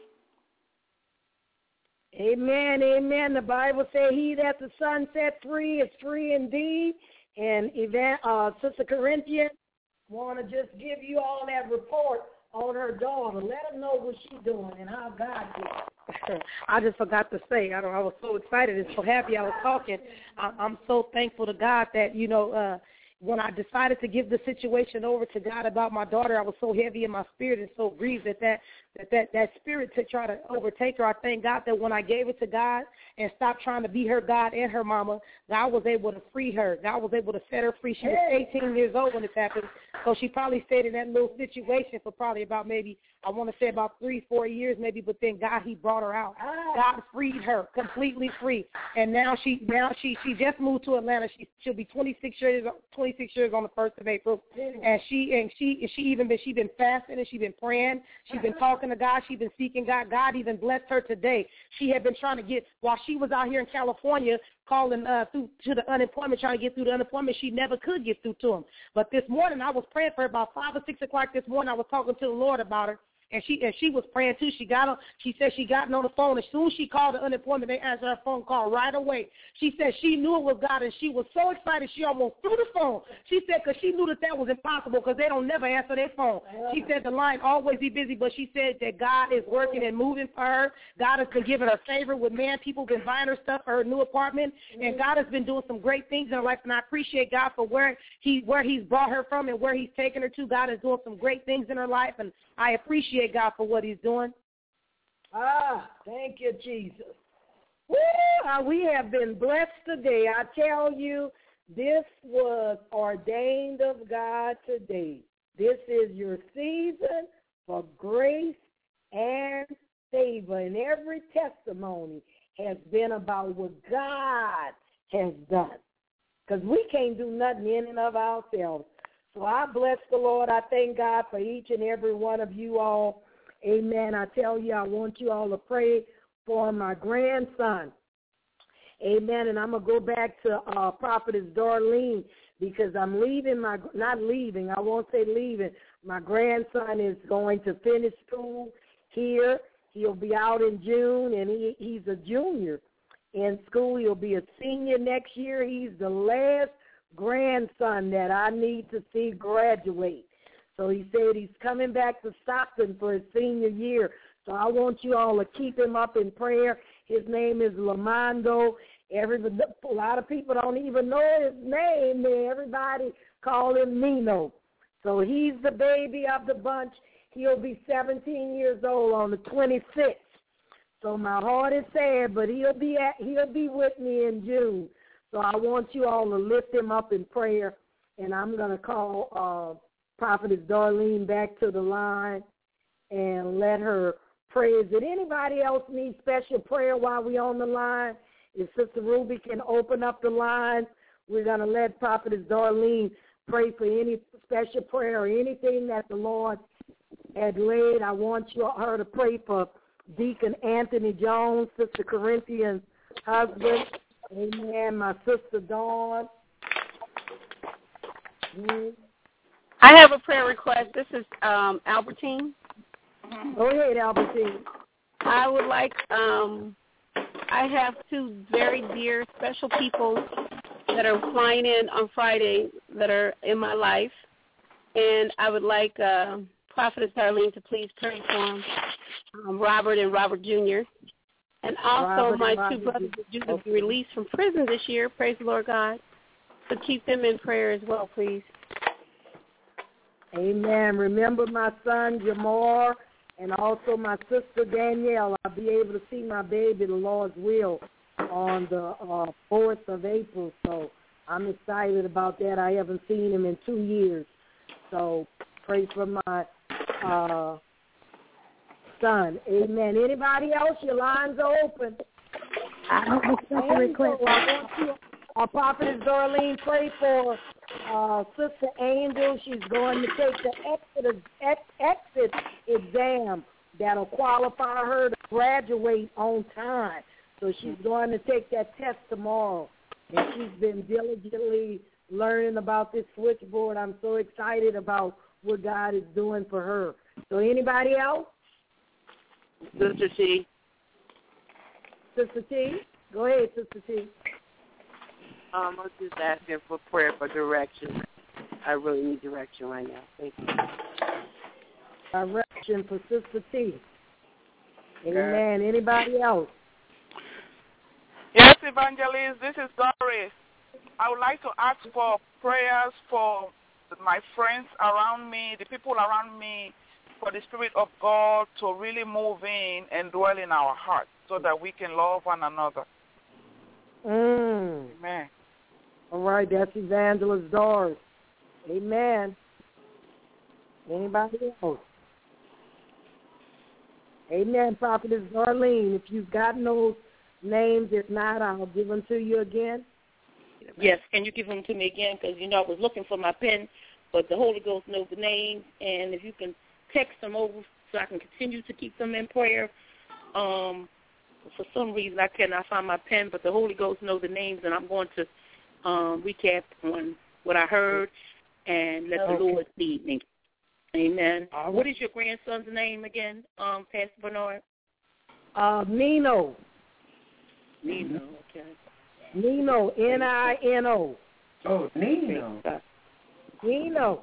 Amen, amen. The Bible says he that the Son set free is free indeed. And Evan, uh, Sister Corinthians, want to just give you all that report on her daughter. Let her know what she's doing and how God did. I just forgot to say, I don't. I was so excited and so happy I was talking. I, I'm so thankful to God that, you know, uh, when I decided to give the situation over to God about my daughter, I was so heavy in my spirit and so grieved that that, that, that, that spirit to try to overtake her. I thank God that when I gave it to God and stopped trying to be her God and her mama, God was able to free her. God was able to set her free. She was eighteen years old when this happened, so she probably stayed in that little situation for probably about maybe, I want to say about three, four years maybe, but then God, He brought her out. God freed her, completely free. And now she now she, she just moved to Atlanta. She, she'll be twenty-six years twenty-six years on the first of April. And she and she and she even been she been fasting and she been praying. She's been talking to God. She's been seeking God. God even blessed her today. She had been trying to get, while she was out here in California calling uh, through to the unemployment, trying to get through the unemployment, she never could get through to him. But this morning I was praying for her about five or six o'clock this morning. I was talking to the Lord about her. and she and she was praying too. She got on. She said she got on the phone. As soon as she called the unemployment, they answered her phone call right away. She said she knew it was God, and she was so excited she almost threw the phone. She said because she knew that that was impossible because they don't never answer their phone. She said the line always be busy, but she said that God is working and moving for her. God has been giving her favor with man. People have been buying her stuff for her new apartment, and God has been doing some great things in her life, and I appreciate God for where he where he's brought her from and where he's taken her to. God is doing some great things in her life, and I appreciate God for what he's doing. Ah, thank you, Jesus. Woo, we have been blessed today. I tell you, this was ordained of God today. This is your season for grace and favor, and every testimony has been about what God has done, because we can't do nothing in and of ourselves. So I bless the Lord. I thank God for each and every one of you all. Amen. I tell you, I want you all to pray for my grandson. Amen. And I'm going to go back to uh, Prophetess Darlene, because I'm leaving my, not leaving, I won't say leaving. My grandson is going to finish school here. He'll be out in June, and he, he's a junior in school. He'll be a senior next year. He's the last grandson that I need to see graduate. So he said he's coming back to Stockton for his senior year. So I want you all to keep him up in prayer. His name is Lamando. Every, a lot of people don't even know his name. Everybody call him Nino. So he's the baby of the bunch. He'll be seventeen years old on the twenty-sixth. So my heart is sad, but he'll be at, he'll be with me in June. So I want you all to lift him up in prayer, and I'm going to call uh, Prophetess Darlene back to the line and let her pray. Is it anybody else need special prayer while we're on the line? If Sister Ruby can open up the line, we're going to let Prophetess Darlene pray for any special prayer or anything that the Lord had laid. I want you, her to pray for Deacon Anthony Jones, Sister Corinthian's husband. Amen. My sister Dawn. Mm. I have a prayer request. This is um, Albertine. Go ahead, Albertine. I would like, um, I have two very dear, special people that are flying in on Friday that are in my life, and I would like uh, Prophetess Darlene to please pray for them, um, Robert and Robert Junior And also Robert my and two Robert brothers are due to be released from prison this year. Praise the Lord God. So keep them in prayer as well, please. Amen. Remember my son, Jamar, and also my sister, Danielle. I'll be able to see my baby, the Lord's will, on the uh, fourth of April. So I'm excited about that. I haven't seen him in two years. So pray for my uh, son. Amen. Anybody else? Your lines are open. I have a special request. I want you, our Prophetess Darlene, pray for uh, Sister Angel. She's going to take the exit, ex, exit exam that'll qualify her to graduate on time. So she's going to take that test tomorrow. And she's been diligently learning about this switchboard. I'm so excited about what God is doing for her. So anybody else? Sister T. Sister T? Go ahead, Sister T. Um, I'm just asking for prayer for direction. I really need direction right now. Thank you. Direction for Sister T. Amen. Anybody else? Yes, Evangelist, this is Doris. I would like to ask for prayers for my friends around me, the people around me, for the Spirit of God to really move in and dwell in our hearts so that we can love one another. Mm. Amen. All right, that's Evangelist Doris. Amen. Anybody else? Amen, Prophetess Darlene. If you've got those names, if not, I'll give them to you again. Yes, can you give them to me again? Because, you know, I was looking for my pen, but the Holy Ghost knows the names, and if you can text them over so I can continue to keep them in prayer. Um, for some reason, I cannot find my pen, but the Holy Ghost knows the names, and I'm going to um, recap on what I heard and let okay. the Lord lead me. Amen. Right. What is your grandson's name again, um, Pastor Bernard? Uh, Nino. Nino, okay. Nino, N I N O. Oh, Nino. Nino.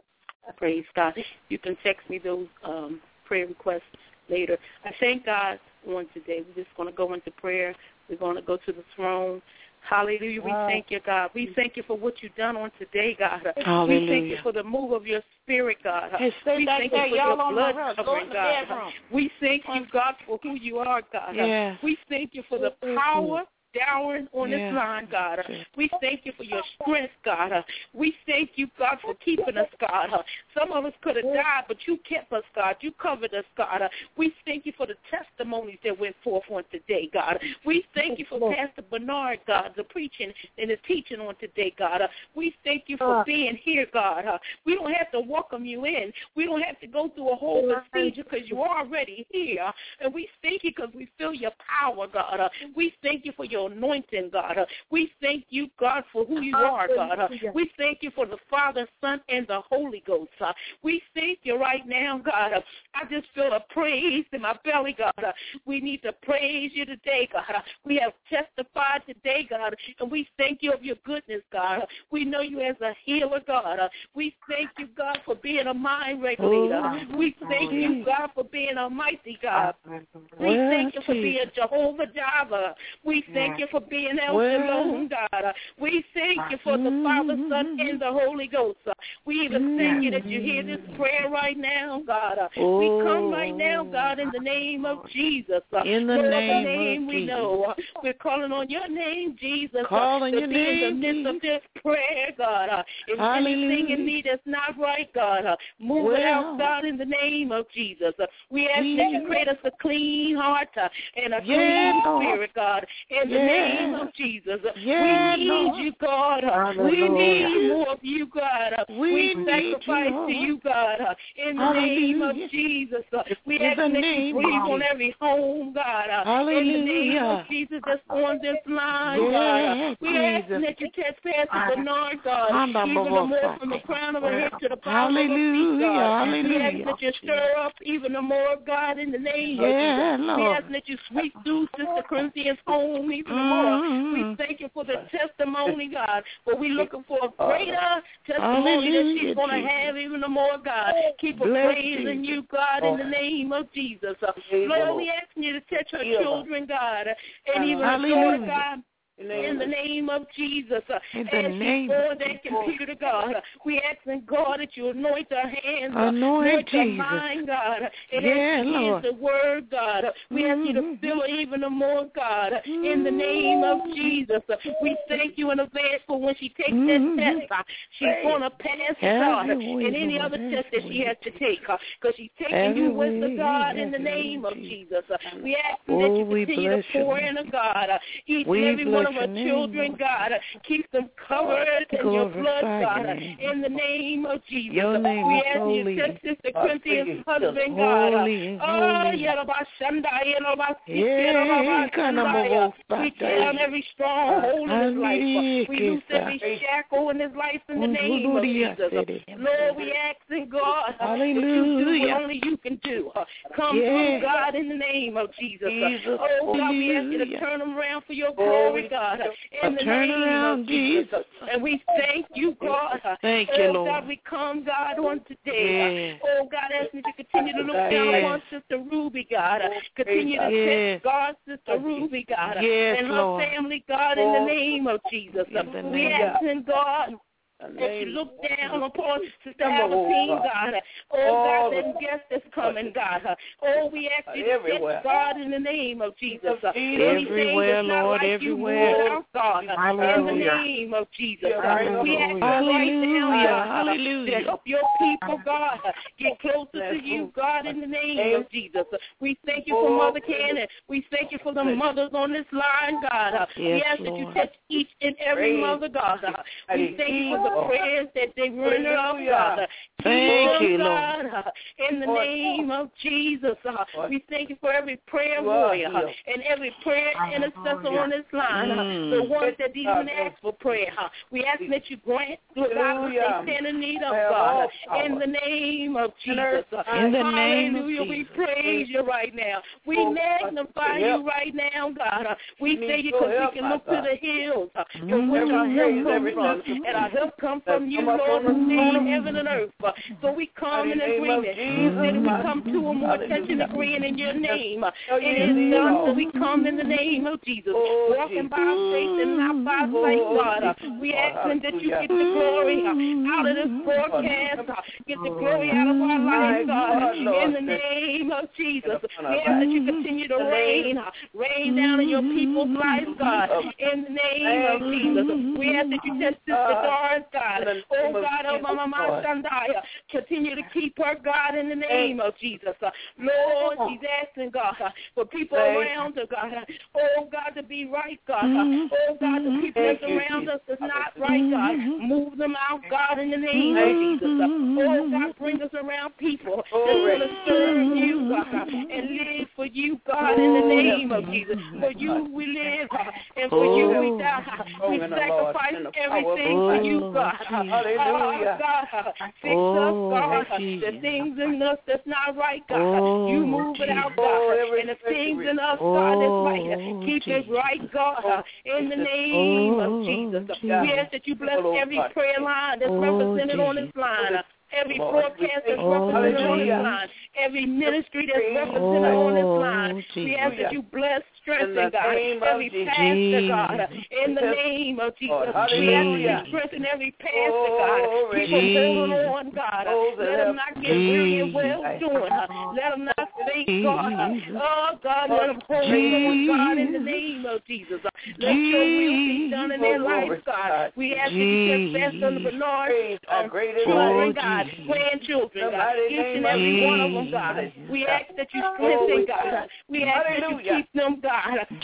Praise God. You can text me those um, prayer requests later. I thank God on today. We're just going to go into prayer. We're going to go to the throne. Hallelujah. We wow. thank you, God. We thank you for what you've done on today, God. Hallelujah. We thank you for the move of your spirit, God. Hey, stay we back thank there. you for Y'all your on blood the road. covering, God. Bedroom. We thank you, God, for who you are, God. Yeah. We thank you for the power down on yeah. this line, God. Uh, we thank you for your strength, God. Uh, we thank you, God, for keeping us, God. Uh, some of us could have died, but you kept us, God. You covered us, God. Uh, we thank you for the testimonies that went forth on today, God. We thank you for Pastor Bernard, God, the preaching and the teaching on today, God. Uh, we thank you for being here, God. Uh, we don't have to welcome you in. We don't have to go through a whole procedure because you're already here. And we thank you because we feel your power, God. Uh, we thank you for your anointing, God. Uh, we thank you, God, for who you are, God. Uh, we thank you for the Father, Son, and the Holy Ghost. Uh, we thank you right now, God. Uh, I just feel a praise in my belly, God. Uh, we need to praise you today, God. Uh, we have testified today, God, and we thank you of your goodness, God. Uh, we know you as a healer, God. Uh, we thank you, God, for being a mind regulator. Oh, we thank you, God, for being a mighty God. We thank you for being Jehovah Jireh. We thank you for being El Shalom, God. Uh, we thank you for the Father, Son, and the Holy Ghost. Uh, we even thank you that you hear this prayer right now, God. Uh, oh. We come right now, God, in the name of Jesus. Uh, in the Lord, name, the name of we Jesus. know. Uh, we're calling on your name, Jesus. Calling uh, your to be name, in the midst of this prayer, God. Uh, if Hallelujah. anything in me that's not right, God, uh, move well, it out, God, in the name of Jesus. Uh, we ask that you create us a clean heart uh, and a yeah, clean Lord. spirit, God, in the yeah. name of Jesus. Uh, yeah, we need Lord. you, God. Uh, we need more of you, God. Uh, we, we sacrifice you, to you, God, uh, in the Hallelujah. name of Jesus. Uh, we in ask the that name you breathe on every home, God, uh, in the name of Jesus that's on this line, yeah, God. Uh, we Jesus. ask that you touch Pastor Bernard, God, even the more from the crown of her head to the bottom of her feet, God. We ask that you stir up even the more, God, in the name yeah, of Jesus. Lord. We ask that you sweep through Sister Corinthians home even the mm-hmm. more. We thank you for the testimony, God, but we're looking for a greater testimony Hallelujah, that she's going to have even the more, God. Keep her Bless praising Jesus. you, God, in the name of Jesus. Uh, Lord, we asking you to touch her children, God, and even her daughter, God. In the name of Jesus, uh, in as the she's name on that computer, God, uh, we asking God that you anoint her hands, uh, anoint, anoint her Jesus. mind, God, uh, and yeah, as she Lord. hears the word, God, uh, we mm-hmm. ask you to fill her even more, God, uh, in the name of Jesus. Uh, we thank you in advance for when she takes mm-hmm. that test, uh, she's going to pass, God, uh, and any other test that she has to take, because uh, she's taking you with the God in the name of Jesus. Uh, we ask oh, that you continue to pour in her, God, uh, each we and every one of her name, children, Lord. God. Keep them covered in your blood, God, in the name of Jesus. Your name we is ask holy. you to touch Sister Corinthian's husband, God. Holy, Oh, holy. yeah, we tear down every stronghold in his life. We loose every shackle in his life in the name of Jesus. Lord, we ask in God that you do what only you can do. Come yeah. through, God, in the name of Jesus. Jesus. Oh, God, we ask you to turn them around for your glory, God, in the turn name around, of Jesus. Jesus. And we thank you, God. Thank oh, you, Lord. God, we come, God, on today. Yeah. Oh, God, ask me to continue to look down yeah. upon Sister Ruby, God. Continue to yeah. touch God, Sister Ruby, God, yes, and her Lord. family, God, in the name of Jesus. In we ask in God that you look down upon Sister Albertine, God. Oh, God, that guest is coming, God. Oh, we ask you to touch God in the name of Jesus. Everywhere, Lord, like everywhere. You God, in the name of Jesus. Hallelujah. We ask you right now, God, to help your people, God, get closer to you, God, in the name of Jesus. We thank you for Mother Cannon. We thank you for the mothers on this line, God. Yes, we ask Lord. that you touch each and every mother, God. We thank you for the prayers that they render up, God. Thank you, God, Lord. in the name of Jesus, uh, we thank you for every prayer warrior uh, and every prayer intercessor on this line, uh, Mm. the ones that didn't even ask for prayer. Uh, we ask that you grant, Lord God, what they stand in need of, God, uh, in the name of Jesus. Uh, in the name hallelujah, of we Jesus. praise you right now. We magnify you right now, God. Uh, we thank you because we can look to the hills uh, from which our help comes from, and our help comes from you, Lord, who made heaven and earth. Uh, so we come in agreement. You said if we come two or more touching agreeing in your name, uh, it is done. So we come in the name of Jesus, walking by faith and not by sight, God. Uh, we ask that you get the glory uh, out of this broadcast, uh, get the glory out of our lives, God, in the name of Jesus. We ask that you continue to rain, uh, rain down in your people's lives, God, in the name of Jesus. We ask that you test Sister Doris, God. Oh, God, oh, Mama, Mama, Shandaya. Continue to keep her, God, in the name of Jesus. Uh, Lord, she's asking, God, uh, for people around her, God. Uh, oh, God, to be right, God. Uh, oh, God, the people that's around us that's not right, God. Move them out, God, in the name of Jesus. Uh, oh, God, bring us around people that's going to serve you, God, and live for you, God, in the name of Jesus. For you we live, uh, and for you we die. We sacrifice everything for you, God. Hallelujah. God, fix us, God. The things in us that's not right, God. You move it out, God. And the things in us, God, that's right. Keep it right, God. In the name of Jesus. We ask that you bless every prayer line that's represented on this line. Every broadcast that's represented on this line, every ministry that's represented on this line, we ask that you bless, strengthen, God, every pastor, God, in the name of Jesus. We ask that you strengthen every pastor, God. Keep them holding on, God. Let them not get weary and well doing. Let them not faint, God. Oh, God, let them hold on, God, in the name of Jesus. Let your will be done in their lives, God. We ask that you just bless them, Bernard, um, children, God, grandchildren, God, each and every one of them, God. We ask that you strengthen, God. We ask that you keep them, God. Oh, God.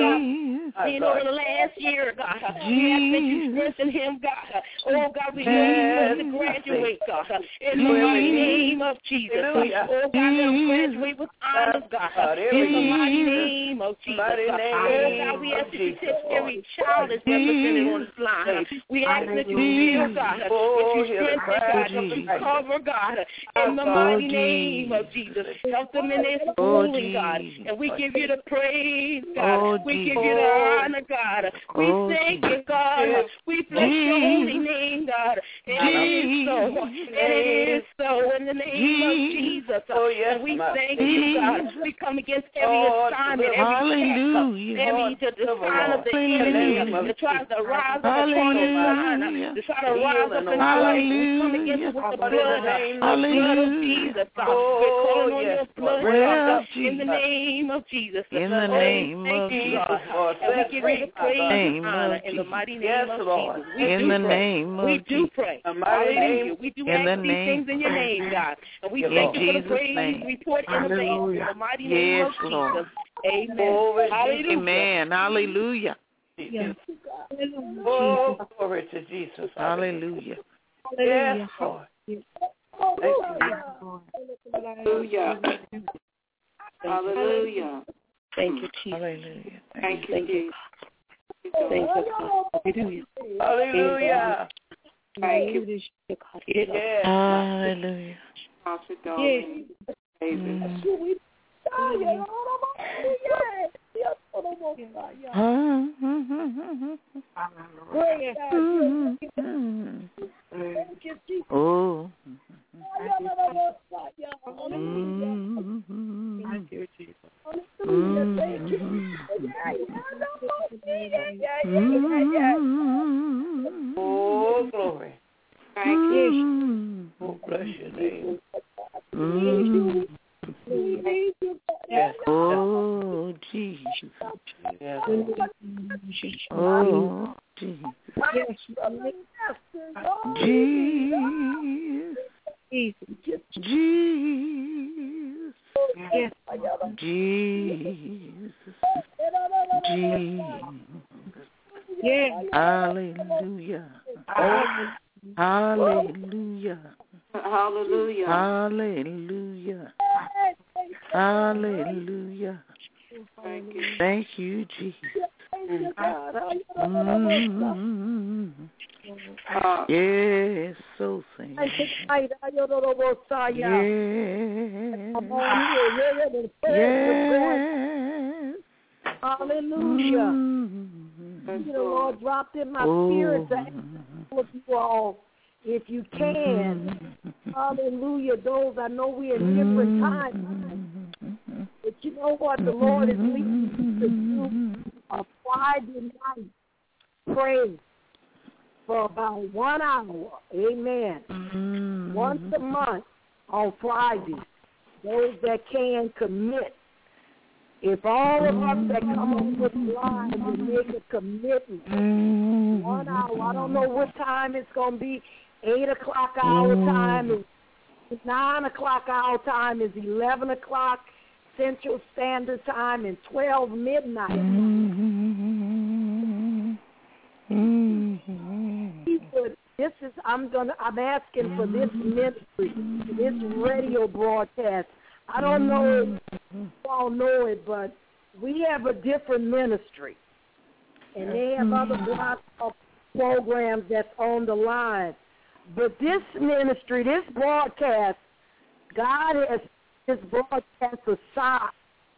You know, in the last year, God, we ask that you strengthen him, God. Oh, God, we know he's supposed to graduate, God. In the mighty name of Jesus. Oh, God, let him graduate with honors, God. In the mighty name of Jesus. Oh, God, we ask that you touch every child that's represented on this line. We ask that you heal, God. That you strengthen, God. Help them cover, God. In the mighty name of Jesus. Help them in their schooling, God. And we give you the praise, God. We give you the honor, God. We thank you, God. We bless your holy name, God. And it is so. And it is so in the name of Jesus. And we thank you, God. We come against every assignment, every attack, every the design of the enemy that tries to rise up upon the line, to try to rise up in our life. We come against it with the blood, the blood of Jesus. We're calling on your blood, God, in the name of Jesus. In the name of Jesus. And we give you the praise and honor in the mighty name of Jesus. We in the name of We do pray. Hallelujah. We do ask these things in your name, God. And we thank you for the praise report in advance in the mighty name of Jesus. Amen. Hallelujah. Amen. Hallelujah. Yes. Oh, glory to Jesus. Hallelujah. Yes, Lord. Hallelujah. Hallelujah. Thank you, Jesus. Hallelujah. Thank you, Jesus. Thank you, God. Hallelujah. Hallelujah. Thank you. Yes. Hallelujah. Yes. David. Oh. Oh, glory. Thank you. Oh, bless your name. Yes. Oh, Jesus. Yes. Oh, Jesus. Jesus. Jesus. Yes. Jesus. Jesus. Yes. Hallelujah. Hallelujah. Hallelujah. Hallelujah. Hallelujah. Thank you. Thank you, Jesus. Mm-hmm. Uh, yes, so sing. Yes. Yes. Hallelujah. Mm-hmm. You know, Lord dropped in my oh. spirit to ask all of you all, if you can. Mm-hmm. Hallelujah. Those, I know we're in different times. Mm-hmm. But you know what? The Lord is leading you to do a Friday night praise for about one hour. Amen. Mm-hmm. Once a month on Friday. Those that can commit. If all of us that come on this line will make a commitment, mm-hmm. one hour, I don't know what time it's going to be, eight o'clock our mm-hmm. time, is nine o'clock our time, is eleven o'clock Central Standard Time, and twelve midnight. Mm-hmm. Mm-hmm. This is, I'm gonna, I'm asking for this ministry, this radio broadcast. I don't know if you all know it, but we have a different ministry. And they have other block programs that's on the line. But this ministry, this broadcast, God has this broadcast aside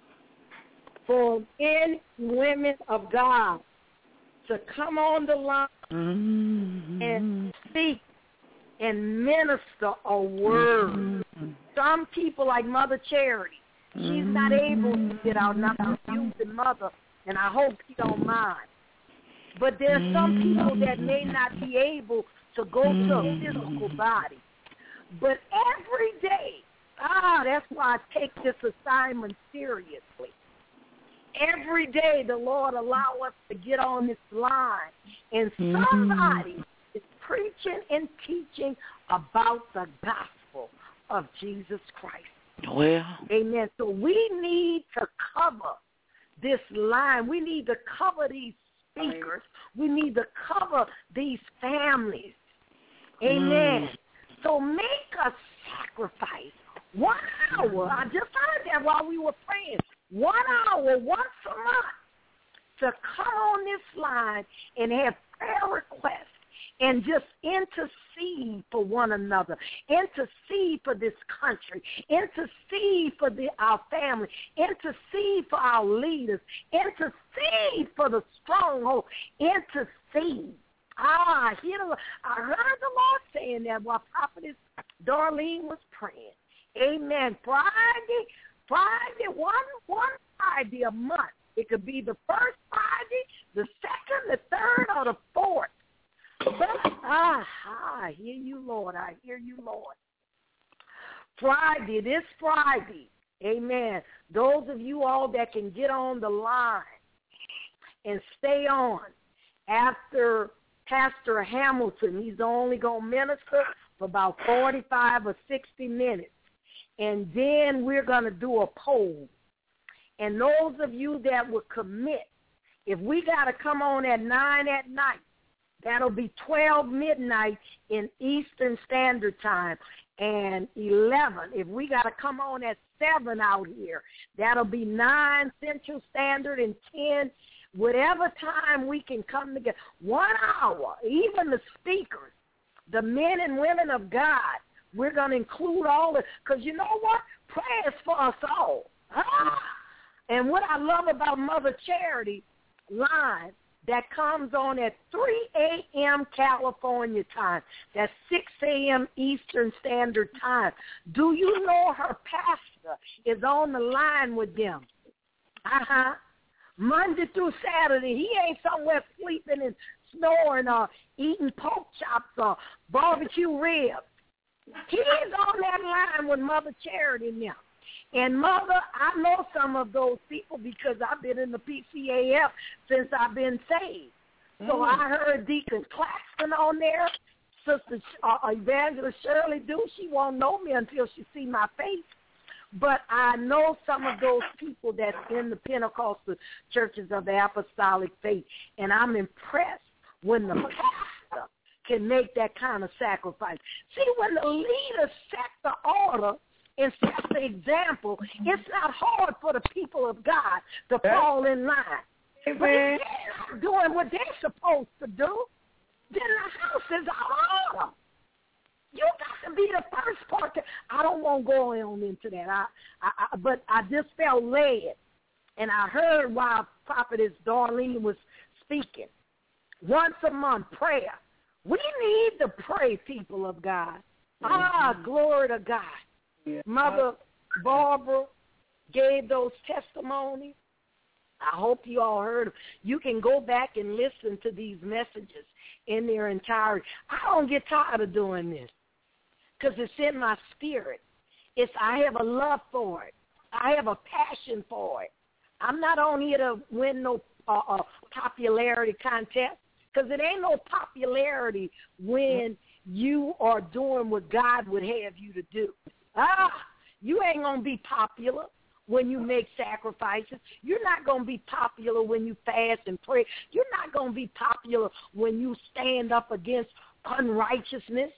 for men and women of God to come on the line mm-hmm. and speak and minister a word. Mm-hmm. Some people like Mother Charity, she's mm-hmm. not able to get out. Now, I'm using Mother, and I hope she don't mind. But there's mm-hmm. some people that may not be able to go mm-hmm. to a physical body. But every day, ah, that's why I take this assignment seriously. Every day the Lord allow us to get on this line, and somebody mm-hmm. is preaching and teaching about the gospel of Jesus Christ. Well, amen. So we need to cover this line. We need to cover these speakers. We need to cover these families. Amen. Mm. So make a sacrifice. One hour. I just heard that while we were praying. One hour once a month to come on this line and have prayer requests and just intercede for one another, intercede for this country, intercede for the, our family, intercede for our leaders, intercede for the stronghold, intercede. Ah, you know, I heard the Lord saying that while Prophetess Darlene was praying. Amen. Friday, Friday, one, one Friday a month. It could be the first Friday, the second, the third, or the fourth. But, ah, I hear you, Lord. I hear you, Lord. Friday, this Friday, amen. Those of you all that can get on the line and stay on after Pastor Hamilton, he's only going to minister for about forty-five or sixty minutes. And then we're going to do a poll. And those of you that will commit, if we got to come on at nine at night, that'll be twelve midnight in Eastern Standard Time, and eleven. If we got to come on at seven out here, that'll be nine Central Standard and ten, whatever time we can come together. One hour, even the speakers, the men and women of God, we're going to include all of, because you know what? Prayer is for us all. Ah! And what I love about Mother Charity Live, that comes on at three a.m. California time. That's six a.m. Eastern Standard Time. Do you know her pastor is on the line with them? Uh-huh. Monday through Saturday. He ain't somewhere sleeping and snoring or eating pork chops or barbecue ribs. He's on that line with Mother Charity now. And, Mother, I know some of those people because I've been in the P C A F since I've been saved. So mm. I heard Deacon Claxton on there, Sister uh, Evangelist Shirley Do. She won't know me until she see my face. But I know some of those people that's in the Pentecostal churches of the Apostolic Faith, and I'm impressed when the pastor can make that kind of sacrifice. See, when the leaders set the order and set the example, it's not hard for the people of God to fall in line. But if they're not doing what they're supposed to do, then the house is out of order. You got to be the first part. To, I don't want to go on into that, I, I, I, but I just felt led, and I heard while Prophetess Darlene was speaking. Once a month, prayer. We need to pray, people of God. Mm-hmm. Ah, glory to God. Yeah. Mother Barbara gave those testimonies. I hope you all heard them. You can go back and listen to these messages in their entirety. I don't get tired of doing this because it's in my spirit. It's I have a love for it. I have a passion for it. I'm not on here to win no uh, uh, popularity contest because it ain't no popularity when you are doing what God would have you to do. Ah, you ain't going to be popular when you make sacrifices. You're not going to be popular when you fast and pray. You're not going to be popular when you stand up against unrighteousness,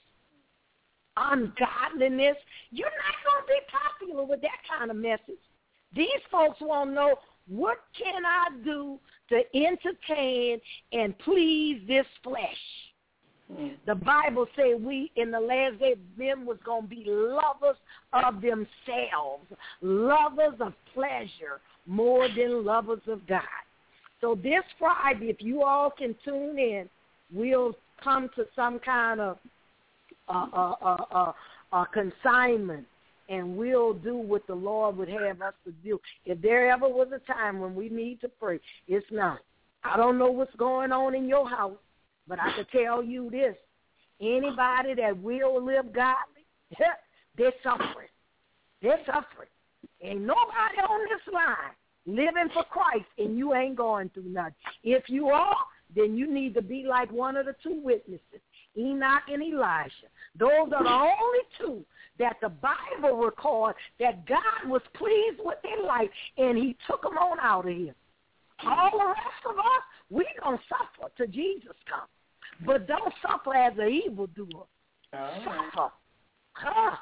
ungodliness. You're not going to be popular with that kind of message. These folks want to know, what can I do to entertain and please this flesh? Mm. The Bible says we in the last day, men was going to be lovers of themselves, lovers of pleasure more than lovers of God. So this Friday, if you all can tune in, we'll come to some kind of uh, uh, uh, uh, uh, consignment, and we'll do what the Lord would have us to do. If there ever was a time when we need to pray, it's not. I don't know what's going on in your house, but I can tell you this. Anybody that will live godly, they're suffering. They're suffering. Ain't nobody on this line living for Christ, and you ain't going through nothing. If you are, then you need to be like one of the two witnesses, Enoch and Elijah. Those are the only two that the Bible records that God was pleased with their life, and he took them on out of here. All the rest of us, we're going to suffer till Jesus comes. But don't suffer as an evildoer. Oh. Suffer. Ah,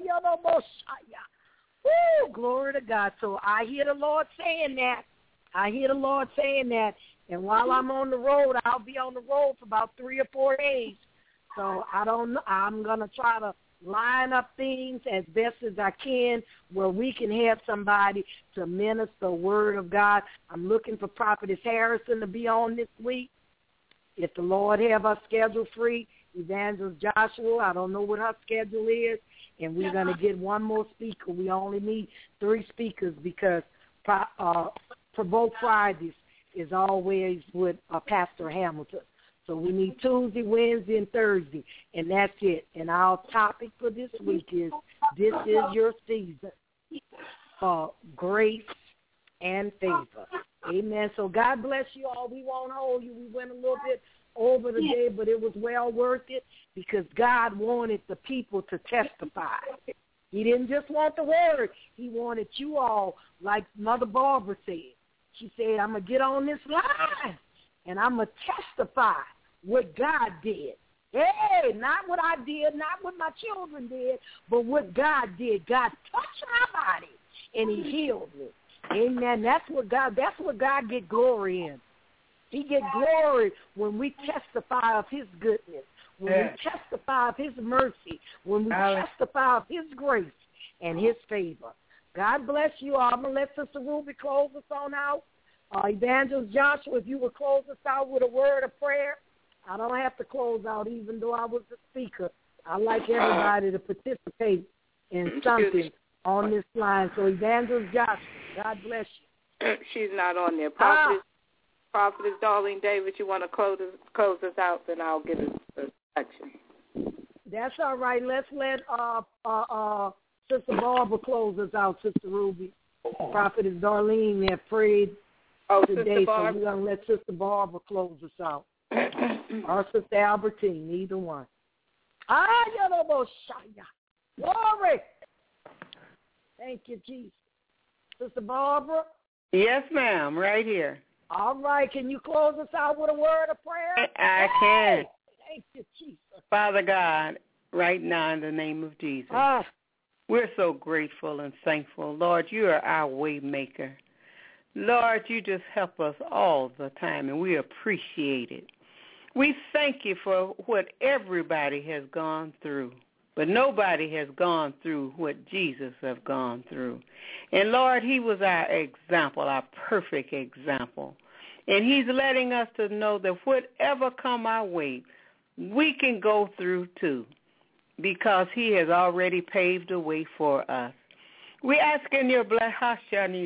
Woo, glory to God. So I hear the Lord saying that. I hear the Lord saying that. And while I'm on the road, I'll be on the road for about three or four days. So I don't know. I'm going to try to line up things as best as I can where we can have somebody to minister the word of God. I'm looking for Prophetess Harrison to be on this week. If the Lord have her schedule free, Evangelist Joshua, I don't know what her schedule is, and we're going to get one more speaker. We only need three speakers because uh, Provoke Fridays is always with uh, Pastor Hamilton. So we need Tuesday, Wednesday, and Thursday, and that's it. And our topic for this week is, this is your season for grace and favor. Amen. So God bless you all. We won't hold you. We went a little bit over the day, but it was well worth it because God wanted the people to testify. He didn't just want the word. He wanted you all, like Mother Barbara said. She said, I'm going to get on this line, and I'm going to testify what God did. Hey, not what I did, not what my children did, but what God did. God touched my body, and he healed me. Amen. That's what God, that's what God get glory in. He get glory when we testify of his goodness, when we testify of his mercy, when we testify of his grace and his favor. God bless you all. I'm going to let Sister Ruby close us on out. Uh, Evangelist Joshua, if you would close us out with a word of prayer. I don't have to close out even though I was the speaker. I like everybody to participate in something on this line. So Evangelist Joshua, God bless you. She's not on there. Prophetess, ah. Prophetess Darlene Davis, you want to close us, close us out, then I'll give it a section. That's all right. Let's let uh, uh, uh, Sister Barbara close us out, Sister Ruby. Prophetess Darlene have prayed oh, today, so we're going to let Sister Barbara close us out. Or Sister Albertine, either one. Ah, glory. Thank you, Jesus. Sister Barbara? Yes, ma'am, right here. All right. Can you close us out with a word of prayer? I can. Thank you, Jesus. Father God, right now in the name of Jesus, ah. we're so grateful and thankful. Lord, you are our way maker. Lord, you just help us all the time, and we appreciate it. We thank you for what everybody has gone through, but nobody has gone through what Jesus has gone through. And, Lord, he was our example, our perfect example. And he's letting us to know that whatever come our way, we can go through too, because he has already paved the way for us. We ask in your blessing.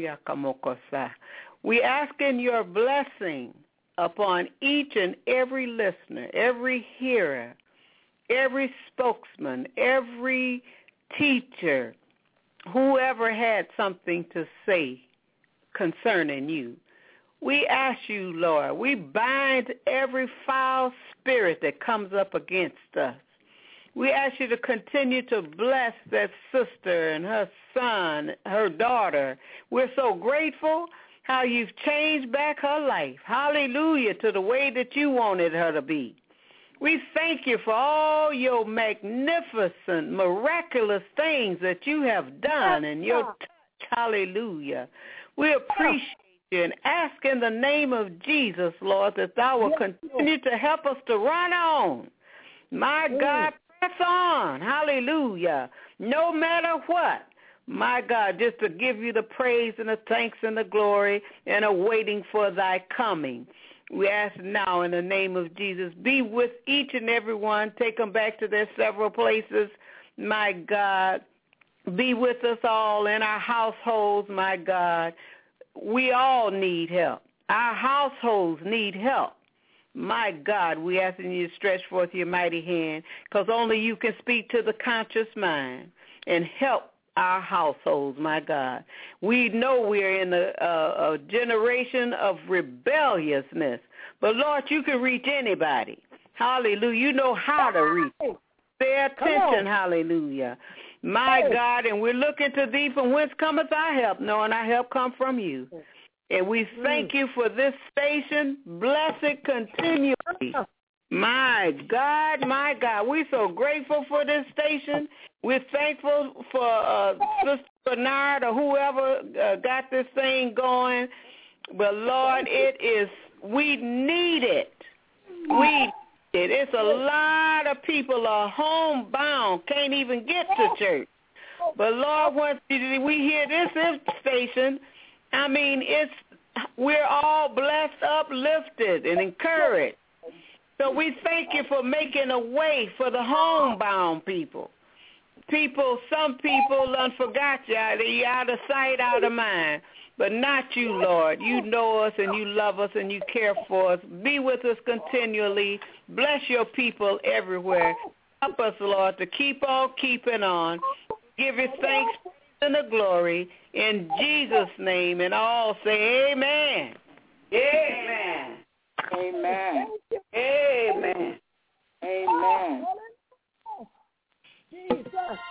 We ask in your blessing upon each and every listener, every hearer, every spokesman, every teacher, whoever had something to say concerning you. We ask you, Lord, we bind every foul spirit that comes up against us. We ask you to continue to bless that sister and her son, her daughter. We're so grateful how you've changed back her life. Hallelujah, to the way that you wanted her to be. We thank you for all your magnificent, miraculous things that you have done and your touch. Hallelujah. We appreciate you and ask in the name of Jesus, Lord, that thou will continue to help us to run on. My God, press on. Hallelujah. No matter what. My God, just to give you the praise and the thanks and the glory and awaiting for thy coming. We ask now in the name of Jesus, be with each and every one. Take them back to their several places. My God, be with us all in our households, my God. We all need help. Our households need help. My God, we ask you to stretch forth your mighty hand, because only you can speak to the conscious mind and help our households, my God. We know we're in a, a, a generation of rebelliousness, but Lord, you can reach anybody. Hallelujah. You know how to reach. Pay attention. Hallelujah. My God, and we're looking to thee from whence cometh our help, knowing our help come from you. And we thank you for this station. Bless it continually. My God, my God, we're so grateful for this station. We're thankful for uh, Sister Bernard or whoever uh, got this thing going. But, Lord, it is, we need it. We need it. It's a lot of people are homebound, can't even get to church. But, Lord, once we hear this station, I mean, it's we're all blessed, uplifted, and encouraged. So we thank you for making a way for the homebound people. People, some people done forgot you. You're out of sight, out of mind. But not you, Lord. You know us and you love us and you care for us. Be with us continually. Bless your people everywhere. Help us, Lord, to keep on keeping on. Give you thanks and the glory in Jesus' name. And all say amen. Amen. Amen. Amen. Amen. Jesus.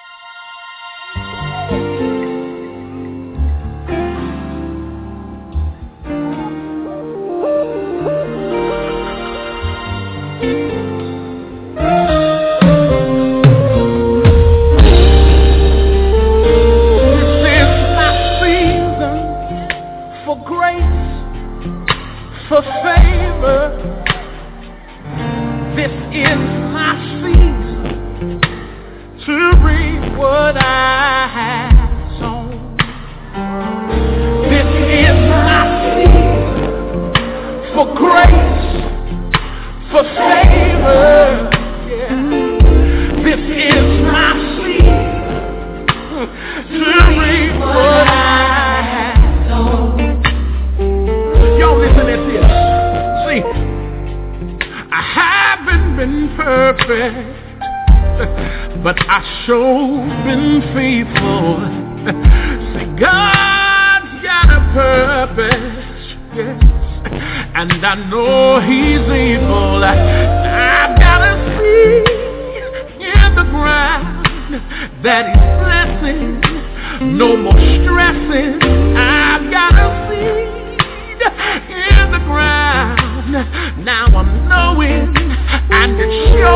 For favor, this is my season to reap what I have sown. This is my season for grace, for favor. Yeah. This is my season to reap what I have sown. Y'all listen at this. See, I haven't been perfect, but I sure been faithful. See, God's got a purpose, yes, and I know He's able. I've got a seed in the ground that He's blessing. No more stressing. I've got a seed in the ground. Now I'm knowing, and it's sure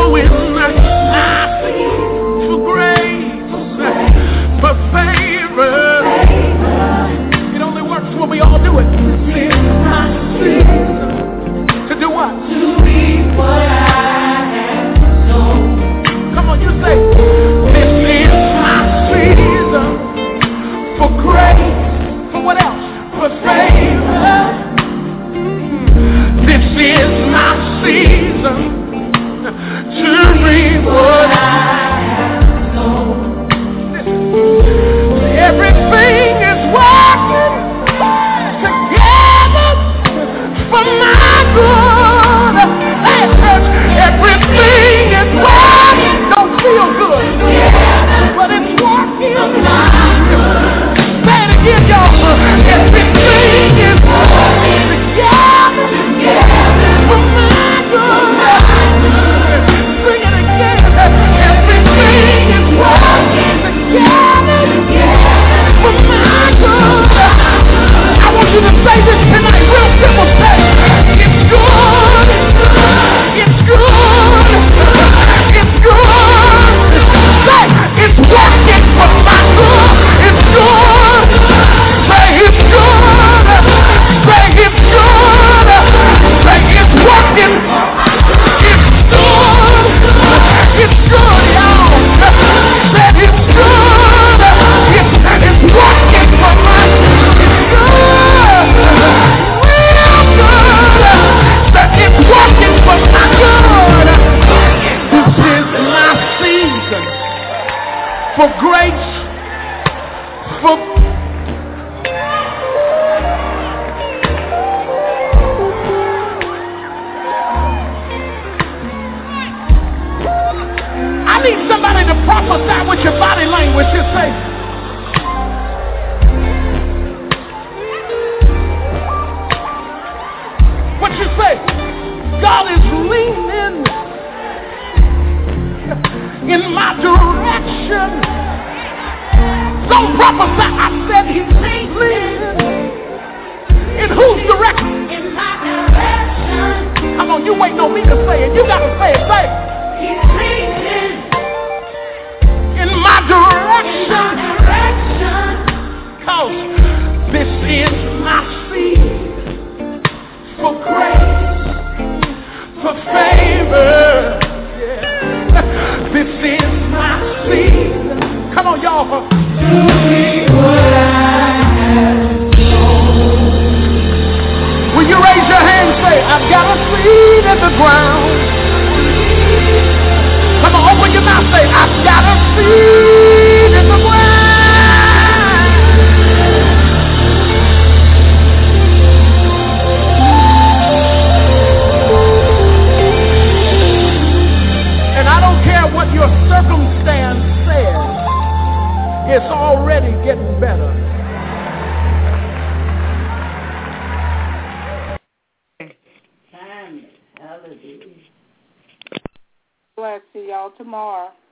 bless. See y'all tomorrow.